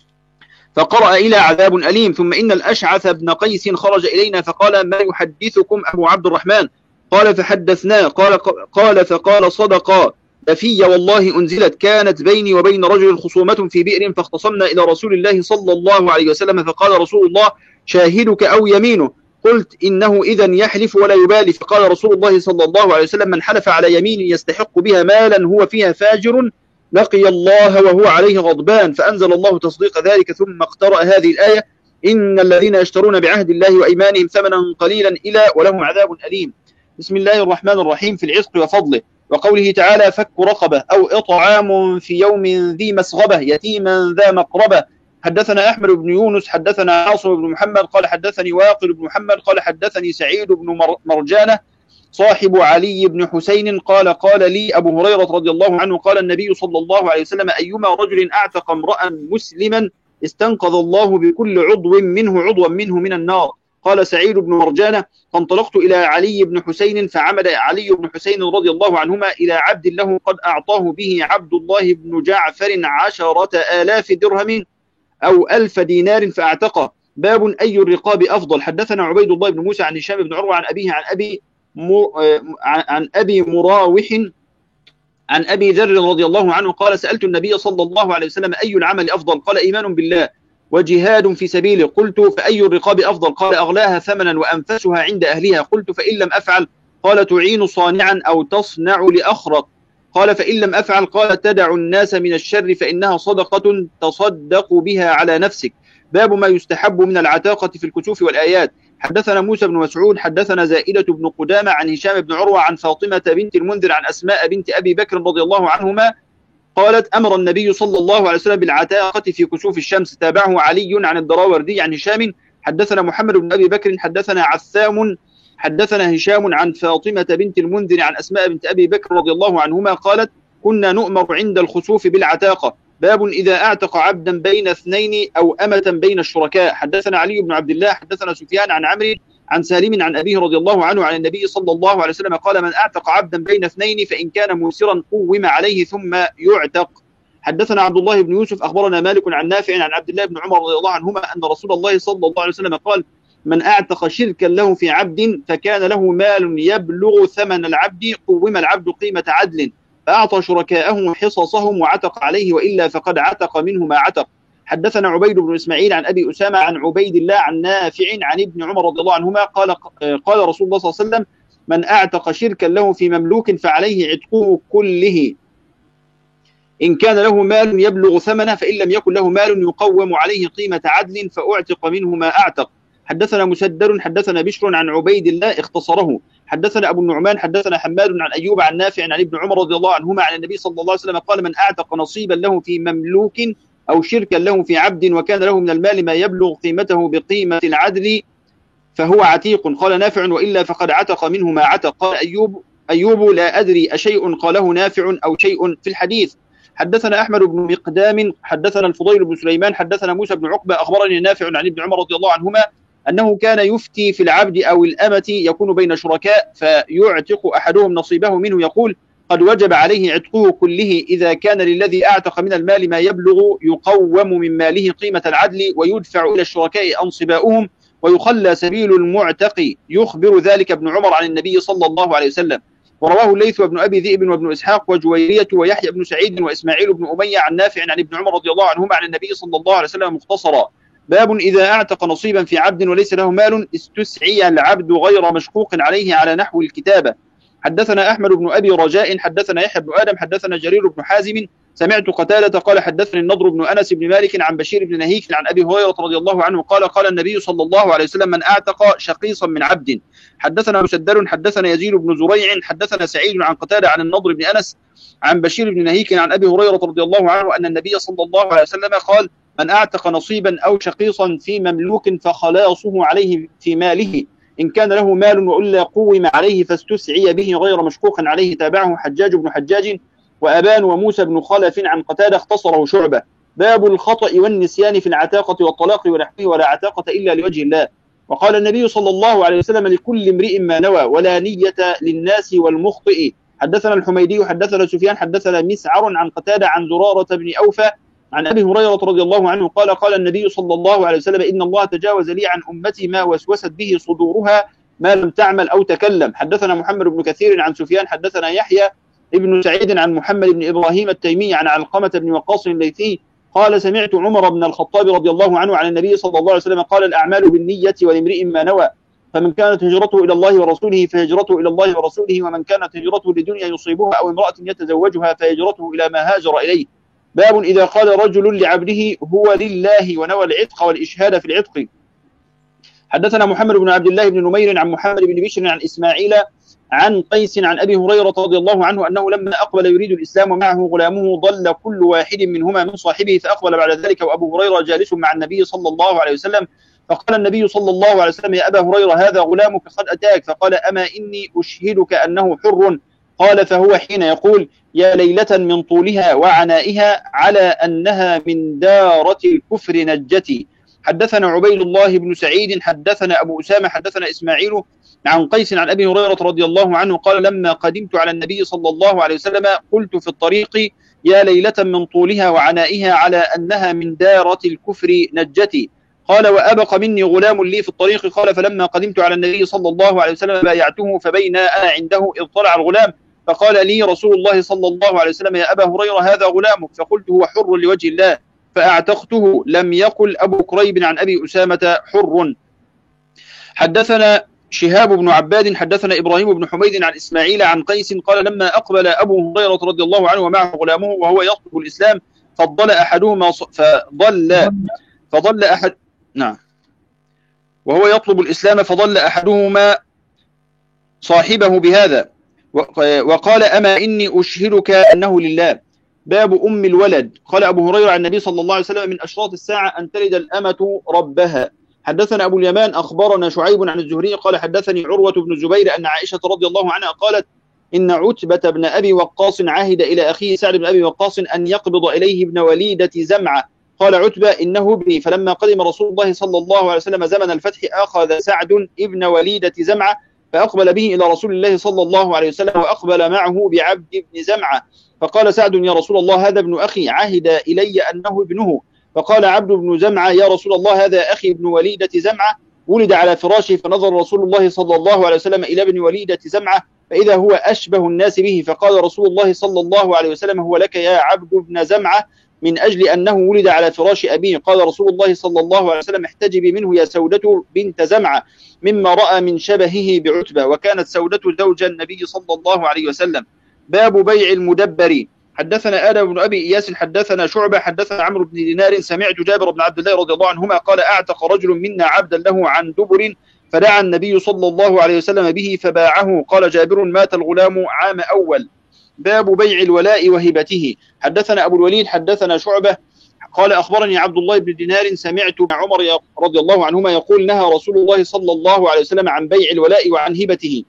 فقرأ إلى عذاب أليم. ثم إن الأشعث بن قيس خرج إلينا فقال ما يحدثكم أبو عبد الرحمن قال فحدثناه قال فقال صدقا لفي والله أنزلت كانت بيني وبين رجل خصومة في بئر فاختصمنا إلى رسول الله صلى الله عليه وسلم فقال رسول الله شاهدك أو يمينه قلت إنه إذن يحلف ولا يبالي فقال رسول الله صلى الله عليه وسلم من حلف على يمين يستحق بها مالا هو فيها فاجر لقي الله وهو عليه غضبان فأنزل الله تصديق ذلك ثم اقترأ هذه الآية إن الذين يشترون بعهد الله وإيمانهم ثمنا قليلا إلى ولهم عذاب أليم. بسم الله الرحمن الرحيم. في العتق وفضله وقوله تعالى فك رقبة أو إطعام في يوم ذي مسغبة يتيما ذا مقربة. حدثنا أحمد بن يونس حدثنا عاصم بن محمد قال حدثني واقل بن محمد قال حدثني سعيد بن مرجانة صاحب علي بن حسين قال لي أبو هريرة رضي الله عنه قال النبي صلى الله عليه وسلم أيما رجل أعتق امرأ مسلما استنقذ الله بكل عضو منه من النار قال سعيد بن مرجانة: فانطلقت إلى علي بن حسين فعمد علي بن حسين رضي الله عنهما إلى عبد له قد أعطاه به عبد الله بن جعفر 10,000 درهم أو 1000 دينار فأعتقه. باب أي الرقاب أفضل. حدثنا عبيد الله بن موسى عن هشام بن عروة عن أبيه عن أبي مراوح عن أبي ذر رضي الله عنه قال: سألت النبي صلى الله عليه وسلم: أي العمل أفضل؟ قال: إيمان بالله وجهاد في سبيله. قلت: فأي الرقاب أفضل؟ قال: أغلاها ثمنا وأنفسها عند أهلها. قلت: فإن لم أفعل؟ قال: تعين صانعا أو تصنع لأخرق. قال: فإن لم أفعل؟ قال: تدع الناس من الشر فإنها صدقة تصدق بها على نفسك. باب ما يستحب من العتاقة في الكسوف والآيات. حدثنا موسى بن مسعود حدثنا زائدة بن قدامة عن هشام بن عروة عن فاطمة بنت المنذر عن أسماء بنت أبي بكر رضي الله عنهما قالت: أمر النبي صلى الله عليه وسلم بالعتاقة في كسوف الشمس. تابعه علي عن الدراوردي عن هشام. حدثنا محمد بن أبي بكر حدثنا عثام حدثنا هشام عن فاطمة بنت المنذر عن أسماء بنت أبي بكر رضي الله عنهما قالت: كنا نؤمر عند الخسوف بالعتاقة. باب إذا أعتق عبدا بين اثنين أو أمة بين الشركاء. حدثنا علي بن عبد الله حدثنا سفيان عن عمرو عن سالم عن أبيه رضي الله عنه عن النبي صلى الله عليه وسلم قال: من أعتق عبدا بين اثنين فإن كان موسرا قوم عليه ثم يعتق. حدثنا عبد الله بن يوسف أخبرنا مالك عن نافع عن عبد الله بن عمر رضي الله عنهما أن رسول الله صلى الله عليه وسلم قال: من أعتق شركا له في عبد فكان له مال يبلغ ثمن العبد قوم العبد قيمة عدل فأعطى شركاءه حصصهم وعتق عليه وإلا فقد عتق منه ما عتق. حدثنا عبيد بن إسماعيل عن أبي أسامة عن عبيد الله عن نافع عن ابن عمر رضي الله عنهما قال رسول الله صلى الله عليه وسلم: من أعتق شركا له في مملوك فعليه عتقه كله إن كان له مال يبلغ ثمنه، فإن لم يكن له مال يقوم عليه قيمة عدل فأعتق منه ما أعتق. حدثنا مسدد حدثنا بشر عن عبيد الله اختصره. حدثنا أبو النعمان حدثنا حماد عن أيوب عن نافع عن ابن عمر رضي الله عنهما عن النبي صلى الله عليه وسلم قال: من أعتق نصيبا له في مملوك أو شركا له في عبد وكان له من المال ما يبلغ قيمته بقيمة العدل فهو عتيق. قال نافع: وإلا فقد عتق منه ما عتق. قال أيوب لا أدري أشيء قاله نافع أو شيء في الحديث. حدثنا أحمد بن مقدام حدثنا الفضيل بن سليمان حدثنا موسى بن عقبة أخبرني نافع عن ابن عمر رضي الله عنهما أنه كان يفتي في العبد أو الأمة يكون بين شركاء فيعتق أحدهم نصيبه منه يقول: قد وجب عليه عتقه كله إذا كان للذي أعتق من المال ما يبلغ يقوم من ماله قيمة العدل ويدفع إلى الشركاء أنصباؤهم ويخلى سبيل المعتق. يخبر ذلك ابن عمر عن النبي صلى الله عليه وسلم. ورواه الليث وابن أبي ذئب وابن إسحاق وجويرية ويحيى بن سعيد وإسماعيل بن أمية عن نافع عن ابن عمر رضي الله عنهما عن النبي صلى الله عليه وسلم مختصرا. باب إذا أعتق نصيبا في عبد وليس له مال استسعي العبد غير مشقوق عليه على نحو الكتابة. حدثنا أحمد بن أبي رجاء حدثنا يحيى بن آدم حدثنا جرير بن حازم سمعت قتادة قال: حدثني النضر بن أنس بن مالك عن بشير بن نهيك عن أبي هريرة رضي الله عنه قال: قال النبي صلى الله عليه وسلم: من أعتق شقيصا من عبد. حدثنا مسدد حدثنا يزيد بن زريع حدثنا سعيد عن قتادة عن النضر بن أنس عن بشير بن نهيك عن أبي هريرة رضي الله عنه أن النبي صلى الله عليه وسلم قال: من أعتق نصيبا أو شقيصا في مملوك فخلاصه عليه في ماله إن كان له مال وإلا قوم عليه فاستسعي به غير مشقوق عليه. تابعه حجاج بن حجاج وأبان وموسى بن خلف عن قتادة اختصره شعبة. باب الخطأ والنسيان في العتاقة والطلاق ونحوه ولا عتاقة إلا لوجه الله. وقال النبي صلى الله عليه وسلم: لكل امرئ ما نوى ولا نية للناس والمخطئ. حدثنا الحميدي حدثنا سفيان حدثنا مسعر عن قتادة عن زرارة بن أوفى عن أبي هريرة رضي الله عنه قال: قال النبي صلى الله عليه وسلم: إن الله تجاوز لي عن أمتي ما وسوست به صدورها ما لم تعمل أو تكلم. حدثنا محمد بن كثير عن سفيان حدثنا يحيى ابن سعيد عن محمد بن إبراهيم التيمي عن علقمة بن وقاص الليثي قال: سمعت عمر بن الخطاب رضي الله عنه عن النبي صلى الله عليه وسلم قال: الأعمال بالنية ولامرئ ما نوى فمن كانت هجرته إلى الله ورسوله فهجرته إلى الله ورسوله ومن كانت هجرته لدنيا يصيبها أو امرأة يتزوجها فهجرته إلى ما هاجر إليه. باب إذا قال رجل لعبده هو لله ونوى العتق والإشهاد في العتق. حدثنا محمد بن عبد الله بن نمير عن محمد بن بشر عن إسماعيل عن قيس عن أبي هريرة رضي الله عنه أنه لما أقبل يريد الإسلام ومعه غلامه ضل كل واحد منهما من صاحبه فأقبل بعد ذلك وأبو هريرة جالس مع النبي صلى الله عليه وسلم فقال النبي صلى الله عليه وسلم: يا أبا هريرة هذا غلامك قد أتاك. فقال: أما إني أشهدك أنه حر. قال: فهو حين يقول: يا ليلة من طولها وعنائها على أنها من دارة الكفر نجتي. حدثنا عبيد الله بن سعيد حدثنا أبو أسامة حدثنا إسماعيل عن قيس عن أبي هريرة رضي الله عنه قال لما قدمت على النبي صلى الله عليه وسلم قلت في الطريق يا ليلة من طولها وعنائها على أنها من دارة الكفر نجتي. قال وأبق مني غلام لي في الطريق. قال فلما قدمت على النبي صلى الله عليه وسلم بايعته فبين أنا عنده إذ طلع الغلام فقال لي رسول الله صلى الله عليه وسلم يا أبا هريرة هذا غلامك. فقلت هو حر لوجه الله فأعتقته. لم يقل أبو كريب عن أبي أسامة حر. حدثنا شهاب بن عباد حدثنا إبراهيم بن حميد عن إسماعيل عن قيس قال لما أقبل أبو هريرة رضي الله عنه ومعه غلامه وهو يطلب الإسلام فضل أحدهما فضل أحد نعم وهو يطلب الإسلام فضل أحدهما صاحبه بهذا وقال أما إني أشهدك أنه لله. باب أم الولد. قال أبو هريرة عن النبي صلى الله عليه وسلم من أشراط الساعة أن تلد الأمة ربها. حدثنا أبو اليمان أخبرنا شعيب عن الزهري قال حدثني عروة بن الزبير أن عائشة رضي الله عنها قالت إن عتبة بن أبي وقاص عاهد إلى أخيه سعد بن أبي وقاص أن يقبض إليه ابن وليدة زمعة. قال عتبة إنه ابني. فلما قدم رسول الله صلى الله عليه وسلم زمن الفتح أخذ سعد ابن وليدة زمعة فأقبل به إلى رسول الله صلى الله عليه وسلم وأقبل معه بعبد بن زمعة. فقال سعد يا رسول الله هذا ابن أخي عهد إلي أنه ابنه. فقال عبد بن زمعة يا رسول الله هذا أخي ابن وليدة زمعة ولد على فراشه. فنظر رسول الله صلى الله عليه وسلم إلى ابن وليدة زمعة فإذا هو أشبه الناس به. فقال رسول الله صلى الله عليه وسلم هو لك يا عبد بن زمعة من أجل أنه ولد على فراش أبيه. قال رسول الله صلى الله عليه وسلم احتجبي منه يا سودة بنت زمعة مما رأى من شبهه بعتبة. وكانت سودة زوج النبي صلى الله عليه وسلم. باب بيع المدبر. حدثنا آدم بن أبي إياس حدثنا شعبة حدثنا عمرو بن دينار سمعت جابر بن عبد الله رضي الله عنهما قال أعتق رجل منا عبدا له عن دبر فدعا النبي صلى الله عليه وسلم به فباعه. قال جابر مات الغلام عام أول. باب بيع الولاء وهبته. حدثنا أبو الوليد حدثنا شعبة قال أخبرني عبد الله بن دينار سمعت عمر رضي الله عنهما يقول نهى رسول الله صلى الله عليه وسلم عن بيع الولاء وعن هبته.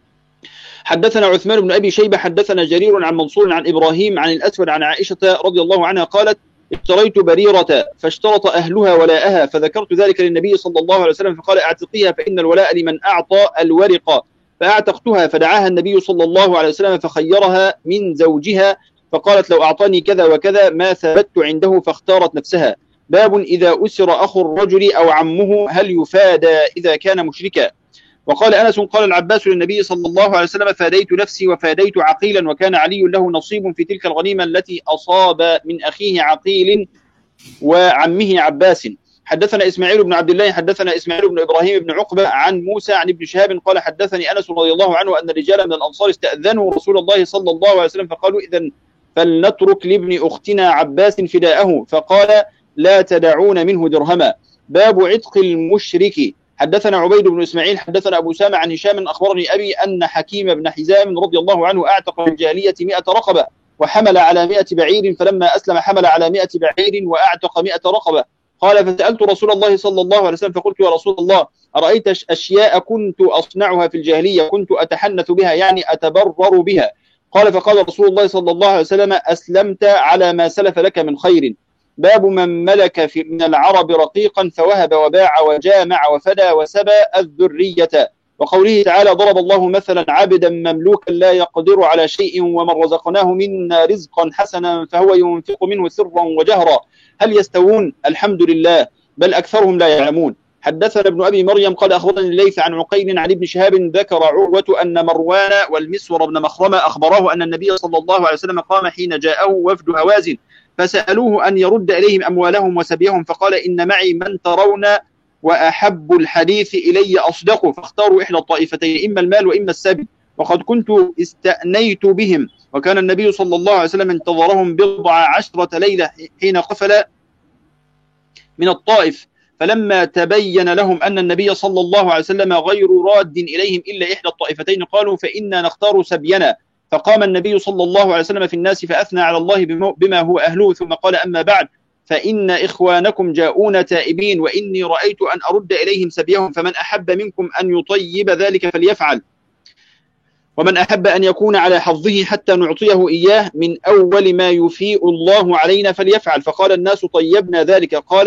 حدثنا عثمان بن أبي شيبة حدثنا جرير عن منصور عن إبراهيم عن الأسود عن عائشة رضي الله عنها قالت اشتريت بريرة فاشترط أهلها ولاءها فذكرت ذلك للنبي صلى الله عليه وسلم فقال اعتقيها فإن الولاء لمن أعطى الورق. فأعتقتها فدعاها النبي صلى الله عليه وسلم فخيرها من زوجها فقالت لو أعطاني كذا وكذا ما ثبت عنده فاختارت نفسها. باب إذا أسر أخو الرجل أو عمه هل يفادى إذا كان مشركا. وقال أنس قال العباس للنبي صلى الله عليه وسلم فاديت نفسي وفاديت عقيلا وكان علي له نصيب في تلك الغنيمة التي أصاب من أخيه عقيل وعمه عباس. حدثنا إسماعيل بن عبد الله حدثنا إسماعيل بن إبراهيم بن عقبة عن موسى عن ابن شهاب قال حدثني أنس رضي الله عنه أن رجالا من الأنصار استأذنوا رسول الله صلى الله عليه وسلم فقالوا إذن فلنترك لابن أختنا عباس فداءه فقال لا تدعون منه درهما. باب عتق المشرك. حدثنا عبيد بن إسماعيل حدثنا أبو سامة عن هشام أخبرني أبي أن حكيم بن حزام رضي الله عنه أعتق في الجاهلية 100 رقبة وحمل على 100 بعير فلما أسلم حمل على 100 بعير وأعتق 100 رقبة. قال فسألت رسول الله صلى الله عليه وسلم فقلت يا رسول الله أرأيت أشياء كنت أصنعها في الجاهلية كنت أتحنث بها يعني أتبرر بها. قال فقال رسول الله صلى الله عليه وسلم أسلمت على ما سلف لك من خير. باب من ملك من العرب رقيقا فوهب وباع وجامع وفدى وسبى الذرية. وقوله تعالى ضرب الله مثلا عبدا مملوكا لا يقدر على شيء ومن رزقناه منا رزقا حسنا فهو ينفق منه سرا وجهرا هل يستوون الحمد لله بل أكثرهم لا يعلمون. حدثنا ابن أبي مريم قال أخبرني الليث عن عقيل عن ابن شهاب ذكر عروة أن مروان والمسور بن مخرمة أخبراه أن النبي صلى الله عليه وسلم قام حين جاءه وفد هوازن فسألوه أن يرد إليهم أموالهم وسبيهم فقال إن معي من ترون وأحب الحديث إلي أصدقه فاختاروا إحدى الطائفتين إما المال وإما السبي وقد كنت استأنيت بهم. وكان النبي صلى الله عليه وسلم انتظرهم 14 ليلة حين قفل من الطائف فلما تبين لهم أن النبي صلى الله عليه وسلم غير راد إليهم إلا إحدى الطائفتين قالوا فإنا نختار سبينا. فقام النبي صلى الله عليه وسلم في الناس فأثنى على الله بما هو أهله ثم قال أما بعد فإن إخوانكم جاءون تائبين وإني رأيت أن أرد إليهم سبيهم فمن أحب منكم أن يطيب ذلك فليفعل ومن أحب أن يكون على حظه حتى نعطيه إياه من أول ما يفيء الله علينا فليفعل. فقال الناس طيبنا ذلك. قال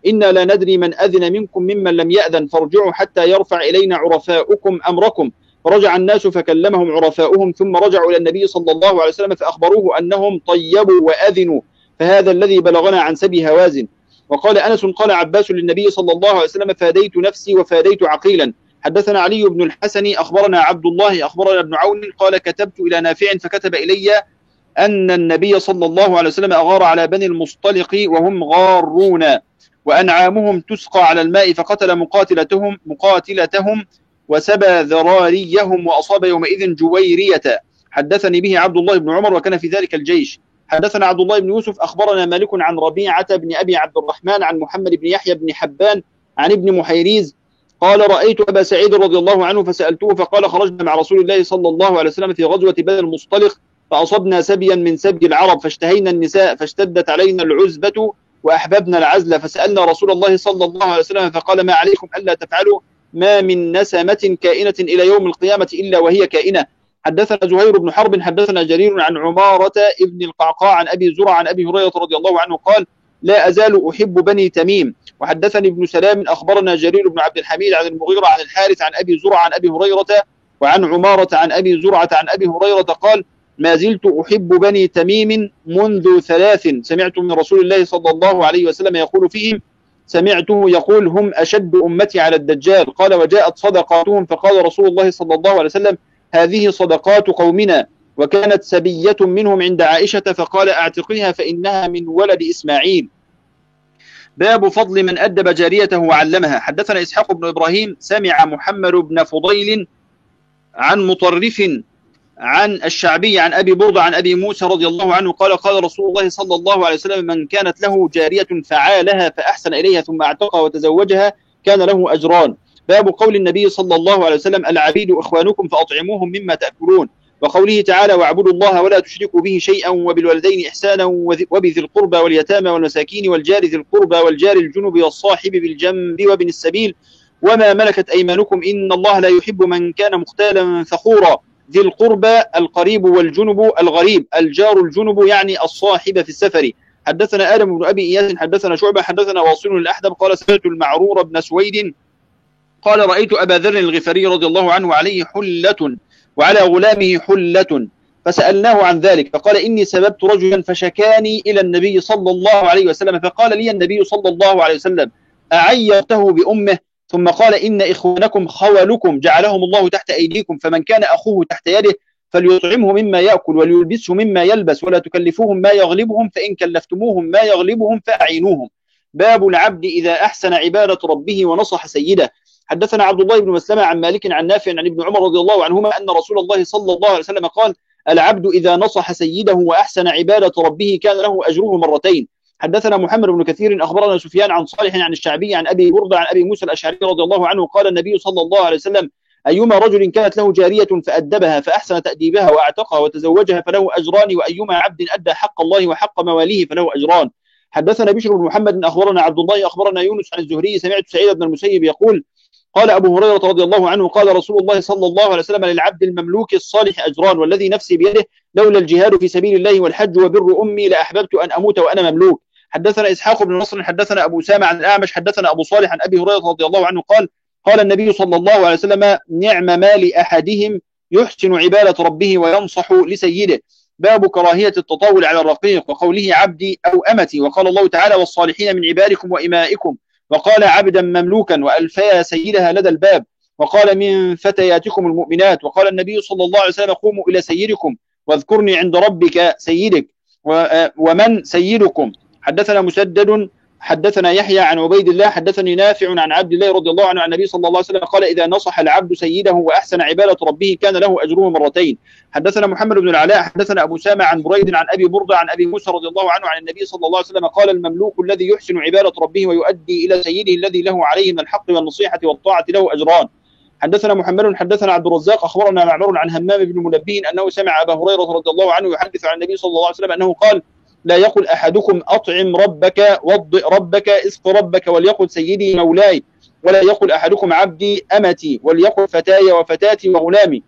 إنا لا ندري من أذن منكم ممن لم يأذن فارجعوا حتى يرفع إلينا عرفاؤكم أمركم. فرجع الناس فكلمهم عرفاؤهم ثم رجعوا إلى النبي صلى الله عليه وسلم فأخبروه أنهم طيبوا وأذنوا، فهذا الذي بلغنا عن سبي هوازن. وقال أنس قال عباس للنبي صلى الله عليه وسلم فاديت نفسي وفاديت عقيلا. حدثنا علي بن الحسن أخبرنا عبد الله أخبرنا ابن عون قال كتبت إلى نافع فكتب إلي أن النبي صلى الله عليه وسلم أغار على بني المصطلق وهم غارون وأنعامهم تسقى على الماء فقتل مقاتلتهم وسبى ذراريهم وأصاب يومئذ جويرية. حدثني به عبد الله بن عمر وكان في ذلك الجيش. حدثنا عبد الله بن يوسف أخبرنا مالك عن ربيعة بن أبي عبد الرحمن عن محمد بن يحيى بن حبان عن ابن محيريز قال رأيت أبا سعيد رضي الله عنه فسألته فقال خرجنا مع رسول الله صلى الله عليه وسلم في غزوة بني المصطلق فأصبنا سبيا من سبي العرب فاشتهينا النساء فاشتدت علينا العزبة وأحببنا العزل فسألنا رسول الله صلى الله عليه وسلم فقال ما عليكم ألا تفعلوا ما من نسمة كائنة إلى يوم القيامة إلا وهي كائنة. حدثنا زهير بن حرب حدثنا جرير عن عمارة ابن القعقاع عن أبي زرع عن أبي هريرة رضي الله عنه قال لا أزال أحب بني تميم. وحدثني ابن سلام أخبرنا جرير بن عبد الحميد عن المغيرة عن الحارث عن أبي زرع عن أبي هريرة وعن عمارة عن أبي زرعة عن أبي هريرة قال ما زلت أحب بني تميم منذ 3 سمعت من رسول الله صلى الله عليه وسلم يقول فيهم سمعته يقول هم أشد أمتي على الدجال. قال وجاءت صدقاتهم فقال رسول الله صلى الله عليه وسلم هذه صدقات قومنا. وكانت سبية منهم عند عائشة فقال اعتقيها فإنها من ولد إسماعيل. باب فضل من أدب جاريته وعلمها. حدثنا إسحاق بن إبراهيم سمع محمد بن فضيل عن مطرف عن الشعبي عن أبي بردة عن أبي موسى رضي الله عنه قال قال رسول الله صلى الله عليه وسلم من كانت له جارية فعالها فأحسن إليها ثم اعتقها وتزوجها كان له أجران. باب قول النبي صلى الله عليه وسلم العبيد إخوانكم فأطعموهم مما تأكلون. وقوله تعالى واعبدوا الله ولا تشركوا به شيئا وبالوالدين إحسانا وبذي القربى واليتامى والمساكين والجار ذي القربى والجار الجنب والصاحب بالجنب وابن السبيل وما ملكت أيمانكم إن الله لا يحب من كان مختالا فخورا. ذي القربى القريب والجنب الغريب الجار الجنب يعني الصاحب في السفر. حدثنا آدم بن أبي إياس حدثنا شعبة حدثنا واصل الأحدب قال سمعت المعرور بن سويد قال رأيت أبا ذر الغفاري رضي الله عنه عليه حلة وعلى غلامه حلة فسألناه عن ذلك فقال إني سببت رجلا فشكاني إلى النبي صلى الله عليه وسلم فقال لي النبي صلى الله عليه وسلم أعيرته بأمه ثم قال إن إخوانكم خولكم جعلهم الله تحت أيديكم فمن كان أخوه تحت يده فليطعمه مما يأكل وليلبسه مما يلبس ولا تكلفوهم ما يغلبهم فإن كلفتموهم ما يغلبهم فأعينوهم. باب العبد إذا أحسن عبادة ربه ونصح سيده. حدثنا عبد الله بن مسلمة عن مالك عن نافع عن ابن عمر رضي الله عنهما أن رسول الله صلى الله عليه وسلم قال العبد إذا نصح سيده وأحسن عبادة ربه كان له أجره مرتين. حدثنا محمد بن كثير أخبرنا سفيان عن صالح عن الشعبي عن أبي بردة عن أبي موسى الأشعري رضي الله عنه قال النبي صلى الله عليه وسلم أيما رجل كانت له جارية فأدبها فأحسن تأديبها وأعتقها وتزوجها فله أجران وأيما عبد أدى حق الله وحق مواليه فله أجران. حدثنا بشر بن محمد أخبرنا عبد الله أخبرنا يونس عن الزهري سمعت سعيد بن المسيب يقول قال أبو هريرة رضي الله عنه قال رسول الله صلى الله عليه وسلم للعبد المملوك الصالح أجران والذي نفسي بيده لولا الجهاد في سبيل الله والحج وبر أمي لأحببت أن أموت وأنا مملوك. حدثنا إسحاق بن نصر حدثنا أبو سامة عن الأعمش حدثنا أبو صالح عن أبي هريرة رضي الله عنه قال قال النبي صلى الله عليه وسلم نعم ما لأحدهم يحسن عبادة ربه وينصح لسيده. باب كراهية التطاول على الرقيق وقوله عبدي أو أمتي. وقال الله تعالى والصالحين من عبادكم وإمائكم وقال عبدا مملوكا وألفيا سيدها لدى الباب وقال من فتياتكم المؤمنات. وقال النبي صلى الله عليه وسلم قوموا إلى سيدكم واذكرني عند ربك سيدك ومن سيدكم. حدثنا مسدد حدثنا يحيى عن عبيد الله حدثني نافع عن عبد الله رضي الله عنه عن النبي صلى الله عليه وسلم قال إذا نصح العبد سيده وأحسن عبادة ربه كان له أجره مرتين. حدثنا محمد بن العلاء حدثنا أبو سامة عن بريد عن أبي بردة عن أبي موسى رضي الله عنه عن النبي صلى الله عليه وسلم قال المملوك الذي يحسن عبادة ربه ويؤدي إلى سيده الذي له عليه من الحق والنصيحة والطاعة له أجران. حدثنا محمد حدثنا عبد الرزاق أخبرنا معمر عن همام بن منبه أنه سمع أبا هريرة رضي الله عنه يحدث عن النبي صلى الله عليه وسلم أنه قال لا يقل أحدكم أطعم ربك وضئ ربك اسق ربك وليقل سيدي مولاي ولا يقل أحدكم عبدي أمتي وليقل فتاي وفتاتي وغلامي.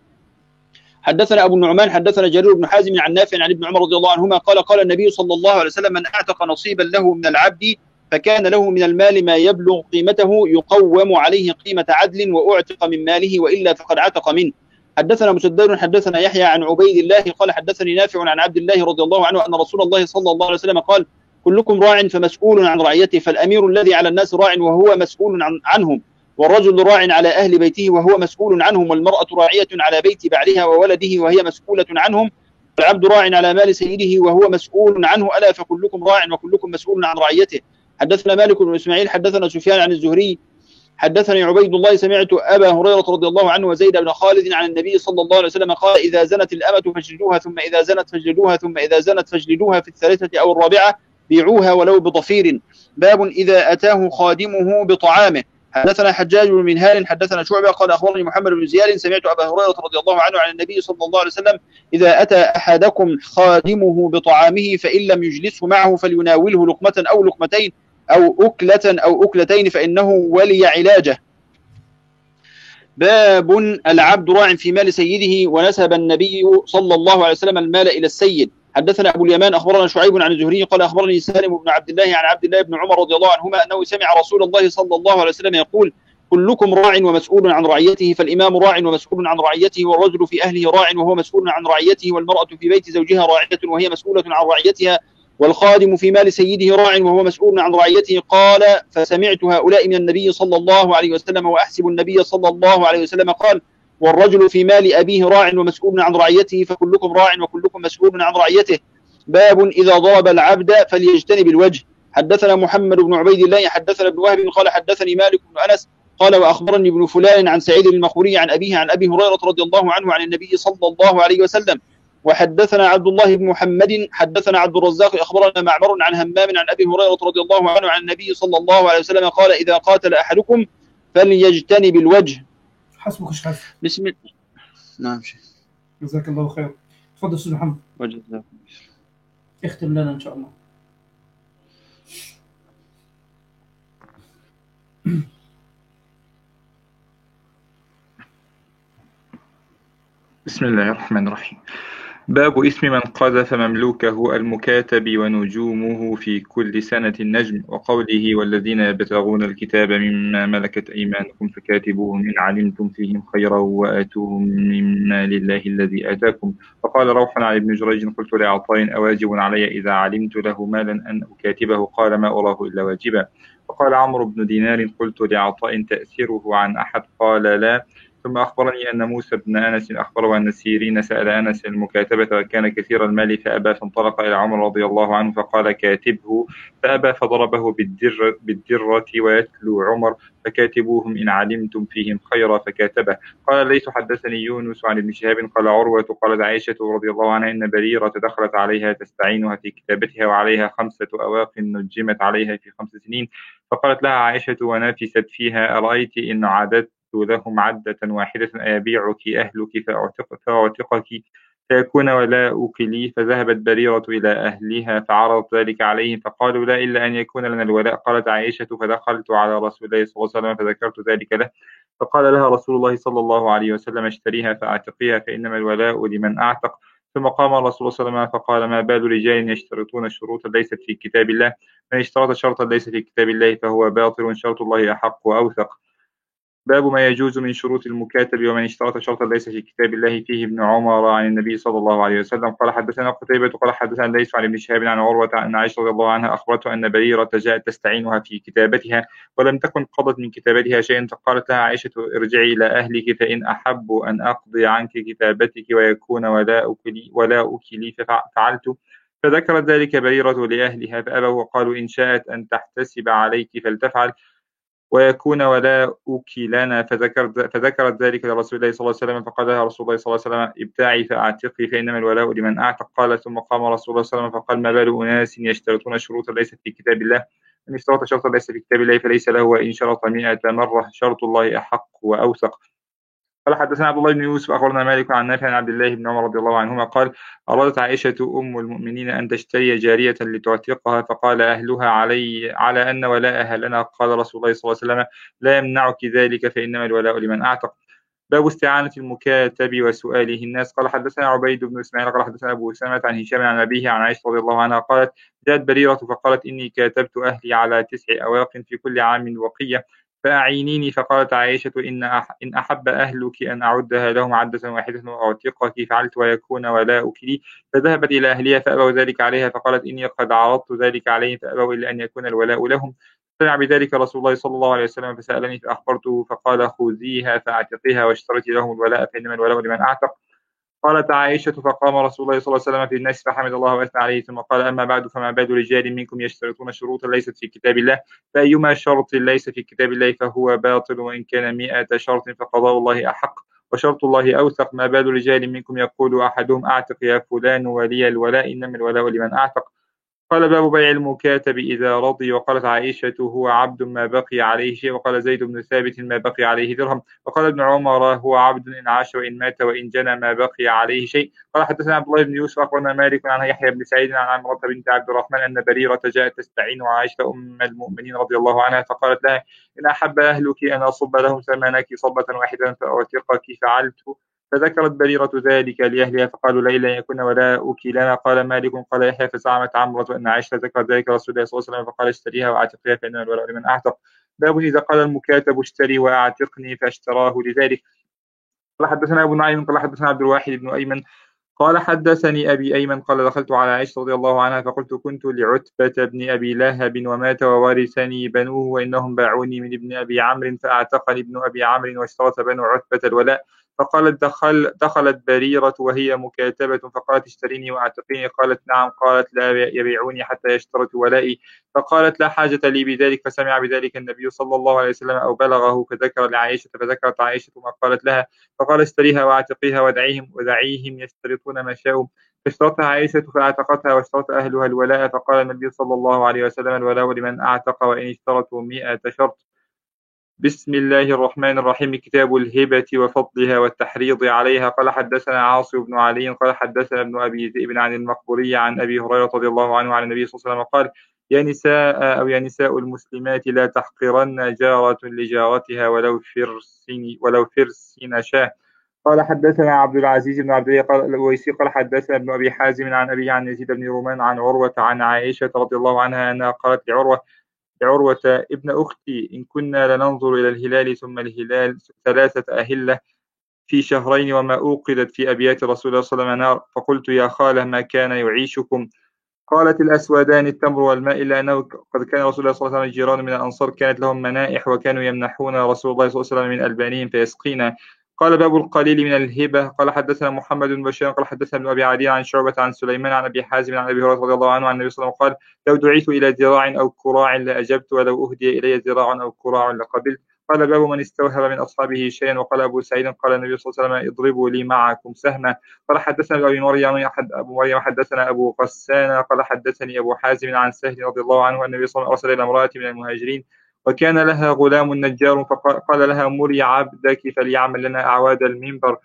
حدثنا أبو النعمان حدثنا جرير بن حازم عن نافع عن ابن عمر رضي الله عنهما قال قال النبي صلى الله عليه وسلم من أعتق نصيبا له من العبد فكان له من المال ما يبلغ قيمته يقوم عليه قيمة عدل وأعتق من ماله، وإلا فقد عتق منه. حدثنا مسدد حدثنا يحيى عن عبيد الله قال حدثني نافع عن عبد الله رضي الله عنه أن رسول الله صلى الله عليه وسلم قال: كلكم راع فمسؤول عن رعيته، فالأمير الذي على الناس راع وهو مسؤول عنهم، والرجل راع على أهل بيته وهو مسؤول عنهم، والمرأة راعية على بيت بعلها وولده وهي مسؤولة عنهم، والعبد راع على مال سيده وهو مسؤول عنه، ألا فكلكم راع وكلكم مسؤول عن رعيته. حدثنا مالك بن إسماعيل حدثنا سفيان عن الزهري حدثني عبيد الله سمعت أبا هريرة رضي الله عنه وزيد بن خالد عن النبي صلى الله عليه وسلم قال: إذا زنت الأمة فاجلدوها، ثم إذا زنت فاجلدوها، ثم إذا زنت فاجلدوها في الثالثة أو الرابعة، بيعوها ولو بضفير. باب إذا أتاه خادمه بطعامه. حدثنا حجاج بن منهال حدثنا شعبة قال أخبرني محمد بن زياد سمعت أبا هريرة رضي الله عنه عن النبي صلى الله عليه وسلم: إذا أتى أحدكم خادمه بطعامه فإن لم يجلسه معه فليناوله لقمة أو لقمتين أو أكلة أو أكلتين فإنه ولي علاجه. باب العبد راع في مال سيده، ونسب النبي صلى الله عليه وسلم المال إلى السيد. حدثنا أبو اليمان أخبرنا شعيب عن الزهري قال أخبرني سالم بن عبد الله عن عبد الله بن عمر رضي الله عنهما أنه سمع رسول الله صلى الله عليه وسلم يقول: كلكم راع ومسؤول عن رعيته، فالإمام راع ومسؤول عن رعيته، والرجل في أهله راع وهو مسؤول عن رعيته، والمرأة في بيت زوجها راعية وهي مسؤولة عن رعيتها، والخادم في مال سيده راع وهو مسؤول عن رعيته. قال: فسمعت هؤلاء من النبي صلى الله عليه وسلم، وأحسب النبي صلى الله عليه وسلم قال: والرجل في مال أبيه راع ومسؤول عن رعيته، فكلكم راع وكلكم مسؤول عن رعيته. باب إذا ضرب العبد فليجتنب الوجه. حدثنا محمد بن عبيد الله حدثنا ابن وهب قال حدثني مالك بن أنس قال: وأخبرني ابن فلان عن سعيد المخبري عن أبيه عن أبي هريرة رضي الله عنه عن النبي صلى الله عليه وسلم. وحدثنا عبد الله بن محمد حدثنا عبد الرزاق أخبرنا معمر عن همام عن أبي هريرة رضي الله عنه عن النبي صلى الله عليه وسلم قال: إذا قاتل أحدكم فليجتنب الوجه. حسبك شحال. بسم الله. نعم شيخ. جزاك الله خير. تفضل استاذ محمد. وجزاك. اختم لنا ان شاء الله. بسم الله الرحمن الرحيم. باب اسم من قذف مملوكه المكاتب ونجومه في كل سنة النجم، وقوله: والذين يبتغون الكتاب مما ملكت أيمانكم فكاتبوهم إن علمتم فيهم خيرا وآتوهم مما لله الذي آتاكم. فقال روح عن ابن جريج: قلت لعطاء: أواجب علي إذا علمت له مالا أن أكاتبه؟ قال: ما أراه إلا واجبا. وقال عمرو بن دينار: قلت لعطاء: تأثره عن أحد؟ قال: لا. ثم أخبرني أن موسى بن أنس أخبره أن سيرين سأل أنس المكاتبة وكان كثير المال فأبى، فانطلق إلى عمر رضي الله عنه فقال: كاتبه، فأبى فضربه بالدرة ويتلو عمر: فكاتبوهم إن علمتم فيهم خيرا، فكاتبه. قال ليس حدثني يونس عن ابن شهاب قال عروة قالت عائشة رضي الله عنها إن بريرة دخلت عليها تستعينها في كتابتها وعليها 5 أواق نجمت عليها في 5 سنين، فقالت لها عائشة ونافست فيها: أرأيت إن عددت لهم عدة واحدة أبيعك أهلك فأعتقك فيكون ولاؤك لي؟ فذهبت بريرة إلى أهلها فعرضت ذلك عليهم فقالوا: لا إلا أن يكون لنا الولاء. قالت عائشة: فدخلت على رسول الله صلى الله عليه وسلم فذكرت ذلك له، فقال لها رسول الله صلى الله عليه وسلم: اشتريها فأعتقيها فإنما الولاء لمن أعتق. ثم قام الرسول صلى الله عليه وسلم فقال: ما بال رجال يشترطون شروطا ليست في كتاب الله؟ من اشترط شرطا ليس في كتاب الله فهو باطل، شرط الله أحق وأوثق. باب ما يجوز من شروط المكاتب ومن اشترط شرطا ليس في كتاب الله. فيه ابن عمر عن النبي صلى الله عليه وسلم قال: حدثنا قتيبة قال حدثنا ليس عن ابن شهاب عن عروة أن عائشة رضي الله عنها أخبرته أن بريرة جاءت تستعينها في كتابتها ولم تكن قضت من كتابتها شيئا، فقالت لها عائشة: ارجعي إلى أهلك فإن أحب أن أقضي عنك كتابتك ويكون ولاؤك لي ففعلت. فذكرت ذلك بريرة لأهلها فأبوا وقالوا: إن شاءت أن تحتسب عليك فلتفعل ويكون ولاؤك لنا. فذكرت ذلك لرسول الله صلى الله عليه وسلم فقال لها رسول الله صلى الله عليه وسلم: ابتاعي فأعتقي فإنما الولاء لمن أعتق. قال: ثم قام رسول الله صلى الله عليه وسلم فقال: ما بال أناس يشترطون شروطا ليست في كتاب الله؟ من اشترط شرطا ليس في كتاب الله فليس له، وإن شرط 100 مرة شرط الله أحق وأوثق. قال: حدثنا عبد الله بن يوسف أخبرنا مالك عن نافع عن عبد الله بن عمر رضي الله عنهما قال: أرادت عائشة أم المؤمنين أن تشتري جارية لتعتقها، فقال أهلها: على أن ولاءها لنا. قال رسول الله صلى الله عليه وسلم: لا يمنعك ذلك فإنما الولاء لمن أعتق. باب استعانة المكاتب وسؤاله الناس. قال حدثنا عبيد بن إسماعيل قال حدثنا أبو أسامة عن هشام عن أبيه عن عائشة رضي الله عنها قالت جاءت بريرة فقالت إني كاتبت أهلي على 9 أواق في كل عام وقية فأعينيني. فقالت عائشة إن أحب أهلك أن أعدها لهم عدة واحدة وأعتقك فعلت ويكون ولاؤك لي. فذهبت إلى أهلها فأبوا ذلك عليها فقالت إني قد عرضت ذلك عليهم فأبوا إلا أن يكون الولاء لهم. سمع بذلك رسول الله صلى الله عليه وسلم فسألني فأخبرته فقال خذيها فأعتقيها واشترطي لهم الولاء فإنما الولاء لمن أعتق. قالت عائشة فقام رسول الله صلى الله عليه وسلم في الناس فحمد الله وأثنى عليه ثم قال أما بعد فما بال رجال منكم يشترطون شروطا ليست في كتاب الله فأيما شرط ليس في كتاب الله فهو باطل وإن كان 100 شرط فقضاء الله أحق وشرط الله أوثق. ما بال رجال منكم يقول أحدهم أعتق يا فلان ولي الولاء إنما الولاء لمن أعتق. قال باب بيع المكاتب إذا رضي. وقالت عائشة هو عبد ما بقي عليه شيء. وقال زيد بن ثابت ما بقي عليه درهم. وقال ابن عمر هو عبد إن عاش وإن مات وإن جنى ما بقي عليه شيء. قال حدثنا عبد الله بن يوسف أخبرنا مالك عن يحيى بن سعيد عن عمرة بنت عبد الرحمن أن بريرة جاءت تستعين عائشة أم المؤمنين رضي الله عنها فقالت لها إن أحب أهلك أن أصب لهم ثمنك صبة واحدة فأوثقك فعلت. فذكرت بريرة ذلك لأهلها فقالوا لئن يكن ولاؤك لنا. قال مالك قال يحيى فزعمت عمرة أن عائشة ذكرت ذلك رسول الله صلى الله عليه وسلم فقال اشتريها واعتقيها فإنما الولاء لمن أعتق. باب إذا قال المكاتب اشتري واعتقني فاشتراه لذلك. قال حدثنا أبو نعيم قال حدثنا عبد الواحد بن أيمن قال حدثني أبي أيمن قال دخلت على عائشة رضي الله عنها فقلت كنت لعتبة بن أبي لهب ومات وورثني بنوه وإنهم باعوني من ابن أبي عمرو فأعتقني ابن أبي عمرو واشترط بنو عتبة الولاء. فقالت دخلت بريرة وهي مكاتبة فقالت اشتريني وأعتقيني. قالت نعم. قالت لا يبيعوني حتى يشترطوا ولائي. فقالت لا حاجة لي بذلك. فسمع بذلك النبي صلى الله عليه وسلم أو بلغه فذكر لعائشة فذكرت عائشة ما قالت لها فقال اشتريها واعتقيها ودعيهم يشترطون ما شاءوا. فاشترطها عائشة فاعتقتها واشترط أهلها الولاء. فقال النبي صلى الله عليه وسلم الولاء لمن أعتق وإن اشترطوا 100 شرط. بسم الله الرحمن الرحيم. كتاب الهبة وفضلها والتحريض عليها. قال حدثنا عاصم بن علي قال حدثنا ابن أبي ذئب عن المقبوري عن أبي هريرة رضي الله عنه عن النبي صلى الله عليه وسلم قال يا نساء المسلمات لا تحقرن جارة لجارتها ولو فرسين شاه. قال حدثنا عبد العزيز بن عبد الله قال الويسي قال حدثنا ابن أبي حازم عن أبي عن يزيد بن رومان عن عروة عن عائشة رضي الله عنها أنها قالت لعروة ابن أختي إن كنا لننظر إلى الهلال ثم الهلال 3 أهلة في شهرين وما أوقدت في أبيات رسول الله صلى الله عليه وسلم نار. فقلت يا خالة ما كان يعيشكم؟ قالت الأسودان التمر والماء إلا أنه قد كان رسول الله صلى الله عليه وسلم جيران من الأنصار كانت لهم منائح وكانوا يمنحون رسول الله صلى الله عليه وسلم من ألبانهم فيسقينا. قال باب القليل من الهبة. قال حدثنا محمد بن بشير قال حدثنا ابن أبي عدي عن شعبة عن سليمان عن أبي حازم عن أبي هريرة رضي الله عنه عن النبي صلى الله عليه وسلم قال لو دعيت إلى ذراع أو كراع لأجبت ولو أهدي إلي ذراع أو كراع لقبلت. قال باب من استوهب من أصحابه شيئا. وقال أبو سعيد قال النبي صلى الله عليه وسلم اضربوا لي معكم سهما. قال حدثنا أبو مريم حدثنا أبو غسان قال حدثني أبو حازم عن سهل رضي الله عنه أن النبي صلى الله عليه وسلم أرسل إلى امرأة من المهاجرين وكان لها غلام نجار فقال لها مري عبدك فليعمل لنا أعواد المنبر.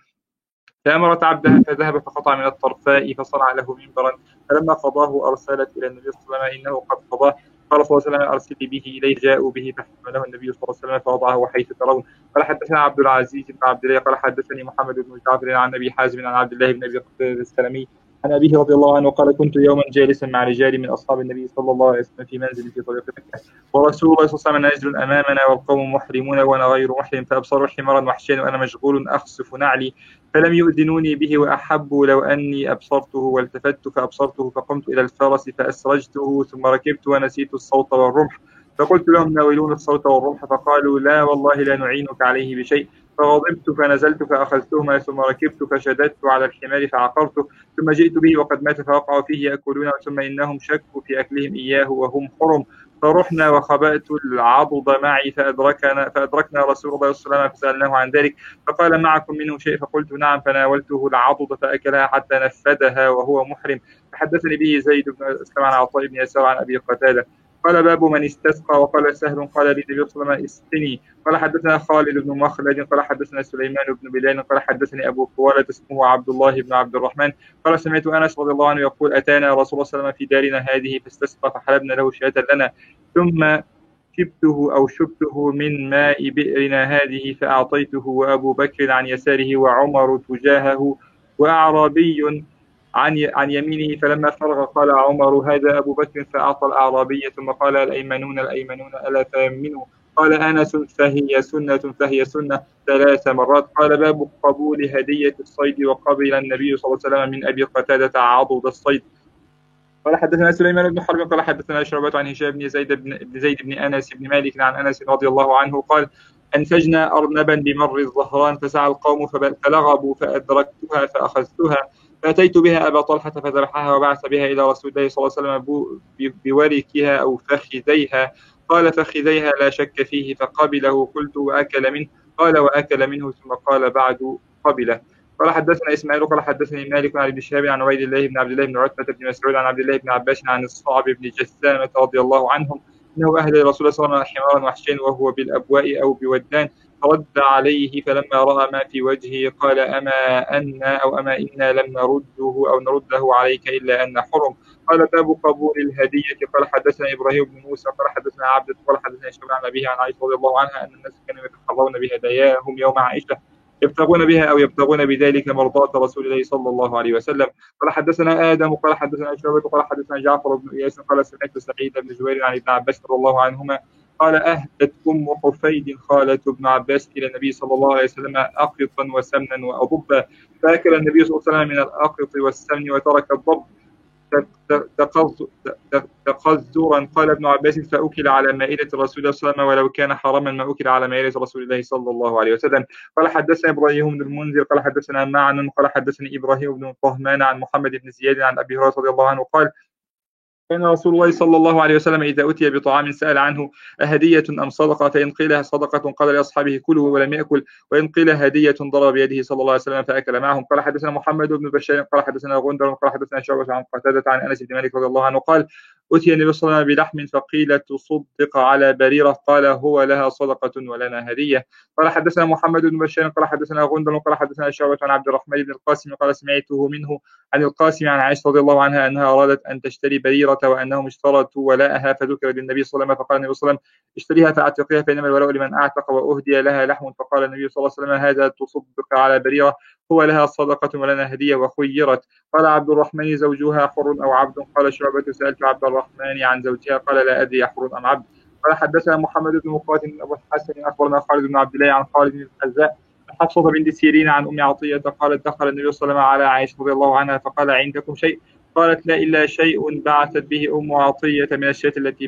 فأمرت عبدها فذهب فقطع من الطرفاء فصنع له منبرا. فلما قضاه أرسلت إلى النبي صلى الله عليه وسلم إنه قد قضاه. قال صلى الله عليه وسلم أرسلي به إليه. جاءوا به فحمله النبي صلى الله عليه وسلم فوضعه حيث ترون. قال حدثنا عبد العزيز بن عبد الله قال حدثني محمد بن جعفر عن أبي حازم عن عبد الله بن أبي السلمي عن أبيه رضي الله عنه قال كنت يوما جالسا مع رجال من أصحاب النبي صلى الله عليه وسلم في منزل في طريق مكة ورسول الله صلى الله عليه وسلم نازل أمامنا والقوم محرمون وأنا غير محرم فأبصروا حمارا وحشيا وأنا مشغول أخصف نعلي فلم يؤذنوني به وأحبوا لو أني أبصرته والتفت فأبصرته فقمت إلى الفرس فأسرجته ثم ركبت ونسيت الصوت والرمح فقلت لهم ناولون الصوت والرمح فقالوا لا والله لا نعينك عليه بشيء. فغضبت فنزلت فأخذتهما ثم ركبت فشددت على الحمار فعقرته ثم جئت به وقد مات فوقعوا فيه يأكلونه ثم إنهم شكوا في أكلهم إياه وهم حرم فرحنا وخبأت العضد معي فأدركنا رسول الله صلى الله عليه وسلم فسألناه عن ذلك فقال معكم منه شيء فقلت نعم فناولته العضد فأكلها حتى نفذها وهو محرم. فحدثني به زيد بن أسلم عن عطاء بن يسار عن أبي قتادة. قال باب من استسقى. وقال سهل قال لي النبي صلى الله عليه وسلم اسقني. قال حدثنا خالد بن مخلد قال حدثنا سليمان بن بلال قال حدثني أبو خوالة اسمه عبد الله بن عبد الرحمن قال سمعت أنس رضي الله عنه يقول أتانا رسول الله صلى الله عليه وسلم في دارنا هذه فاستسقى فحلبنا له شاة لنا ثم شبته من ماء بئرنا هذه فأعطيته، وأبو بكر عن يساره، وعمر تجاهه، وأعرابي عن يمينه. فلما فرغ قال عمر: هذا أبو بكر. فأعطى الأعرابي، ثم قال: الأيمنون ألا فيمنوا؟ قال أنس: فهي سنة 3 مرات. قال: باب قبول هدية الصيد. وقبل النبي صلى الله عليه وسلم من أبي قتادة عضد الصيد. قال: حدثنا سليمان بن حرب قال: حدثنا شعبة عن هشام بن زيد بن أنس بن مالك عن أنس رضي الله عنه قال: أنفجنا أرنبا بمر الظهران، فسعى القوم فلغبوا، فأدركتها فأخذتها، فأتيت بها أبا طلحة فذبحها، وبعث بها إلى رسول الله صلى الله عليه وسلم بوركها أو فخذيها. قال: فخذيها لا شك فيه. فقبله. قلت: وأكل منه؟ قال: وأكل منه. ثم قال: بعد قبله. قال: حدثنا إسماعيل قال: حدثني مالك عن ابن شهاب عن عبيد الله بن عبد الله بن عتبة بن مسعود عن عبد الله بن عباس عن الصعب بن جثامة رضي الله عنهم أنه أهدى لرسول الله صلى الله عليه وسلم حمارا وحشيا وهو بالأبواء أو بودان، فرد عليه، فلما رأى ما في وجهه قال: أما إنا لم نرده عليك إلا أن حرم. قال: باب قبول الهدية. قال: حدثنا إبراهيم بن موسى قال: حدثنا عبد قال: حدثنا شعبة عن أبيه عن عائشة رضي الله عنها أن الناس كانوا يتحرون بهداياهم يوم عائشة، يبتغون بها أو يبتغون بذلك مرضاة رسول الله صلى الله عليه وسلم. قال: حدثنا آدم قال: حدثنا شعبة قال: حدثنا جعفر بن إياس قال: سمعت سعيد بن جبير عن ابن عباس رضي الله عنهما قال: أهدت أم حفيد خالة ابن عباس إلى النبي صلى الله عليه وسلم أقطا وسمنا وأضبا، فأكل النبي صلى الله عليه وسلم من الأقط والسمن وترك الضب تقذرا. قال ابن عباس: فأكل على مائدة رسول الله صلى الله عليه وسلم، ولو كان حراما ما أكل على مائدة رسول الله صلى الله عليه وسلم. قال: حدثنا إبراهيم بن المنذر قال: حدثنا معن قال: حدثني إبراهيم بن طهمان عن محمد بن زياد عن أبي هريرة رضي الله عنه قال: كان رسول الله صلى الله عليه وسلم إذا أتي بطعام سأل عنه: أهدية أم صدقة؟ فإن قيل صدقة قال لأصحابه: كلوا ولم يأكل، وإن قيل هدية ضرب بيده صلى الله عليه وسلم فأكل معهم. قال: حدثنا محمد بن بشار قال: حدثنا غندر قال: حدثنا شعبة عن قتادة عن أنس بن مالك رضي الله عنه قال: أتي النبي صلى الله عليه وسلم بلحم فقيل: تصدق على بريرة؟ قال: هو لها صدقة ولنا هدية. قال: حدثنا محمد بن بشار قال: حدثنا غندر قال: حدثنا شعبة عن عبد الرحمن بن القاسم قال: سمعته منه عن القاسم عن عائشة رضي الله عنها أنها أرادت أن تشتري بريرة وأنهم اشترطوا ولاءها، فذكر للنبي صلى الله عليه وسلم فقال النبي صلى الله عليه وسلم: اشتريها فأعتقيها فإنما الولاء لمن أعتق، وأهدي لها لحم. فقال النبي صلى الله عليه وسلم: هذا تصدق على بريرة؟ هو لها صدقة ولنا هدية. وخيرت. قال: عبد الرحمن زوجها حر أو عبد؟ قال شعبة: سألت عبد الرحمن عن زوجها قال: لا أدري حر أم عبد. قال: حدثنا محمد بن مقاتل أبو الحسن أخبرنا خالد بن عبد الله عن خالد بن الحذاء حفصة بنت سيرين عن أم عطية قالت: دخل النبي صلى الله عليه وسلم على عائشة رضي الله عنها فقال: عندكم شيء؟ قالت: لا، إلا شيء بعثت به أم عطية من الشاة التي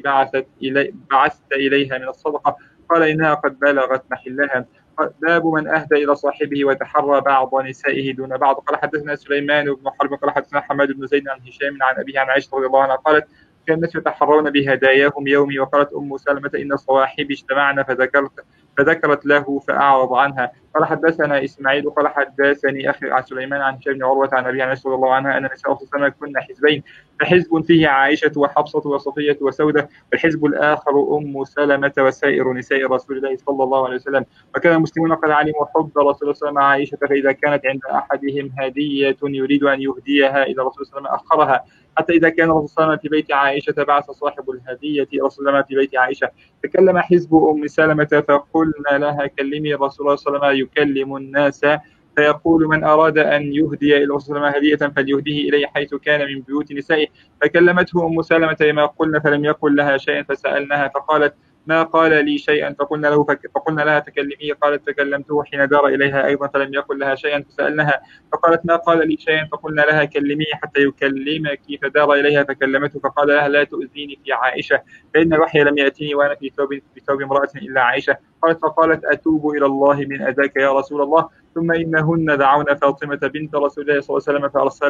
بعثت إليها من الصدقة. قال: إنها قد بلغت محلها. باب من أهدى إلى صاحبه وتحرى بعض نسائه دون بعض. قال: حدثنا سليمان بن حرب قال: حدثنا حماد بن زيد عن هشام عن أبيه عن عائشة رضي الله عنها قالت: كان الناس يتحرون بهداياهم يومي. وقالت أم سلمة: إن صواحبي اجتمعن فذكرت له فأعرض عنها. قال: حدثنا إسماعيل قال: حدثني أخي عن سليمان عن هشام بن عروة عن أبي عائشة رضي الله عنها أن النساء صلى الله عليه وسلم كن حزبين، فحزب فيه عائشة وحفصة وصفية وسودة، والحزب الآخر أم سلمة وسائر نساء رسول الله صلى الله عليه وسلم. وكان المسلمون قد علموا حب رسول الله صلى الله عليه وسلم عائشة، فإذا كانت عند أحدهم هدية يريد أن يهديها إلى رسول الله صلى الله عليه وسلم أخرها، حتى إذا كان الرسول صلى الله عليه وسلم في بيت عائشة بعث صاحب الهدية رسول الله في بيت عائشة، تكلم حزب أم سلمة فقلنا لها: كلمي رسول الله صلى الله عليه وسلم يكلم الناس، فيقول: من أراد أن يهدي إلى رسول الله هدية فليهديه إليه حيث كان من بيوت نسائه. فكلمته أم سلمة لما قلنا فلم يقل لها شيئا، فسألناها فقالت: ما قال لي شيئا. فقلنا لها: تكلميه. قالت: فكلمته حين دار إليها أيضا فلم يقل لها شيئا، فسألناها فقالت: ما قال لي شيئا. فقلنا لها: كلميه حتى يكلمك. فدار إليها فكلمته فقال لها: لا تؤذيني في عائشة، فإن الوحي لم يأتيني وأنا في ثوب امرأة إلا عائشة. فقالت: أتوب إلى الله من أذاك يا رسول الله. ثم إنهن دعونا فاطمة بنت رسول الله صلى الله عليه وسلم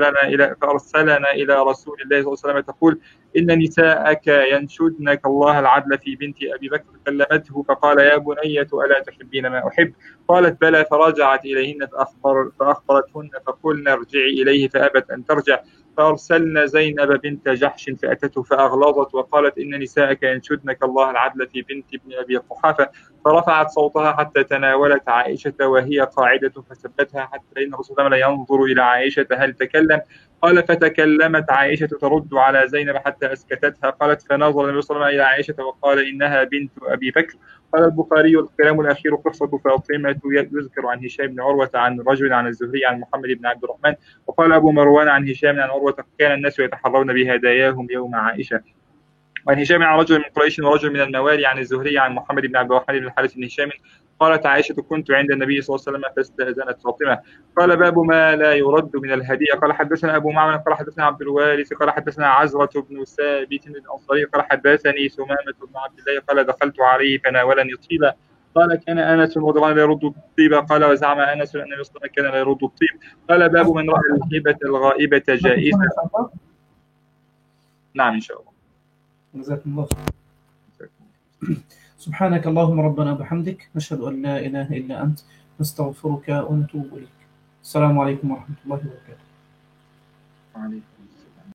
فأرسلنا إلى رسول الله صلى الله عليه وسلم تقول: إن نساءك ينشدنك الله العدل في بنت أبي بكر. كلمته فقال: يا بنية ألا تحبين ما أحب؟ قالت: بلى. فرجعت إليهن فأخبرتهن فقلنا: ارجعي إليه، فأبت أن ترجع. فأرسلنا زينب بنت جحش فأتته فأغلظت وقالت إن نساءك ينشدنك الله العدل في بنت ابن أبي قحافة، فرفعت صوتها حتى تناولت عائشة وهي قاعدة فثبتها حتى إن الرسول لا ينظر إلى عائشة هل تكلم. قال فتكلمت عائشة ترد على زينب حتى أسكتتها. قالت فنظر النبي صلى الله عليه وسلم إلى عائشة وقال إنها بنت أبي بكر. قال البخاري الكلام الأخير قصة فاطمة يذكر عن هشام بن عروة عن رجل عن الزهري عن محمد بن عبد الرحمن. وقال أبو مروان عن هشام عن عروة كان الناس يتحرون بهداياهم يوم عائشة. وعن هشام عن رجل من قريش ورجل من الموالي عن الزهري عن محمد بن عبد الرحمن بن الحارث بن هشام. قالت عائشة كنت عند النبي صلى الله عليه وسلم فاستأذنت فاطمة. قال باب ما لا يرد من الهدية. قال حدثنا أبو معمر قال حدثنا عبد الوارث قال حدثنا عزرة بن ثابت الأنصاري قال حدثني ثمامة بن عبد الله قال دخلت عليه فناولني طيبا. قال كان أنس رضي الله عنه لا يرد الطيب. قال وزعم أنس أن النبي صلى الله عليه وسلم كان لا يرد الطيب. قال باب من رأى الهبة الغائبة جائزة. نعم إن شاء الله. جزاكم الله خير. سبحانك اللهم ربنا وبحمدك نشهد أن لا إله إلا أنت نستغفرك ونتوب إليك. السلام عليكم ورحمة الله وبركاته.